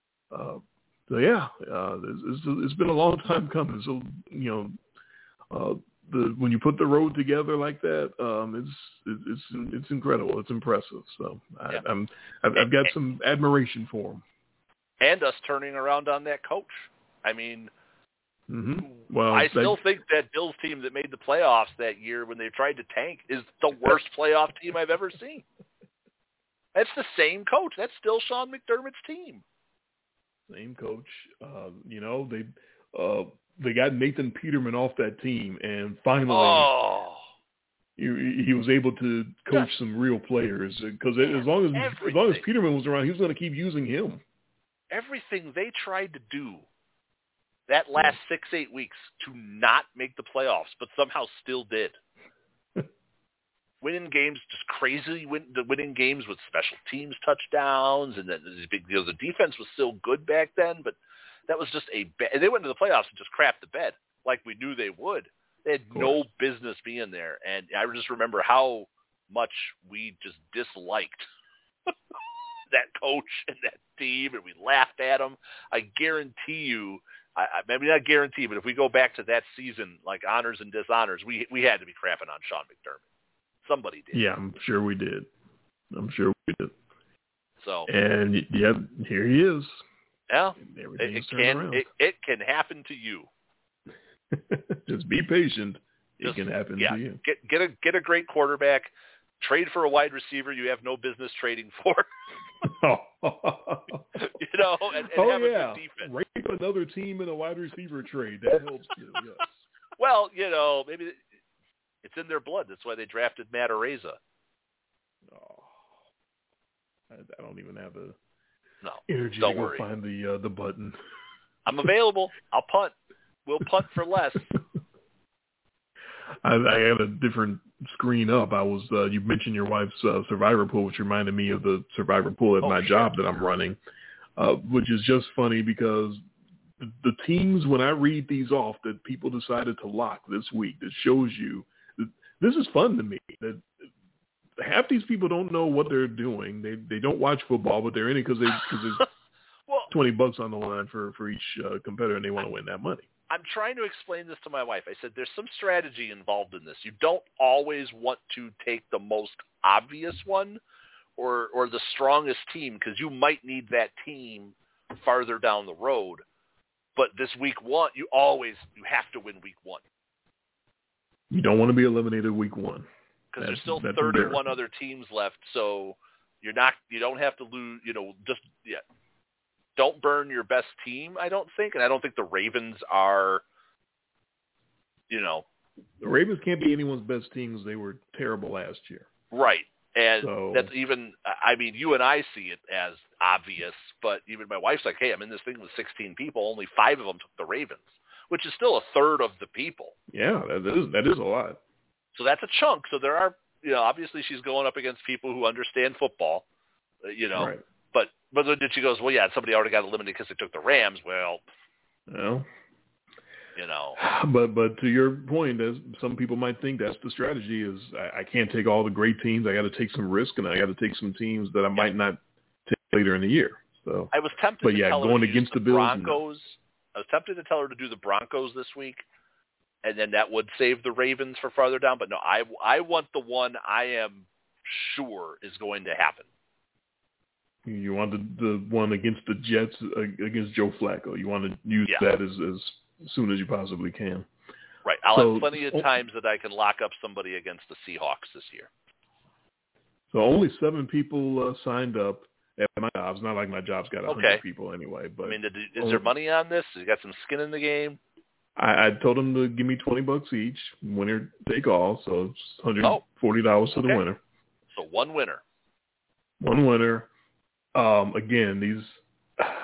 It's been a long time coming. So, when you put the road together like that, it's incredible. It's impressive. So I've got some admiration for him.
And us turning around on that coach. I mean,
well,
I still think that Bills team that made the playoffs that year when they tried to tank is the worst playoff team I've ever seen. That's the same coach. That's still Sean McDermott's team.
Same coach. They got Nathan Peterman off that team, and finally he was able to coach some real players. Because as long as Peterman was around, he was going to keep using him.
Everything they tried to do that last 6-8 weeks to not make the playoffs, but somehow still did. Winning games, just crazy winning games with special teams touchdowns, and then the defense was still good back then, but that was just they went to the playoffs and just crapped the bed like we knew they would. They had no business being there, and I just remember how much we just disliked that coach and that team, and we laughed at them. I guarantee you, maybe not guarantee, but if we go back to that season, like honors and dishonors, we had to be crapping on Sean McDermott. Somebody did.
Yeah, I'm sure we did.
So,
and here he is.
Yeah, it can happen to you.
Just be patient. It can happen to you.
Get a great quarterback. Trade for a wide receiver you have no business trading for. And have a good defense.
Rape another team in a wide receiver trade. That helps too. Yes.
Well, maybe it's in their blood. That's why they drafted Matt Araiza.
Oh, I don't even have the
energy
to go find the button.
I'm available. I'll punt. We'll punt for less.
I had a different screen up. I was you mentioned your wife's Survivor pool, which reminded me of the Survivor pool at my job that I'm running, which is just funny because the teams, when I read these off that people decided to lock this week, that shows you this is fun to me. That half these people don't know what they're doing. They don't watch football, but they're in it because there's $20 on the line for each competitor, and they want to win that money.
I'm trying to explain this to my wife. I said, there's some strategy involved in this. You don't always want to take the most obvious one or the strongest team because you might need that team farther down the road. But this week one, you have to win week one.
You don't want to be eliminated week one.
Because there's still 31 other teams left, so you don't have to lose, don't burn your best team, I don't think. And I don't think the Ravens are, The
Ravens can't be anyone's best teams. They were terrible last year.
Right. And that's even, you and I see it as obvious, but even my wife's like, hey, I'm in this thing with 16 people. Only 5 of them took the Ravens, which is still a third of the people.
Yeah, that is a lot.
So that's a chunk. So there are, obviously she's going up against people who understand football,
Right.
But then she goes, well, yeah, somebody already got eliminated because they took the Rams. Well.
But to your point, as some people might think that's the strategy is I can't take all the great teams. I got to take some risk, and I got to take some teams that I might not take later in the year. So
I was tempted to tell her
going
to
against
use
the Bills,
Broncos. I was tempted to tell her to do the Broncos this week, and then that would save the Ravens for farther down. But no, I want the one I am sure is going to happen.
You want the one against the Jets, against Joe Flacco. You want to use that as soon as you possibly can.
Right. I'll have plenty of times that I can lock up somebody against the Seahawks this year.
So only 7 people signed up at my job. It's not like my job's got 100 people anyway. But
is there money on this? You got some skin in the game?
I told them to give me $20 each, winner take all. So it's $140 to the winner.
So one winner.
One winner. Again,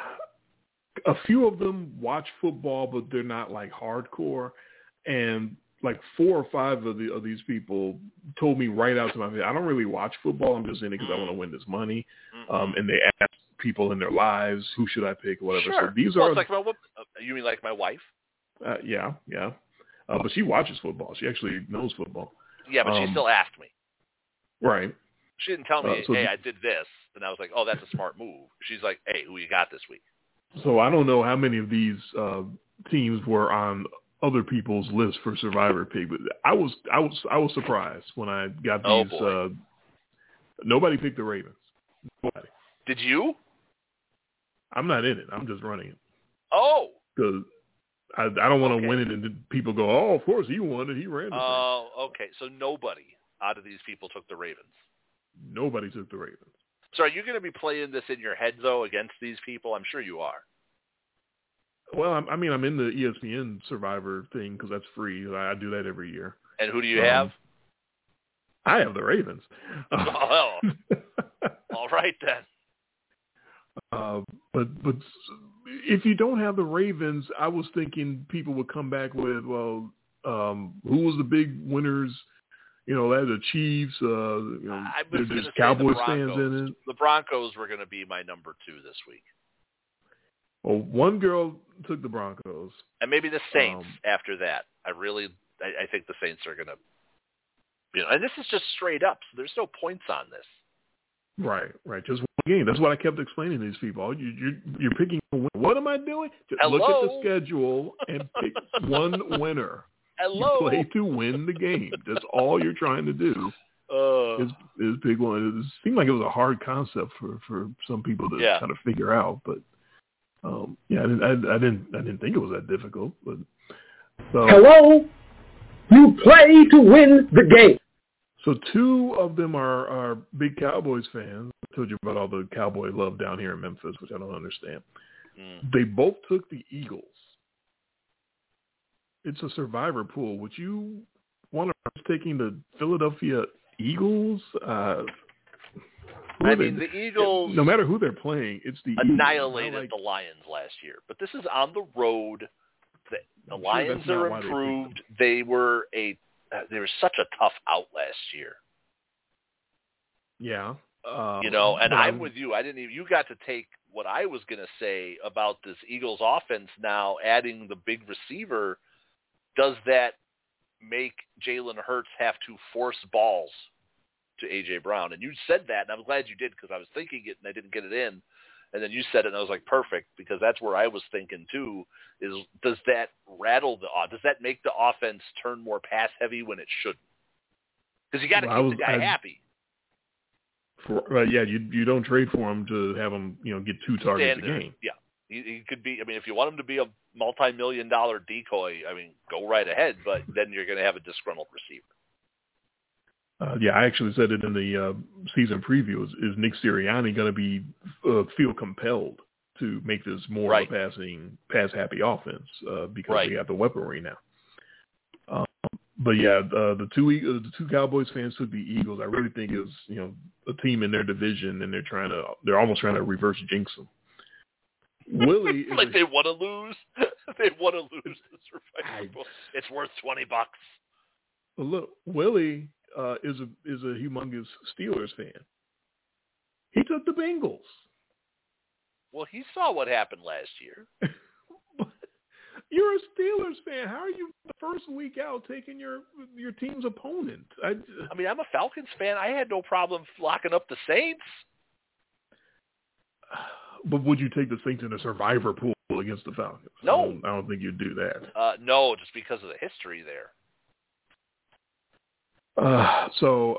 a few of them watch football, but they're not like hardcore. And like 4 or 5 of these people told me right out to my face, I don't really watch football. I'm just in it because I want to win this money. And they ask people in their lives, who should I pick, or whatever.
Sure.
So these
well,
are.
It's like you mean like my wife?
Yeah. But she watches football. She actually knows football.
Yeah, but she still asked me.
Right.
She didn't tell me, hey, I did this. And I was like, oh, that's a smart move. She's like, hey, who you got this week?
So I don't know how many of these teams were on other people's lists for Survivor Pick, but I was surprised when I got these.
Boy.
Nobody picked the Ravens. Nobody.
Did you?
I'm not in it. I'm just running it.
Oh.
Because I don't want to win it, and then people go, oh, of course he won it. He ran the thing.
Oh, okay. So nobody out of these people took the Ravens.
Nobody took the Ravens.
So are you going to be playing this in your head, though, against these people? I'm sure you are.
Well, I'm in the ESPN Survivor thing because that's free. I do that every year.
And who do you have?
I have the Ravens.
Oh, all right then.
But if you don't have the Ravens, I was thinking people would come back with, well, who was the big winners? The Chiefs. There's Cowboys fans in it.
The Broncos were going to be my number 2 this week.
Well, one girl took the Broncos.
And maybe the Saints after that. I think the Saints are going to, and this is just straight up. So there's no points on this.
Right. Just one game. That's what I kept explaining to these people. You're picking a winner. What am I doing? Just look at the schedule and pick one winner.
Hello.
You play to win the game. That's all you're trying to do. Is pick one. It seemed like it was a hard concept for some people to kind of figure out, but I didn't think it was that difficult. But
hello, you play to win the game.
So 2 of them are big Cowboys fans. I told you about all the Cowboy love down here in Memphis, which I don't understand. They both took the Eagles. It's a Survivor pool. Would you want to taking the Philadelphia Eagles?
The Eagles,
no matter who they're playing, it's the
annihilated the Lions last year. But this is on the road. The Lions are improved. They were such a tough out last year.
Yeah.
And I'm with you. You got to take what I was going to say about this Eagles offense now, adding the big receiver. Does that make Jalen Hurts have to force balls to A.J. Brown? And you said that, and I'm glad you did because I was thinking it and I didn't get it in. And then you said it, and I was like, perfect, because that's where I was thinking too, is does that rattle does that make the offense turn more pass-heavy when it shouldn't? Because you got to keep the guy happy.
You don't trade for him to have him, get 2 targets a game.
Yeah. He could be, if you want him to be a multi-million-dollar decoy, go right ahead, but then you're going to have a disgruntled receiver.
I actually said it in the season preview. Is Nick Sirianni going to be feel compelled to make this more of a pass-happy offense because we have the weaponry now? The 2 Cowboys fans took the Eagles. I really think it's a team in their division, and they're almost trying to reverse jinx them. Willie is
they want to lose. They want to lose the Survivor. It's worth $20.
Look, Willie is a humongous Steelers fan. He took the Bengals.
Well, he saw what happened last year.
You're a Steelers fan. How are you the first week out taking your team's opponent? I'm
a Falcons fan. I had no problem locking up the Saints.
But would you take the Saints in a Survivor pool against the Falcons?
No.
I don't think you'd do that.
No, just because of the history there.
I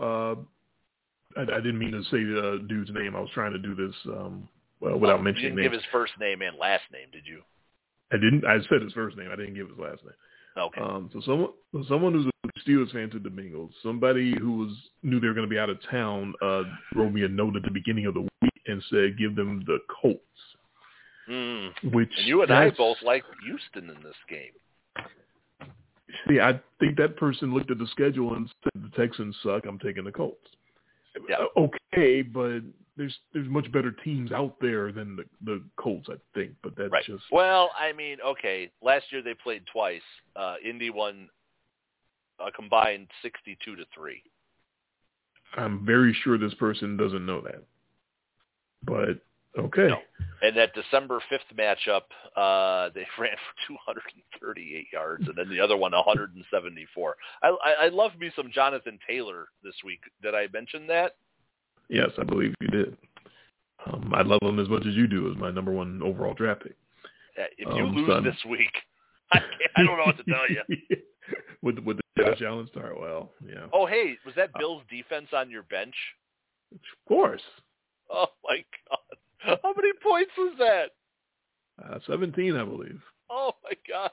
didn't mean to say the dude's name. I was trying to do this without mentioning
names. You didn't
give
his first name and last name, did you?
I didn't. I said his first name. I didn't give his last name.
Okay.
So someone who's a Steelers fan to the Bengals, somebody who knew they were going to be out of town, wrote me a note at the beginning of the week and said, give them the Colts.
Which and you and I both like Houston in this game.
See, I think that person looked at the schedule and said the Texans suck. I'm taking the Colts. Yeah. Okay, but there's much better teams out there than the Colts, I think. But that's just
well, okay. Last year they played twice. Indy won a combined 62-3.
I'm very sure this person doesn't know that. But, okay.
No. And that December 5th matchup, they ran for 238 yards, and then the other one 174. I love me some Jonathan Taylor this week. Did I mention that?
Yes, I believe you did. I love him as much as you do as my number one overall draft pick.
If you lose this week, I don't know what to tell you.
with the Josh Allen start, well, yeah.
Oh, hey, was that Bills defense on your bench?
Of course.
Oh, my God. How many points was that?
17, I believe.
Oh, my God.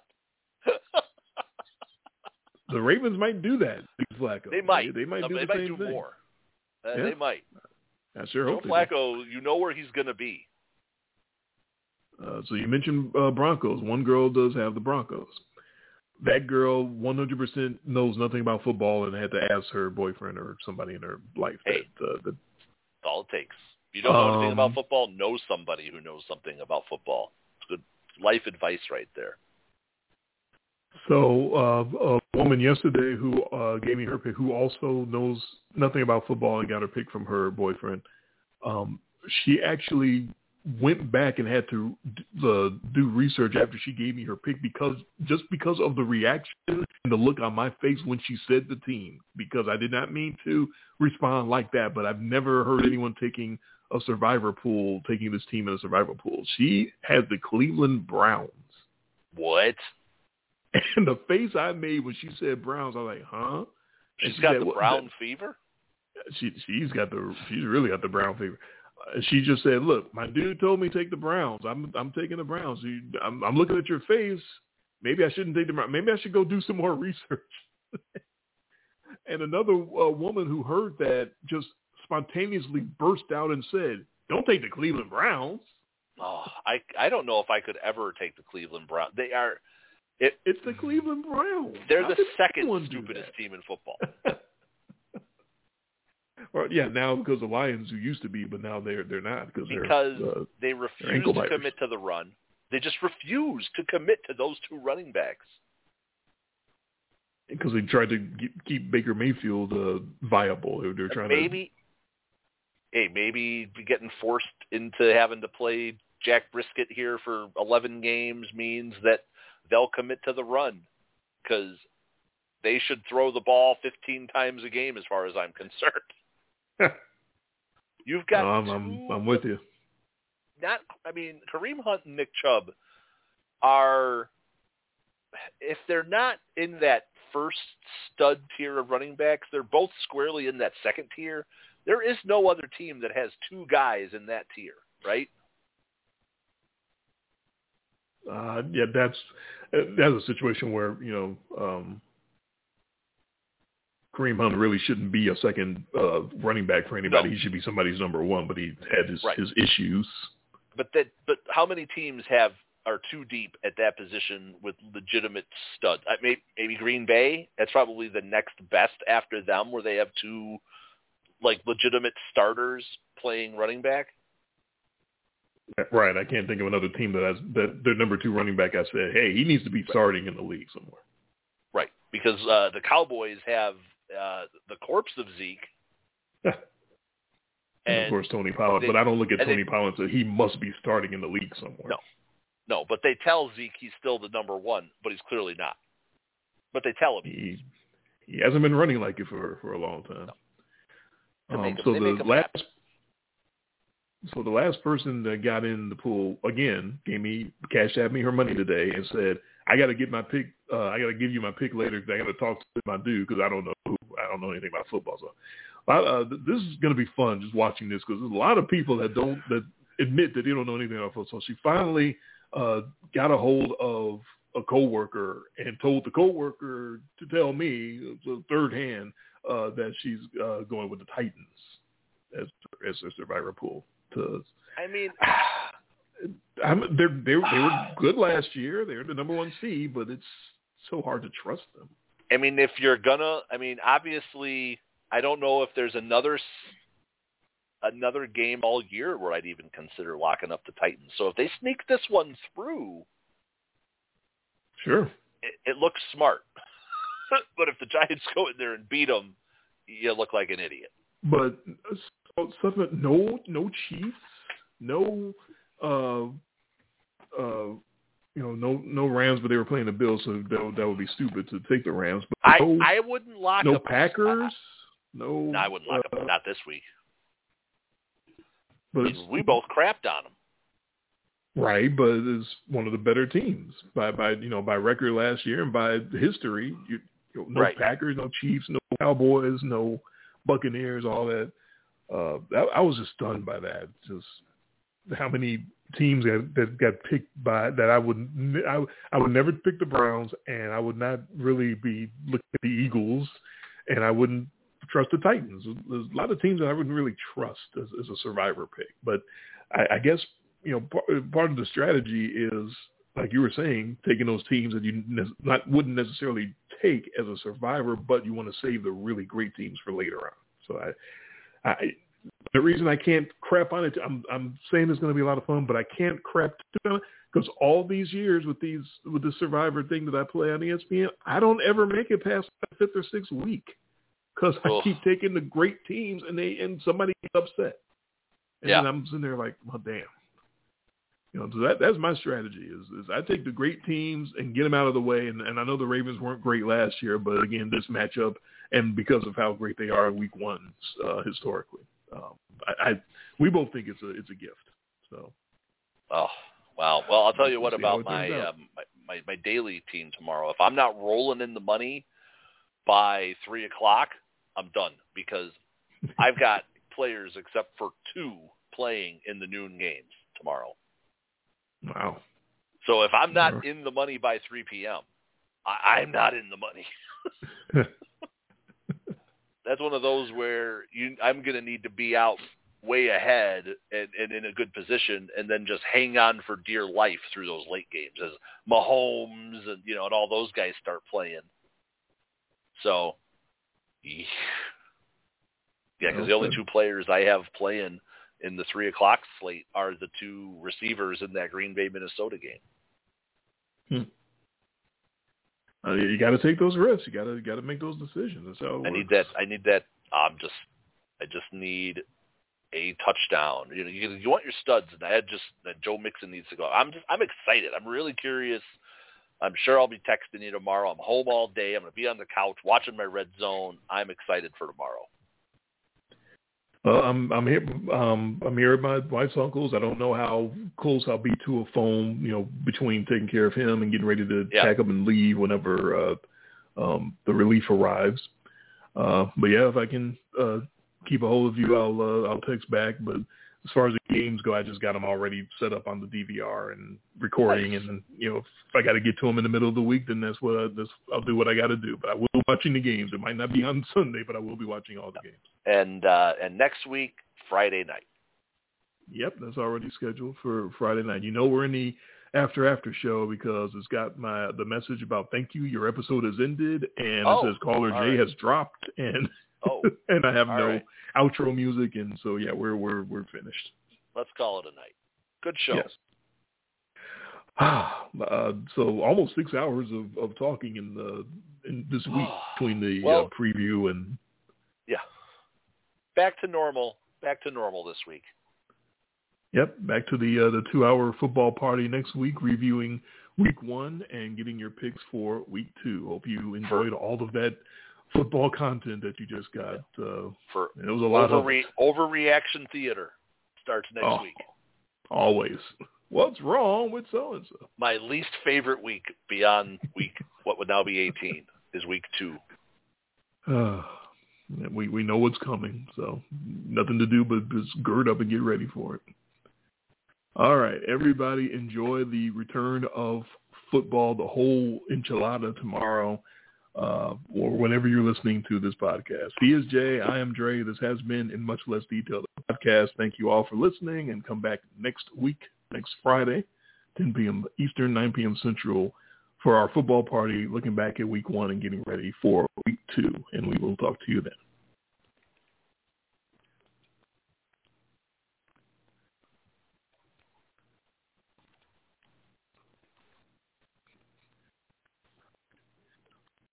The Ravens might do that, Flacco.
They might.
They might do the same thing.
More.
Yeah.
They might.
I sure hope
Joe Flacco, you know where he's going to be.
So you mentioned Broncos. One girl does have the Broncos. That girl 100% knows nothing about football and had to ask her boyfriend or somebody in her life.
Hey, that's all it takes. If you don't know anything about football, know somebody who knows something about football. It's good life advice right there.
So a woman yesterday who gave me her pick, who also knows nothing about football and got her pick from her boyfriend, she actually went back and had to do research after she gave me her pick because of the reaction and the look on my face when she said the team, because I did not mean to respond like that, but I've never heard anyone taking this team in a survivor pool. She had the Cleveland Browns.
What?
And the face I made when she said Browns, I was like, huh?
She's got the Brown fever?
She's really got the Brown fever. She just said, look, my dude told me take the Browns. I'm taking the Browns. I'm looking at your face. Maybe I shouldn't take the Browns. Maybe I should go do some more research. And another woman who heard that just spontaneously burst out and said, don't take the Cleveland Browns.
Oh, I don't know if I could ever take the Cleveland Browns. They are...
It's the Cleveland Browns.
They're the second stupidest team in football.
Well, yeah, now because the Lions who used to be, but now they're not because
they refuse to commit to the run. They just refuse to commit to those two running backs.
Because they tried to keep Baker Mayfield viable. They're trying
maybe getting forced into having to play Jack Brisket here for 11 games means that they'll commit to the run, because they should throw the ball 15 times a game as far as I'm concerned. You've got
I'm with you.
Kareem Hunt and Nick Chubb are, if they're not in that first stud tier of running backs, they're both squarely in that second tier. There is no other team that has two guys in that tier, right?
Yeah, that's a situation where, Kareem Hunt really shouldn't be a second running back for anybody. No. He should be somebody's number one, but he had his issues. But
how many teams are too deep at that position with legitimate studs? Maybe Green Bay. That's probably the next best after them, where they have two legitimate starters playing running back.
Right. I can't think of another team that their number two running back, I said, hey, he needs to be starting in the league somewhere.
Right. Because the Cowboys have the corpse of Zeke.
and of course, Tony Pollard. But I don't look at Tony Pollard and say he must be starting in the league somewhere.
No, but they tell Zeke he's still the number one, but he's clearly not. But they tell him.
He hasn't been running like it for a long time.
No.
So the last person that got in the pool again cashed out me her money today and said, I got to get my pick. I got to give you my pick later because I got to talk to my dude because I don't know anything about football. So this is going to be fun just watching this because there's a lot of people that admit that they don't know anything about football. So she finally got a hold of a coworker and told the coworker to tell me, the third hand, that she's going with the Titans as their survivor pool. They were good last year. They're the number one seed, but it's so hard to trust them.
If you're gonna, obviously, I don't know if there's another game all year where I'd even consider locking up the Titans. So if they sneak this one through,
sure,
it looks smart. But if the Giants go in there and beat them, you look like an idiot.
But no Chiefs, no no Rams, but they were playing the Bills, so that would be stupid to take the Rams. But
I wouldn't lock
no
up
Packers.
No, I wouldn't lock up. Not this week.
But
we both crapped on them.
Right, but it's one of the better teams by record last year and by history. No
right.
Packers, no Chiefs, no Cowboys, no Buccaneers, all that. I was just stunned by that. Just how many teams that got picked by that I would never pick the Browns, and I would not really be looking at the Eagles, and I wouldn't trust the Titans. There's a lot of teams that I wouldn't really trust as a survivor pick. But I guess part of the strategy is, like you were saying, taking those teams that you wouldn't necessarily take as a survivor, but you want to save the really great teams for later on. So the reason I can't crap on it, I'm saying it's going to be a lot of fun, but I can't crap on it because all these years with the survivor thing that I play on ESPN, I don't ever make it past the fifth or sixth week because I keep taking the great teams and somebody gets upset. And then I'm sitting there like, well, damn. So that's my strategy is I take the great teams and get them out of the way. And I know the Ravens weren't great last year, but again, this matchup and because of how great they are in week one historically, we both think it's a gift. So.
Oh, wow. Well, I'll tell you what about my daily team tomorrow. If I'm not rolling in the money by 3:00, I'm done because I've got players except for 2 playing in the noon games tomorrow.
Wow.
So if I'm not in the money by 3 p.m., I'm not in the money. That's one of those where I'm going to need to be out way ahead and in a good position and then just hang on for dear life through those late games as Mahomes and all those guys start playing. So, yeah, because the only 2 players I have playing in the 3:00 slate are the 2 receivers in that Green Bay, Minnesota game.
You got to take those risks. You got to make those decisions. That's how it works.
I need that. I just need a touchdown. You want your studs, and that Joe Mixon needs to go. I'm excited. I'm really curious. I'm sure I'll be texting you tomorrow. I'm home all day. I'm going to be on the couch watching my Red Zone. I'm excited for tomorrow.
I'm here. I'm here at my wife's uncle's. I don't know how close I'll be to a phone, between taking care of him and getting ready to pack up and leave whenever the relief arrives. But yeah, if I can keep a hold of you, I'll text back. But as far as the games go, I just got them already set up on the DVR and recording. Nice. And if I got to get to them in the middle of the week, then I'll do what I got to do. But I will be watching the games. It might not be on Sunday, but I will be watching all the games.
And next week, Friday night.
Yep, that's already scheduled for Friday night. We're in the after show because it's got the message about thank you, your episode has ended, and it says caller J has dropped, and and I have no outro music, and so yeah, we're finished.
Let's call it a night. Good show.
Yes. So almost 6 hours of talking in this week between the preview and
back to normal this week.
Yep, back to the 2-hour football party next week, reviewing week 1 and getting your picks for week 2. Hope you enjoyed all of that football content that you just got. It was a lot of
overreaction theater starts next week.
Always. What's wrong with so-and-so?
My least favorite week beyond week, what would now be 18, is week 2.
We know what's coming, so nothing to do but just gird up and get ready for it. All right, everybody, enjoy the return of football, the whole enchilada tomorrow, or whenever you're listening to this podcast. He is Jay. I am Dre. This has been In Much Less Detail, the podcast. Thank you all for listening, and come back next week, next Friday, 10 p.m. Eastern, 9 p.m. Central, for our football party, looking back at week 1 and getting ready for week 2, and we will talk to you then.